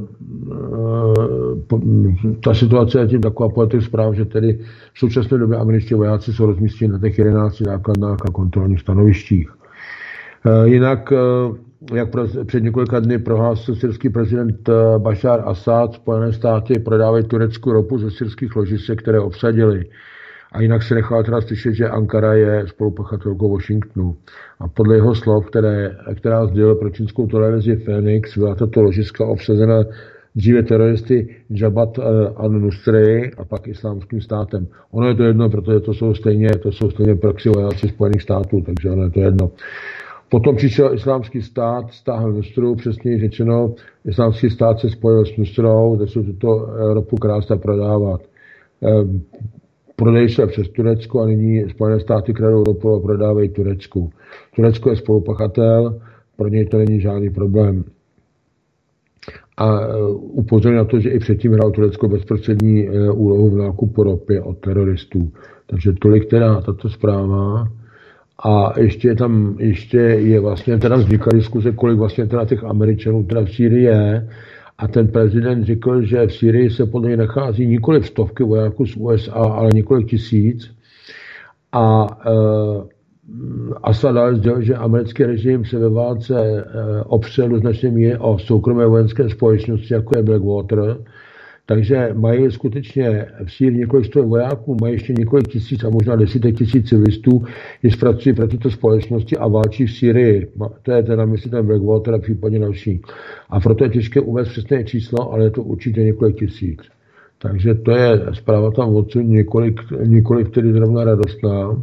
ta situace je tím taková po těch zpráv, že tedy v současné době američtí vojáci jsou rozmístěni na těch jedenácti základnách a kontrolních stanovištích. Jinak, jak před několika dny prohlásil syrský prezident Bašár Asad, Spojené státy prodávají Turecku ropu ze syrských ložisek, které obsadili. A jinak se nechal teda slyšet, že Ankara je spolupachatelkou Washingtonu. A podle jeho slov, které, která sdělil pro čínskou televizi Phoenix, byla tato ložiska obsazena dříve teroristy Jabhat al-Nusry a pak islámským státem. Ono je to jedno, protože to jsou stejně, to jsou stejně proxy vojáci Spojených států, takže ono je to jedno. Potom přišel islámský stát, stáhl Nusru, přesněji řečeno, islámský stát se spojil s Nusrou, kde se tuto ropu krásně prodávat. Prodej se přes Turecko a nyní Spojené státy kradou ropu a prodávají Turecku. Turecko je spolupachatel, pro něj to není žádný problém. A upozorňuji na to, že i předtím hrál Turecko bezprostřední úlohu v nákupu ropy od teroristů. Takže tolik teda tato zpráva. A ještě je tam, ještě je vlastně, teda vznikla diskuze, kolik vlastně teda těch Američanů teda v Sýrii je. A ten prezident řekl, že v Sýrii se podle něj nachází nikoliv stovky vojáků z U S A, ale několik tisíc. A e, Asad sdělil, že americký režim se ve válce e, opřel do značné míry o soukromé vojenské společnosti, jako je Blackwater. Takže mají skutečně v Sýrii několik stovek vojáků, mají ještě několik tisíc a možná desítek tisíc civilistů, jež pracují pro tyto společnosti a válčí v Sýrii. To je teda myslím ten Blackwater a případně další. A proto je těžké uvést přesné číslo, ale je to určitě několik tisíc. Takže to je zpráva tam odsud několik, několik tedy zrovna radostná.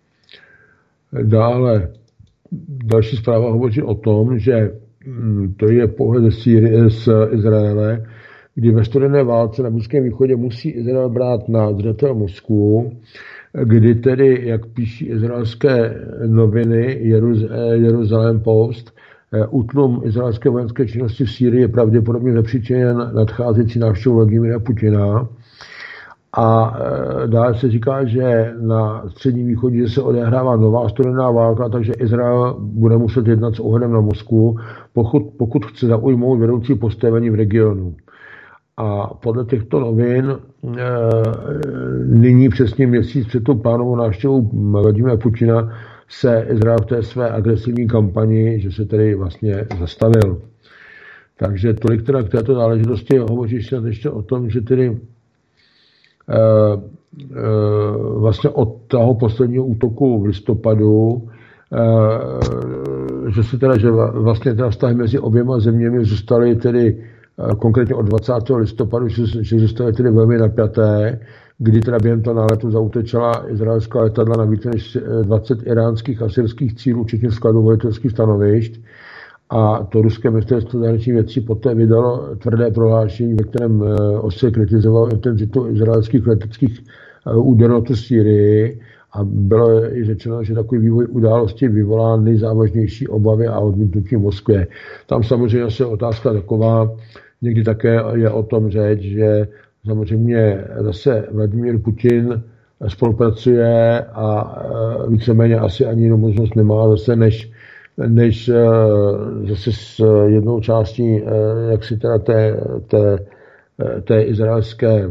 Dále další zpráva hovoří o tom, že to je pohled z Sýrie, z Izraele, kdy ve studené válce na Blízkém východě musí Izrael brát na zřetel Moskvu, kdy tedy, jak píší izraelské noviny Jeruz- Jerusalem Post, útlum izraelské vojenské činnosti v Sýrii je pravděpodobně zapříčiněn nadcházející návštěvou Vladimira Putina. A dále se říká, že na Středním východě se odehrává nová studená válka, takže Izrael bude muset jednat s ohledem na Moskvu, pokud, pokud chce zaujmout vedoucí postavení v regionu. A podle těchto novin e, nyní přesně měsíc před tou plánovou návštěvou Vladimira Putina se Izrael v té své agresivní kampani, že se tedy vlastně zastavil. Takže tolik teda k této záležitosti. Hovoří se ještě o tom, že tedy e, e, vlastně od toho posledního útoku v listopadu e, že se teda, že vlastně teda vztahy mezi oběma zeměmi zůstaly tedy konkrétně od dvacátého listopadu, že, že zůstaly tedy velmi napjaté, kdy teda během toho náletu zaútočila izraelská letadla na více než dvacet iránských a syrských cílů, včetně skladů velitelských stanovišť. A to ruské ministerstvo zahraničních věcí poté vydalo tvrdé prohlášení, ve kterém ostře kritizovalo intenzitu izraelských leteckých úderů na Sýrii. A bylo i řečeno, že takový vývoj události vyvolá nejzávažnější obavy a odmítnutí v Moskvě. Tam samozřejmě je otázka taková, někdy také je o tom řeč, že samozřejmě zase Vladimír Putin spolupracuje a víceméně asi ani jinou možnost nemá zase než, než zase s jednou částí jak si teda té, té té izraelské,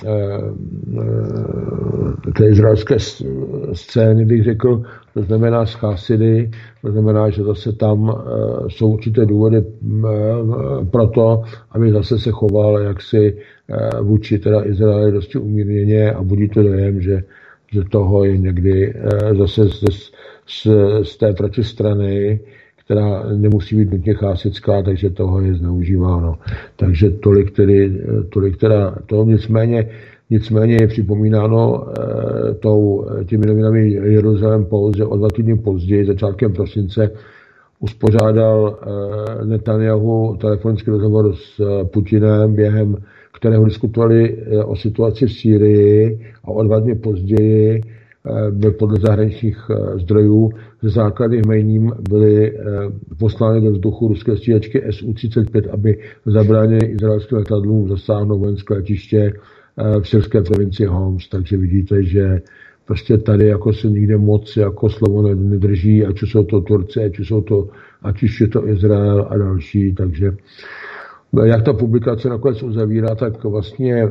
té izraelské scény, bych řekl, to znamená z Chasidy, to znamená, že zase tam jsou určité důvody pro to, aby zase se choval jaksi vůči teda Izraeli dosti umírněně a budí to dojem, že, že toho je někdy zase z, z, z té protistrany, která nemusí být nutně chásická, takže toho je zneužíváno. Takže tolik tedy, tolik teda toho nicméně, nicméně je připomínáno e, tou, těmi novinami Jerusalem Post, že o dva týdny později, začátkem prosince, uspořádal e, Netanyahu telefonický rozhovor s e, Putinem, během kterého diskutovali e, o situaci v Sýrii a o dva dny později byl podle zahraničních zdrojů ze základy jméním byly poslány do vzduchu ruské stíhačky S U třicet pět, aby zabránili izraelským letadlům zasáhnout vojenské letiště v syrské provincii Homs. Takže vidíte, že prostě tady jako se nikde moc jako slovo nedrží, ať jsou to Turci, ať jsou to, ať už je to Izrael a další, takže jak ta publikace nakonec uzavírá, tak vlastně e,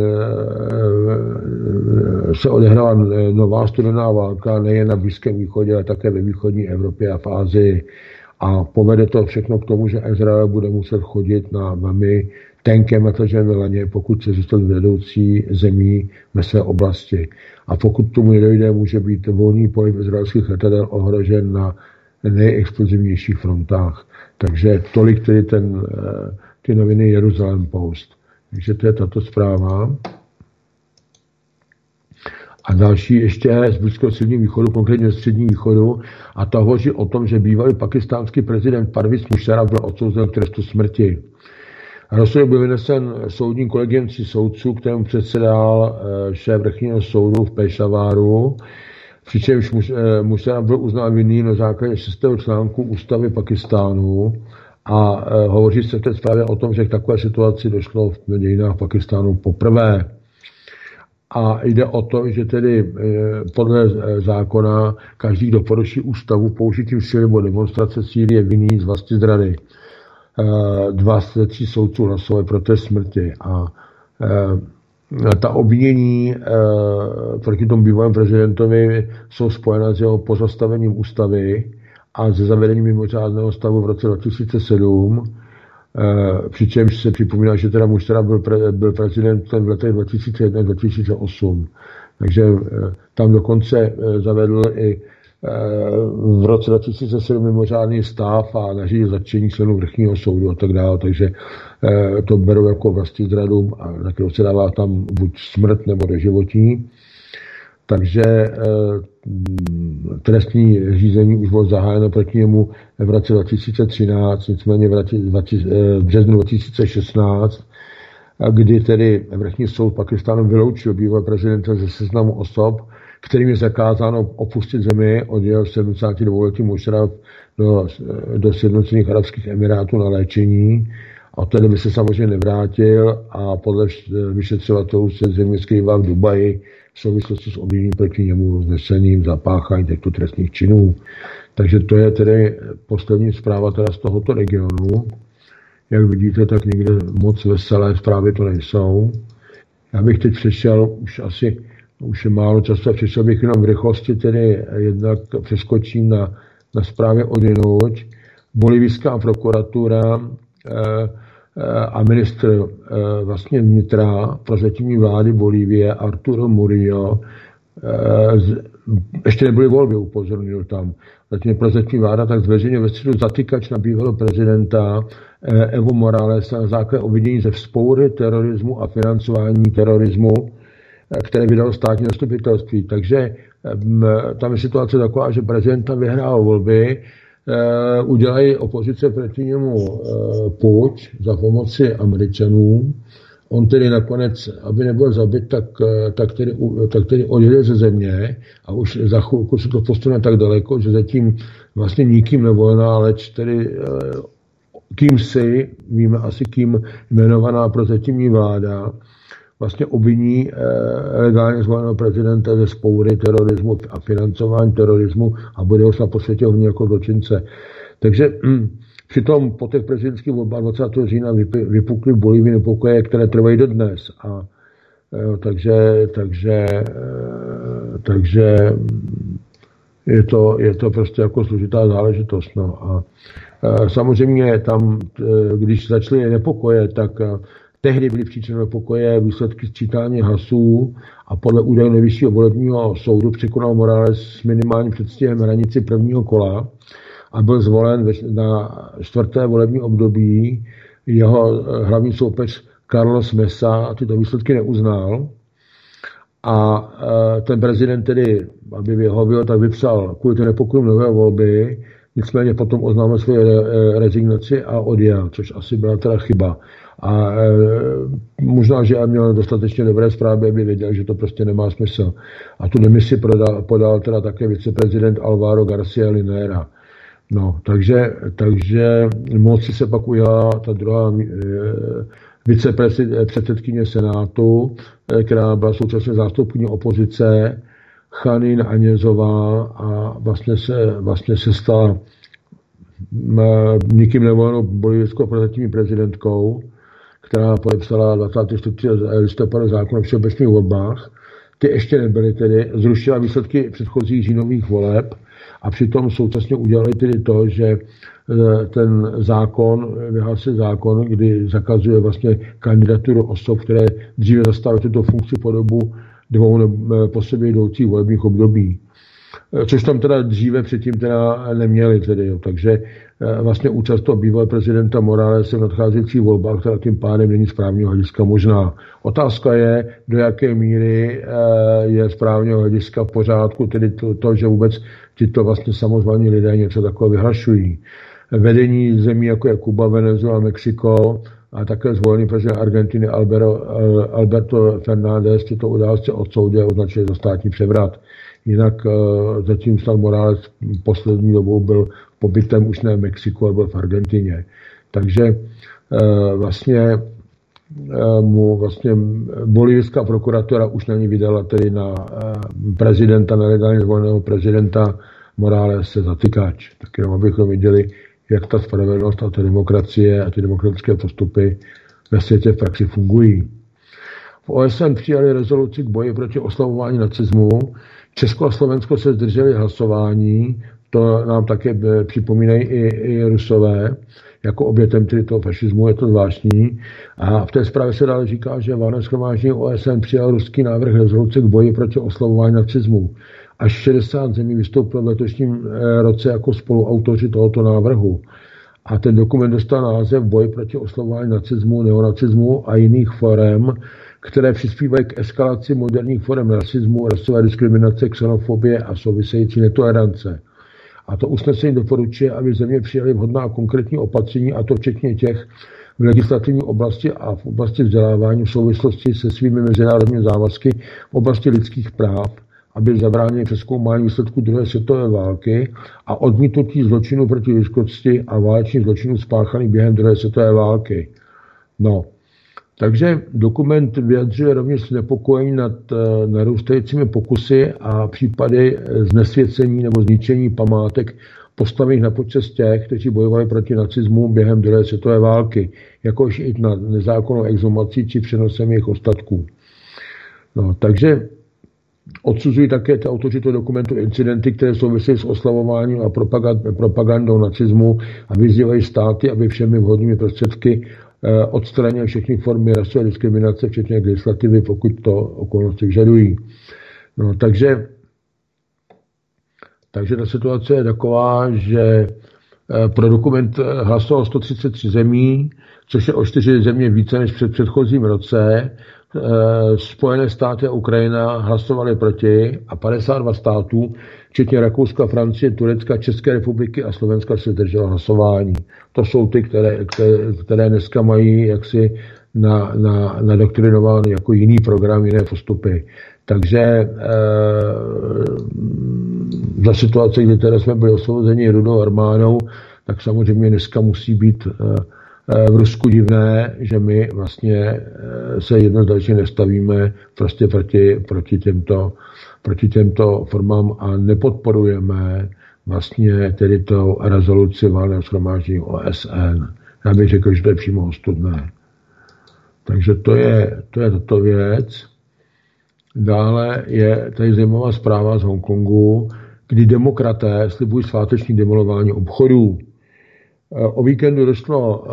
e, se odehrává nová studená válka nejen na Blízkém východě, ale také ve východní Evropě a v Asii. A povede to všechno k tomu, že Izrael bude muset chodit na velmi tenkém nataženém veleně, pokud se zůstat vedoucí zemí ve své oblasti. A pokud tomu nedojde, může být volný pohyb izraelských letadel ohrožen na nejexplozivnějších frontách. Takže tolik tedy ten, ty noviny Jerusalem Post. Takže to je tato zpráva. A další ještě z Blízkého středního východu, konkrétně z středního východu, a to hovoří o tom, že bývalý pakistánský prezident Parviz Musharraf byl odsouzen k trestu smrti. Rozsudek byl vynesen soudním kolegiem tří soudců, kterému předsedal šéf vrchního soudu v Pešaváru, přičemž Musharraf byl uznán vinným na základě šestého článku ústavy Pakistánu a hovoří se v té zprávě o tom, že k takové situaci došlo v dějinách Pakistánu poprvé. A jde o to, že tedy podle zákona každý, kdo poruší ústavu použitím síly nebo demonstrace síly, je vinný z vlasti zrady. Dva z tří soudců hlasovali pro trest smrti. A ta obvinění proti tomu bývalému prezidentovi jsou spojena s jeho pozastavením ústavy a se zavedením mimořádného stavu v roce dva tisíce sedm, přičemž se připomíná, že teda Musharraf byl, pre, byl prezidentem v letech dva tisíce jedna až dva tisíce osm. Takže tam dokonce zavedl i v roce dva tisíce sedm mimořádný stav a nařídil zatčení členů vrchního soudu a tak dále. Takže to berou jako vlastní zradu a na kterou se dává tam buď smrt nebo doživotí. Takže trestní řízení už bylo zahájeno proti němu v roce dva tisíce třináct, nicméně v březnu dva tisíce šestnáct, kdy tedy vrchní soud Pakistánu vyloučil bývalého prezidenta ze seznamu osob, kterým je zakázáno opustit zemi, odjel sedmdesátidvouletý Musharraf do, do Sjednocených arabských emirátů na léčení. A od té doby se samozřejmě nevrátil a podle vyšetřovatelů se země skrývá v Dubaji v souvislosti s obviněním proti němu vzneseným zapáchání těchto trestných činů. Takže to je tedy poslední zpráva teda z tohoto regionu. Jak vidíte, tak někde moc veselé zprávy to nejsou. Já bych teď přešel, už asi už je málo času, a přešel bych jenom v rychlosti, tedy jednak přeskočím na, na zprávě odjinuť. Bolivijská prokuratura eh, a ministr eh, vlastně vnitra prozatímní vlády Bolívie Arturo Murillo, eh, ještě nebyly volby, upozornil tam. Zatím prozatímní vláda tak zveřejnil ve středu zatykač na bývalého prezidenta eh, Evo Moralesa na základě obvinění ze vzpoury terorismu a financování terorismu, které vydalo státní zastupitelství. Takže tam je situace taková, že prezident tam vyhrál volby, udělají opozice proti němu puč za pomoci Američanů. On tedy nakonec, aby nebyl zabit, tak, tak, tedy, tak tedy odjede ze země a už za chvilku se to postane tak daleko, že zatím vlastně nikým nevolená, leč tedy kým si, víme asi kým jmenovaná prozatímní vláda, vlastně obviní eh, legálně zvoleného prezidenta ze vzpoury terorismu a financování terorismu a bude ho snad po světě hodně jako zločince. Takže hm, přitom po těch prezidentských volbách dvacátého října vypukly v Bolívii nepokoje, které trvají dodnes. A, eh, takže, takže, eh, takže je to, je to prostě jako složitá záležitost. No. A eh, samozřejmě tam, eh, když začaly nepokoje, tak eh, tehdy byly příčinou pokoje výsledky sčítání hlasů a podle údajů nejvyššího volebního soudu překonal Morales s minimálním předstihem hranici prvního kola a byl zvolen na čtvrté volební období. Jeho hlavní soupeř Carlos Mesa tyto výsledky neuznal a ten prezident tedy, aby vyhověl, tak vypsal kvůli těm nepokojům nové volby, nicméně potom oznámil svoji rezignaci a odjel, což asi byla teda chyba. A e, možná, že měl dostatečně dobré zprávy, aby věděl, že to prostě nemá smysl. A tu demisi podal, podal teda také viceprezident Alvaro García Linera. No, takže, takže moci se pak ujala ta druhá e, vicepředsedkyně Senátu, e, která byla současně zástupkyní opozice, Chanin Anězová a vlastně se, vlastně se stala nikým nevolenou bolivijskou prozatímní prezidentkou, která podepsala dvacátého čtvrtého listopadu zákon o všeobecných volbách. Ty ještě nebyly tedy, zrušila výsledky předchozích říjnových voleb a přitom současně udělali tedy to, že ten zákon, vyhlásil zákon, kdy zakazuje vlastně kandidaturu osob, které dříve zastávají tuto funkci po dobu dvou po sobě jdoucích volebních období. Což tam teda dříve předtím teda neměli tedy, jo. Takže vlastně účast toho bývalého prezidenta Moralese v nadcházejících volbách, která tím pádem není z právního hlediska možná. Otázka je, do jaké míry je z právního hlediska v pořádku, tedy to, to že vůbec tyto vlastně samozvaní lidé něco takového vyhlašují. Vedení zemí jako je Kuba, Venezuela, Mexiko a také zvolený prezident Argentiny Alberto, Alberto Fernández tyto události odsoudil, označili za státní převrat. Jinak zatím snad Morales poslední dobou byl pobytem už ne v Mexiku, ale byl v Argentině. Takže vlastně mu vlastně bolivijská prokuratura už na ní vydala tedy na prezidenta, nelegálně zvoleného prezidenta Moralese zatykač. Tak jenom abychom viděli, jak ta spravedlnost a ta demokracie a ty demokratické postupy ve světě v praxi fungují. V O S N přijali rezoluci k boji proti oslavování nacismu. Česko a Slovensko se zdrželi hlasování, to nám také připomínají i, i Rusové, jako obětem tedy toho fašismu, je to zvláštní. A v té zprávě se dále říká, že valné shromáždění O S N přijal ruský návrh rezoluce k boji proti oslavování nacismu. Až šedesát zemí vystoupilo v letošním roce jako spoluautoři tohoto návrhu. A ten dokument dostal název Boj proti oslavování nacismu, neonacismu a jiných forem, které přispívají k eskalaci moderních forem rasismu, rasové diskriminace, xenofobie a související netolerance. A to usnesení doporučuje, aby země přijaly vhodná a konkrétní opatření, a to včetně těch v legislativní oblasti a v oblasti vzdělávání v souvislosti se svými mezinárodními závazky v oblasti lidských práv, aby zabránili přezkoumání výsledků druhé světové války a odmítnutí zločinů proti lidskosti a válečných zločinů spáchaných během druhé světové války. No, takže dokument vyjadřuje rovněž znepokojení nad narůstajícími pokusy a případy znesvěcení nebo zničení památek postavených na počest těch, kteří bojovali proti nacismu během druhé světové války, jakož i na nezákonnou exhumací či přenosem jejich ostatků. No, takže odsuzují také ty autoři toho dokumentu incidenty, které souvisí s oslavováním a propagandou nacismu a vyzývají státy, aby všemi vhodnými prostředky odstranili všechny formy rasové diskriminace, včetně legislativy, pokud to okolnosti vyžadují. No, takže, takže ta situace je taková, že pro dokument hlasovalo sto třicet tři zemí, což je o čtyři země více než před předchozím roce. Spojené státy a Ukrajina hlasovali proti a padesát dva států, včetně Rakouska, Francie, Turecka, České republiky a Slovenska se zdrželo hlasování. To jsou ty, které, které, které dneska mají jaksi na, na, nadoktrinovány jako jiný program, jiné postupy. Takže e, za situace, kdy teda jsme byli osvobozeni rudou armádou, tak samozřejmě dneska musí být e, v Rusku divné, že my vlastně se jednoznačně nestavíme prostě proti, proti, těmto, proti těmto formám a nepodporujeme vlastně tedy to rezoluci valného shromáždění O S N. Já bych řekl, že to je přímo ostudné. Takže to je, to je tato věc. Dále je tady zajímavá zpráva z Hongkongu, kdy demokraté slibují sváteční demolování obchodů. O víkendu došlo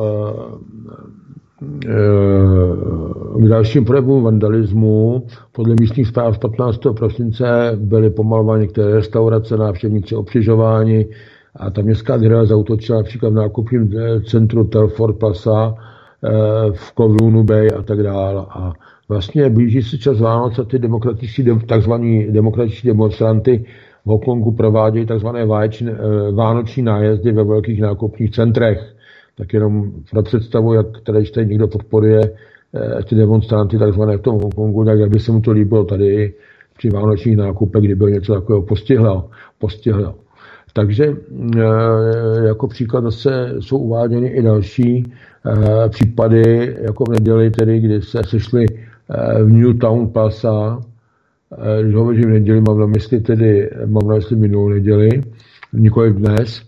k dalším projevům vandalismu. Podle místních zpráv z patnáctého prosince byly pomalovány některé restaurace, návštěvníci obkřižováni a ta městská dřeva zaútočila například v nákupním centru Telford Plaza v Kowloonu Bay a tak dále. A vlastně blíží se čas Vánoc a ty demokratičtí, takzvaní demokratičtí demonstranty v Hongkongu provádějí tzv. vánoční nájezdy ve velkých nákupních centrech. Tak jenom pro představu, jak tady, tady někdo podporuje eh, ty demonstranty takzvané v tom Hongkongu, tak jak by se mu to líbilo tady při vánočních nákupech, kdyby něco takového postihlo. postihlo. Takže eh, jako příklad zase jsou uváděny i další eh, případy, jako v neděli, tedy, kdy se sešli eh, v Newtown Plaza když hovořím v neděli, mám na mysli tedy, mám na mysli minulou neděli, nikoli dnes,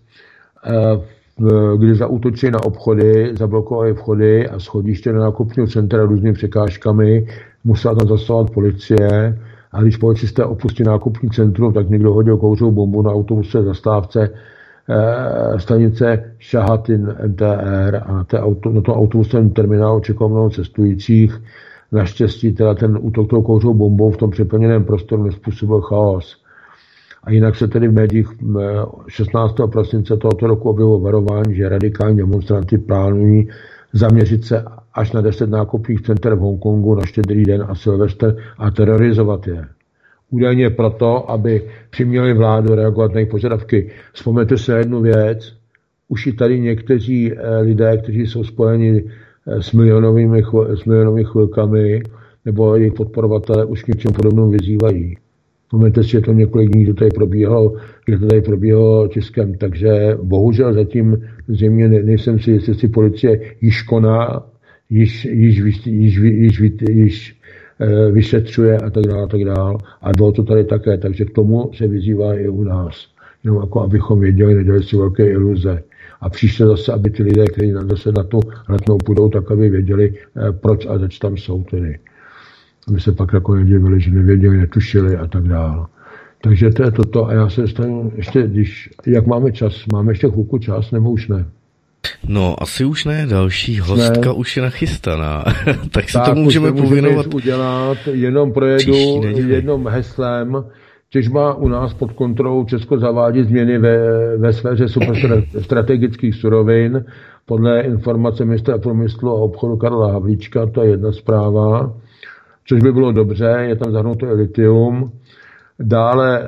kdy zaútočili na obchody, zablokovali vchody a schodiště do nákupního centra různými překážkami, musela tam zasahovat policie a když policisté opustili nákupní centrum, tak někdo hodil kouřovou bombu na autobusové zastávce eh, stanice Šahatin M T R a na, té auto, na tom autobusovém terminálu čekalo mnoho cestujících. Naštěstí teda ten útok tou kouřovou bombou v tom přeplněném prostoru nezpůsobil chaos. A jinak se tedy v médiích šestnáctého prosince tohoto roku objevilo varování, že radikální demonstranty plánují zaměřit se až na deset nákupních center v Hongkongu na Štědrý den a Silvestr a terorizovat je. Údajně proto, aby přiměli vládu reagovat na jejich požadavky. Vzpomeňte se jednu věc, už i tady někteří lidé, kteří jsou spojeni s milionovými, s milionovými chvilkami, nebo jejich podporovatelé už k něčemu podobnou vyzývají. Vzpomeňte si, že to několik dní, kdo tady probíhalo, kde to tady probíhalo Českem, takže bohužel zatím zřejmě nejsem si, jestli si policie již koná, již, již, již, již, již, již, již e, vyšetřuje a tak dále, a tak dále. A bylo to tady také, takže k tomu se vyzývá i u nás. Jenom jako abychom věděli, nedělali si velké iluze. A příště zase, aby ty lidé, kteří zase na tu letnou půjdou, tak aby věděli, e, proč a zač tam jsou tedy. Aby se pak jako nedivili, že nevěděli, netušili a tak dále. Takže to je toto a já se dostanu ještě, když, jak máme čas, máme ještě chvilku čas, nebo už ne? No, asi už ne, další hostka ne. Už je nachystaná, tak si tak, to můžeme pověnovat. Udělat, jenom projedu jednom heslem, těžba u nás pod kontrolou Česko zavádí změny ve, ve sféře strategických surovin, podle informace ministra průmyslu a obchodu Karla Havlíčka, to je jedna zpráva, což by bylo dobře, je tam zahrnuto i litium. Dále eh,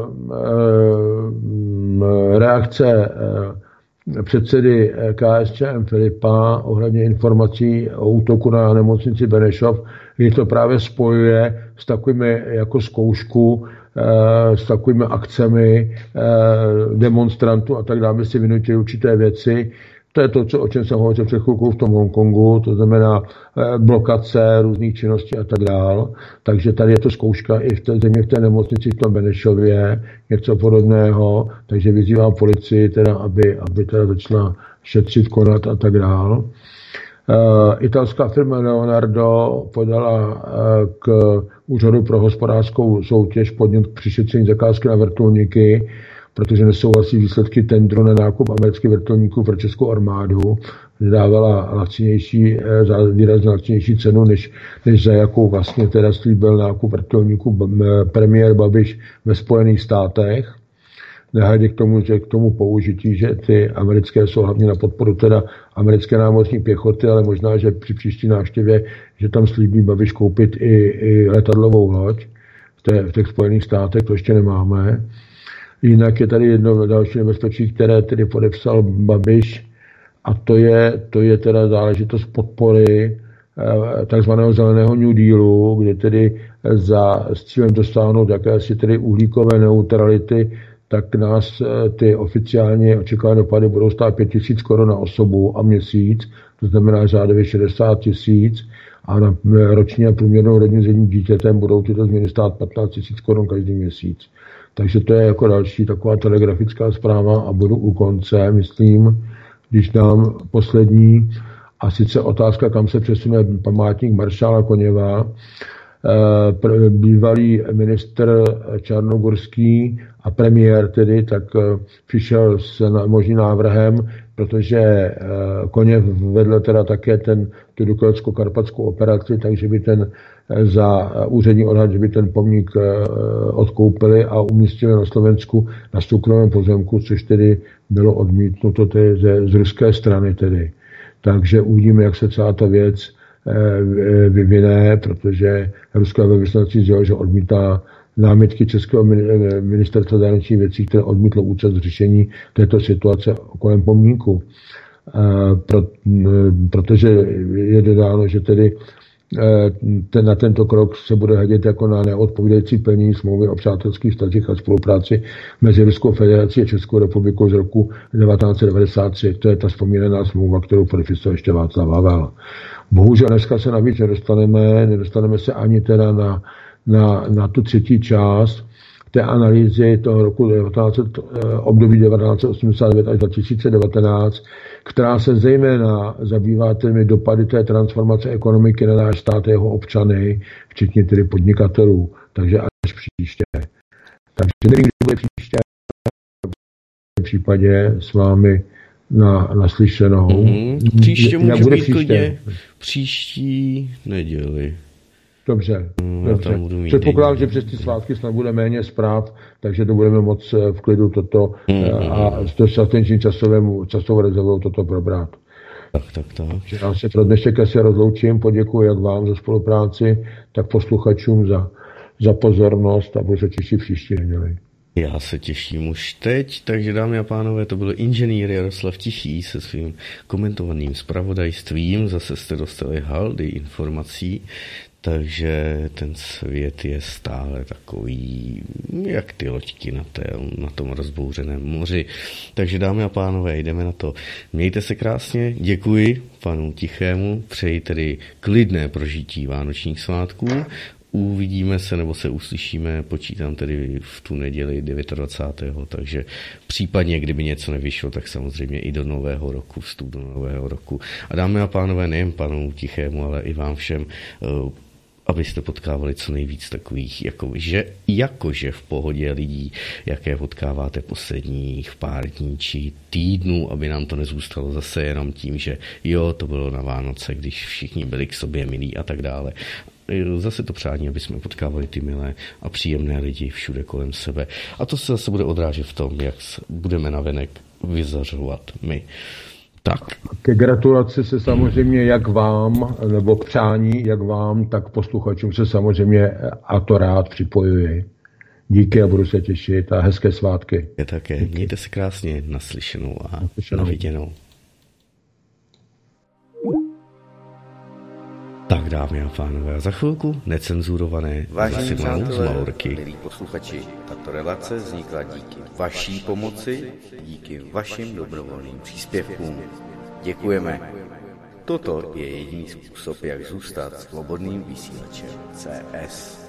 eh, reakce eh, předsedy K S Č M Filipa ohledně informací o útoku na nemocnici Benešov, kdy to právě spojuje s takovými jako zkoušku, eh, s takovými akcemi eh, demonstrantů a tak dále, si vynutili určité věci. To je to, co, o čem jsem hovořil před chvilkou v tom Hongkongu, to znamená eh, blokace různých činností a tak dál. Takže tady je to zkouška i v té země, v té nemocnici v tom Benešově, něco podobného. Takže vyzývám policii, teda, aby, aby teda začala šetřit, konat a tak dál. Eh, italská firma Leonardo podala eh, k Úřadu pro hospodářskou soutěž podnět k přišetření zakázky na vrtulníky, protože nesouhlasí výsledky tendru na nákup amerických vrtulníků pro českou armádu, dávala lacinější, výrazně lacinější cenu, než, než za jakou vlastně teda slíbil nákup vrtulníků premiér Babiš ve Spojených státech. Nehledě k tomu, že k tomu použití, že ty americké jsou hlavně na podporu teda americké námořní pěchoty, ale možná, že při příští návštěvě, že tam slíbí Babiš koupit i, i letadlovou loď v, té, v těch Spojených státech, to ještě nemáme. Jinak je tady jedno další nebezpečí, které tedy podepsal Babiš, a to je, to je teda záležitost podpory takzvaného zeleného New Dealu, kde tedy za, s cílem dosáhnout jakési tedy uhlíkové neutrality, tak nás ty oficiálně očekávané dopady budou stát pět tisíc korun na osobu a měsíc, to znamená řádově šedesát tisíc, a na roční a průměrnou rodinu s jedním dítětem budou tyto změny stát patnáct tisíc korun každý měsíc. Takže to je jako další taková telegrafická zpráva a budu u konce, myslím, když dám poslední, a sice otázka, kam se přesune památník maršála Koněva. Bývalý ministr Čarnogorský a premiér tedy, tak přišel s možným návrhem, protože Koněv vedl teda také ten, tu Dukolecko-karpatskou operaci, takže by ten za úřední odhad, že by ten pomník odkoupili a umístili na Slovensku na soukromém pozemku, což tedy bylo odmítnuto tedy z, z ruské strany tedy. Takže uvidíme, jak se celá ta věc vyvine, protože ruská velvyslanectví sdělilo, že odmítá námitky českého ministerstva zahraničních věcí, které odmítlo účast v řešení této situace kolem pomníku. Pro, protože je dodáno, že tedy ten, na tento krok se bude hledět jako na neodpovídající plnění smlouvy o přátelských vztazích a spolupráci mezi Ruskou federací a Českou republikou z roku devatenáct set devadesát tři. To je ta vzpomínaná smlouva, kterou podepisoval ještě Václav Havel. Bohužel dneska se navíc nedostaneme, nedostaneme se ani teda na, na, na tu třetí část té analýzy toho roku devatenáct, období devatenáct osmdesát devět až dva tisíce devatenáct, která se zejména zabývá těmi dopady té transformace ekonomiky na náš stát a jeho občany, včetně tedy podnikatelů. Takže až příště. Takže nevím, kdy bude příště. V případě s vámi na, naslyšenou. Mm-hmm. Příště může být příště? klidně příští neděli. Dobře. dobře. Předpokládám, že přes ty svátky snad bude méně zpráv, takže to budeme moc v klidu toto mm-hmm. a s dostatečným časovým, časovou rezervou toto probrat. Tak, tak, tak. Já se pro dnešek asi rozloučím, poděkuji jak vám za spolupráci, tak posluchačům za, za pozornost a budu se těšit příští neděli. Já se těším už teď, takže dámy a pánové, to byl inženýr Jaroslav Tichý se svým komentovaným zpravodajstvím, zase jste dostali haldy informací, takže ten svět je stále takový, jak ty loďky na, té, na tom rozbouřeném moři. Takže dámy a pánové, jdeme na to. Mějte se krásně, děkuji panu Tichému, přeji tedy klidné prožití vánočních svátků. Uvidíme se, nebo se uslyšíme, počítám tedy v tu neděli dvacátého devátého takže případně, kdyby něco nevyšlo, tak samozřejmě i do nového roku, vstup do nového roku. A dámy a pánové, nejen panu Tichému, ale i vám všem, abyste potkávali co nejvíc takových, jako, že, jakože v pohodě lidí, jaké potkáváte posledních pár dní či týdnů, aby nám to nezůstalo zase jenom tím, že jo, to bylo na Vánoce, když všichni byli k sobě milí a tak dále. Zase to přání, aby jsme potkávali ty milé a příjemné lidi všude kolem sebe. A to se zase bude odrážet v tom, jak budeme navenek vyzařovat my. Tak. Ke gratulaci se samozřejmě jak vám, nebo k přání jak vám, tak posluchačům se samozřejmě a to rád připojuji. Díky a budu se těšit a hezké svátky. Je také. Díky. Mějte se krásně, naslyšenou a naslyšenou. Naviděnou. Tak dámy a pánové, za chvilku necenzurované Vážení přátelé, milí posluchači, tato relace vznikla díky vaší pomoci, díky vašim dobrovolným příspěvkům. Děkujeme. Toto je jediný způsob, jak zůstat svobodným vysílačem C S.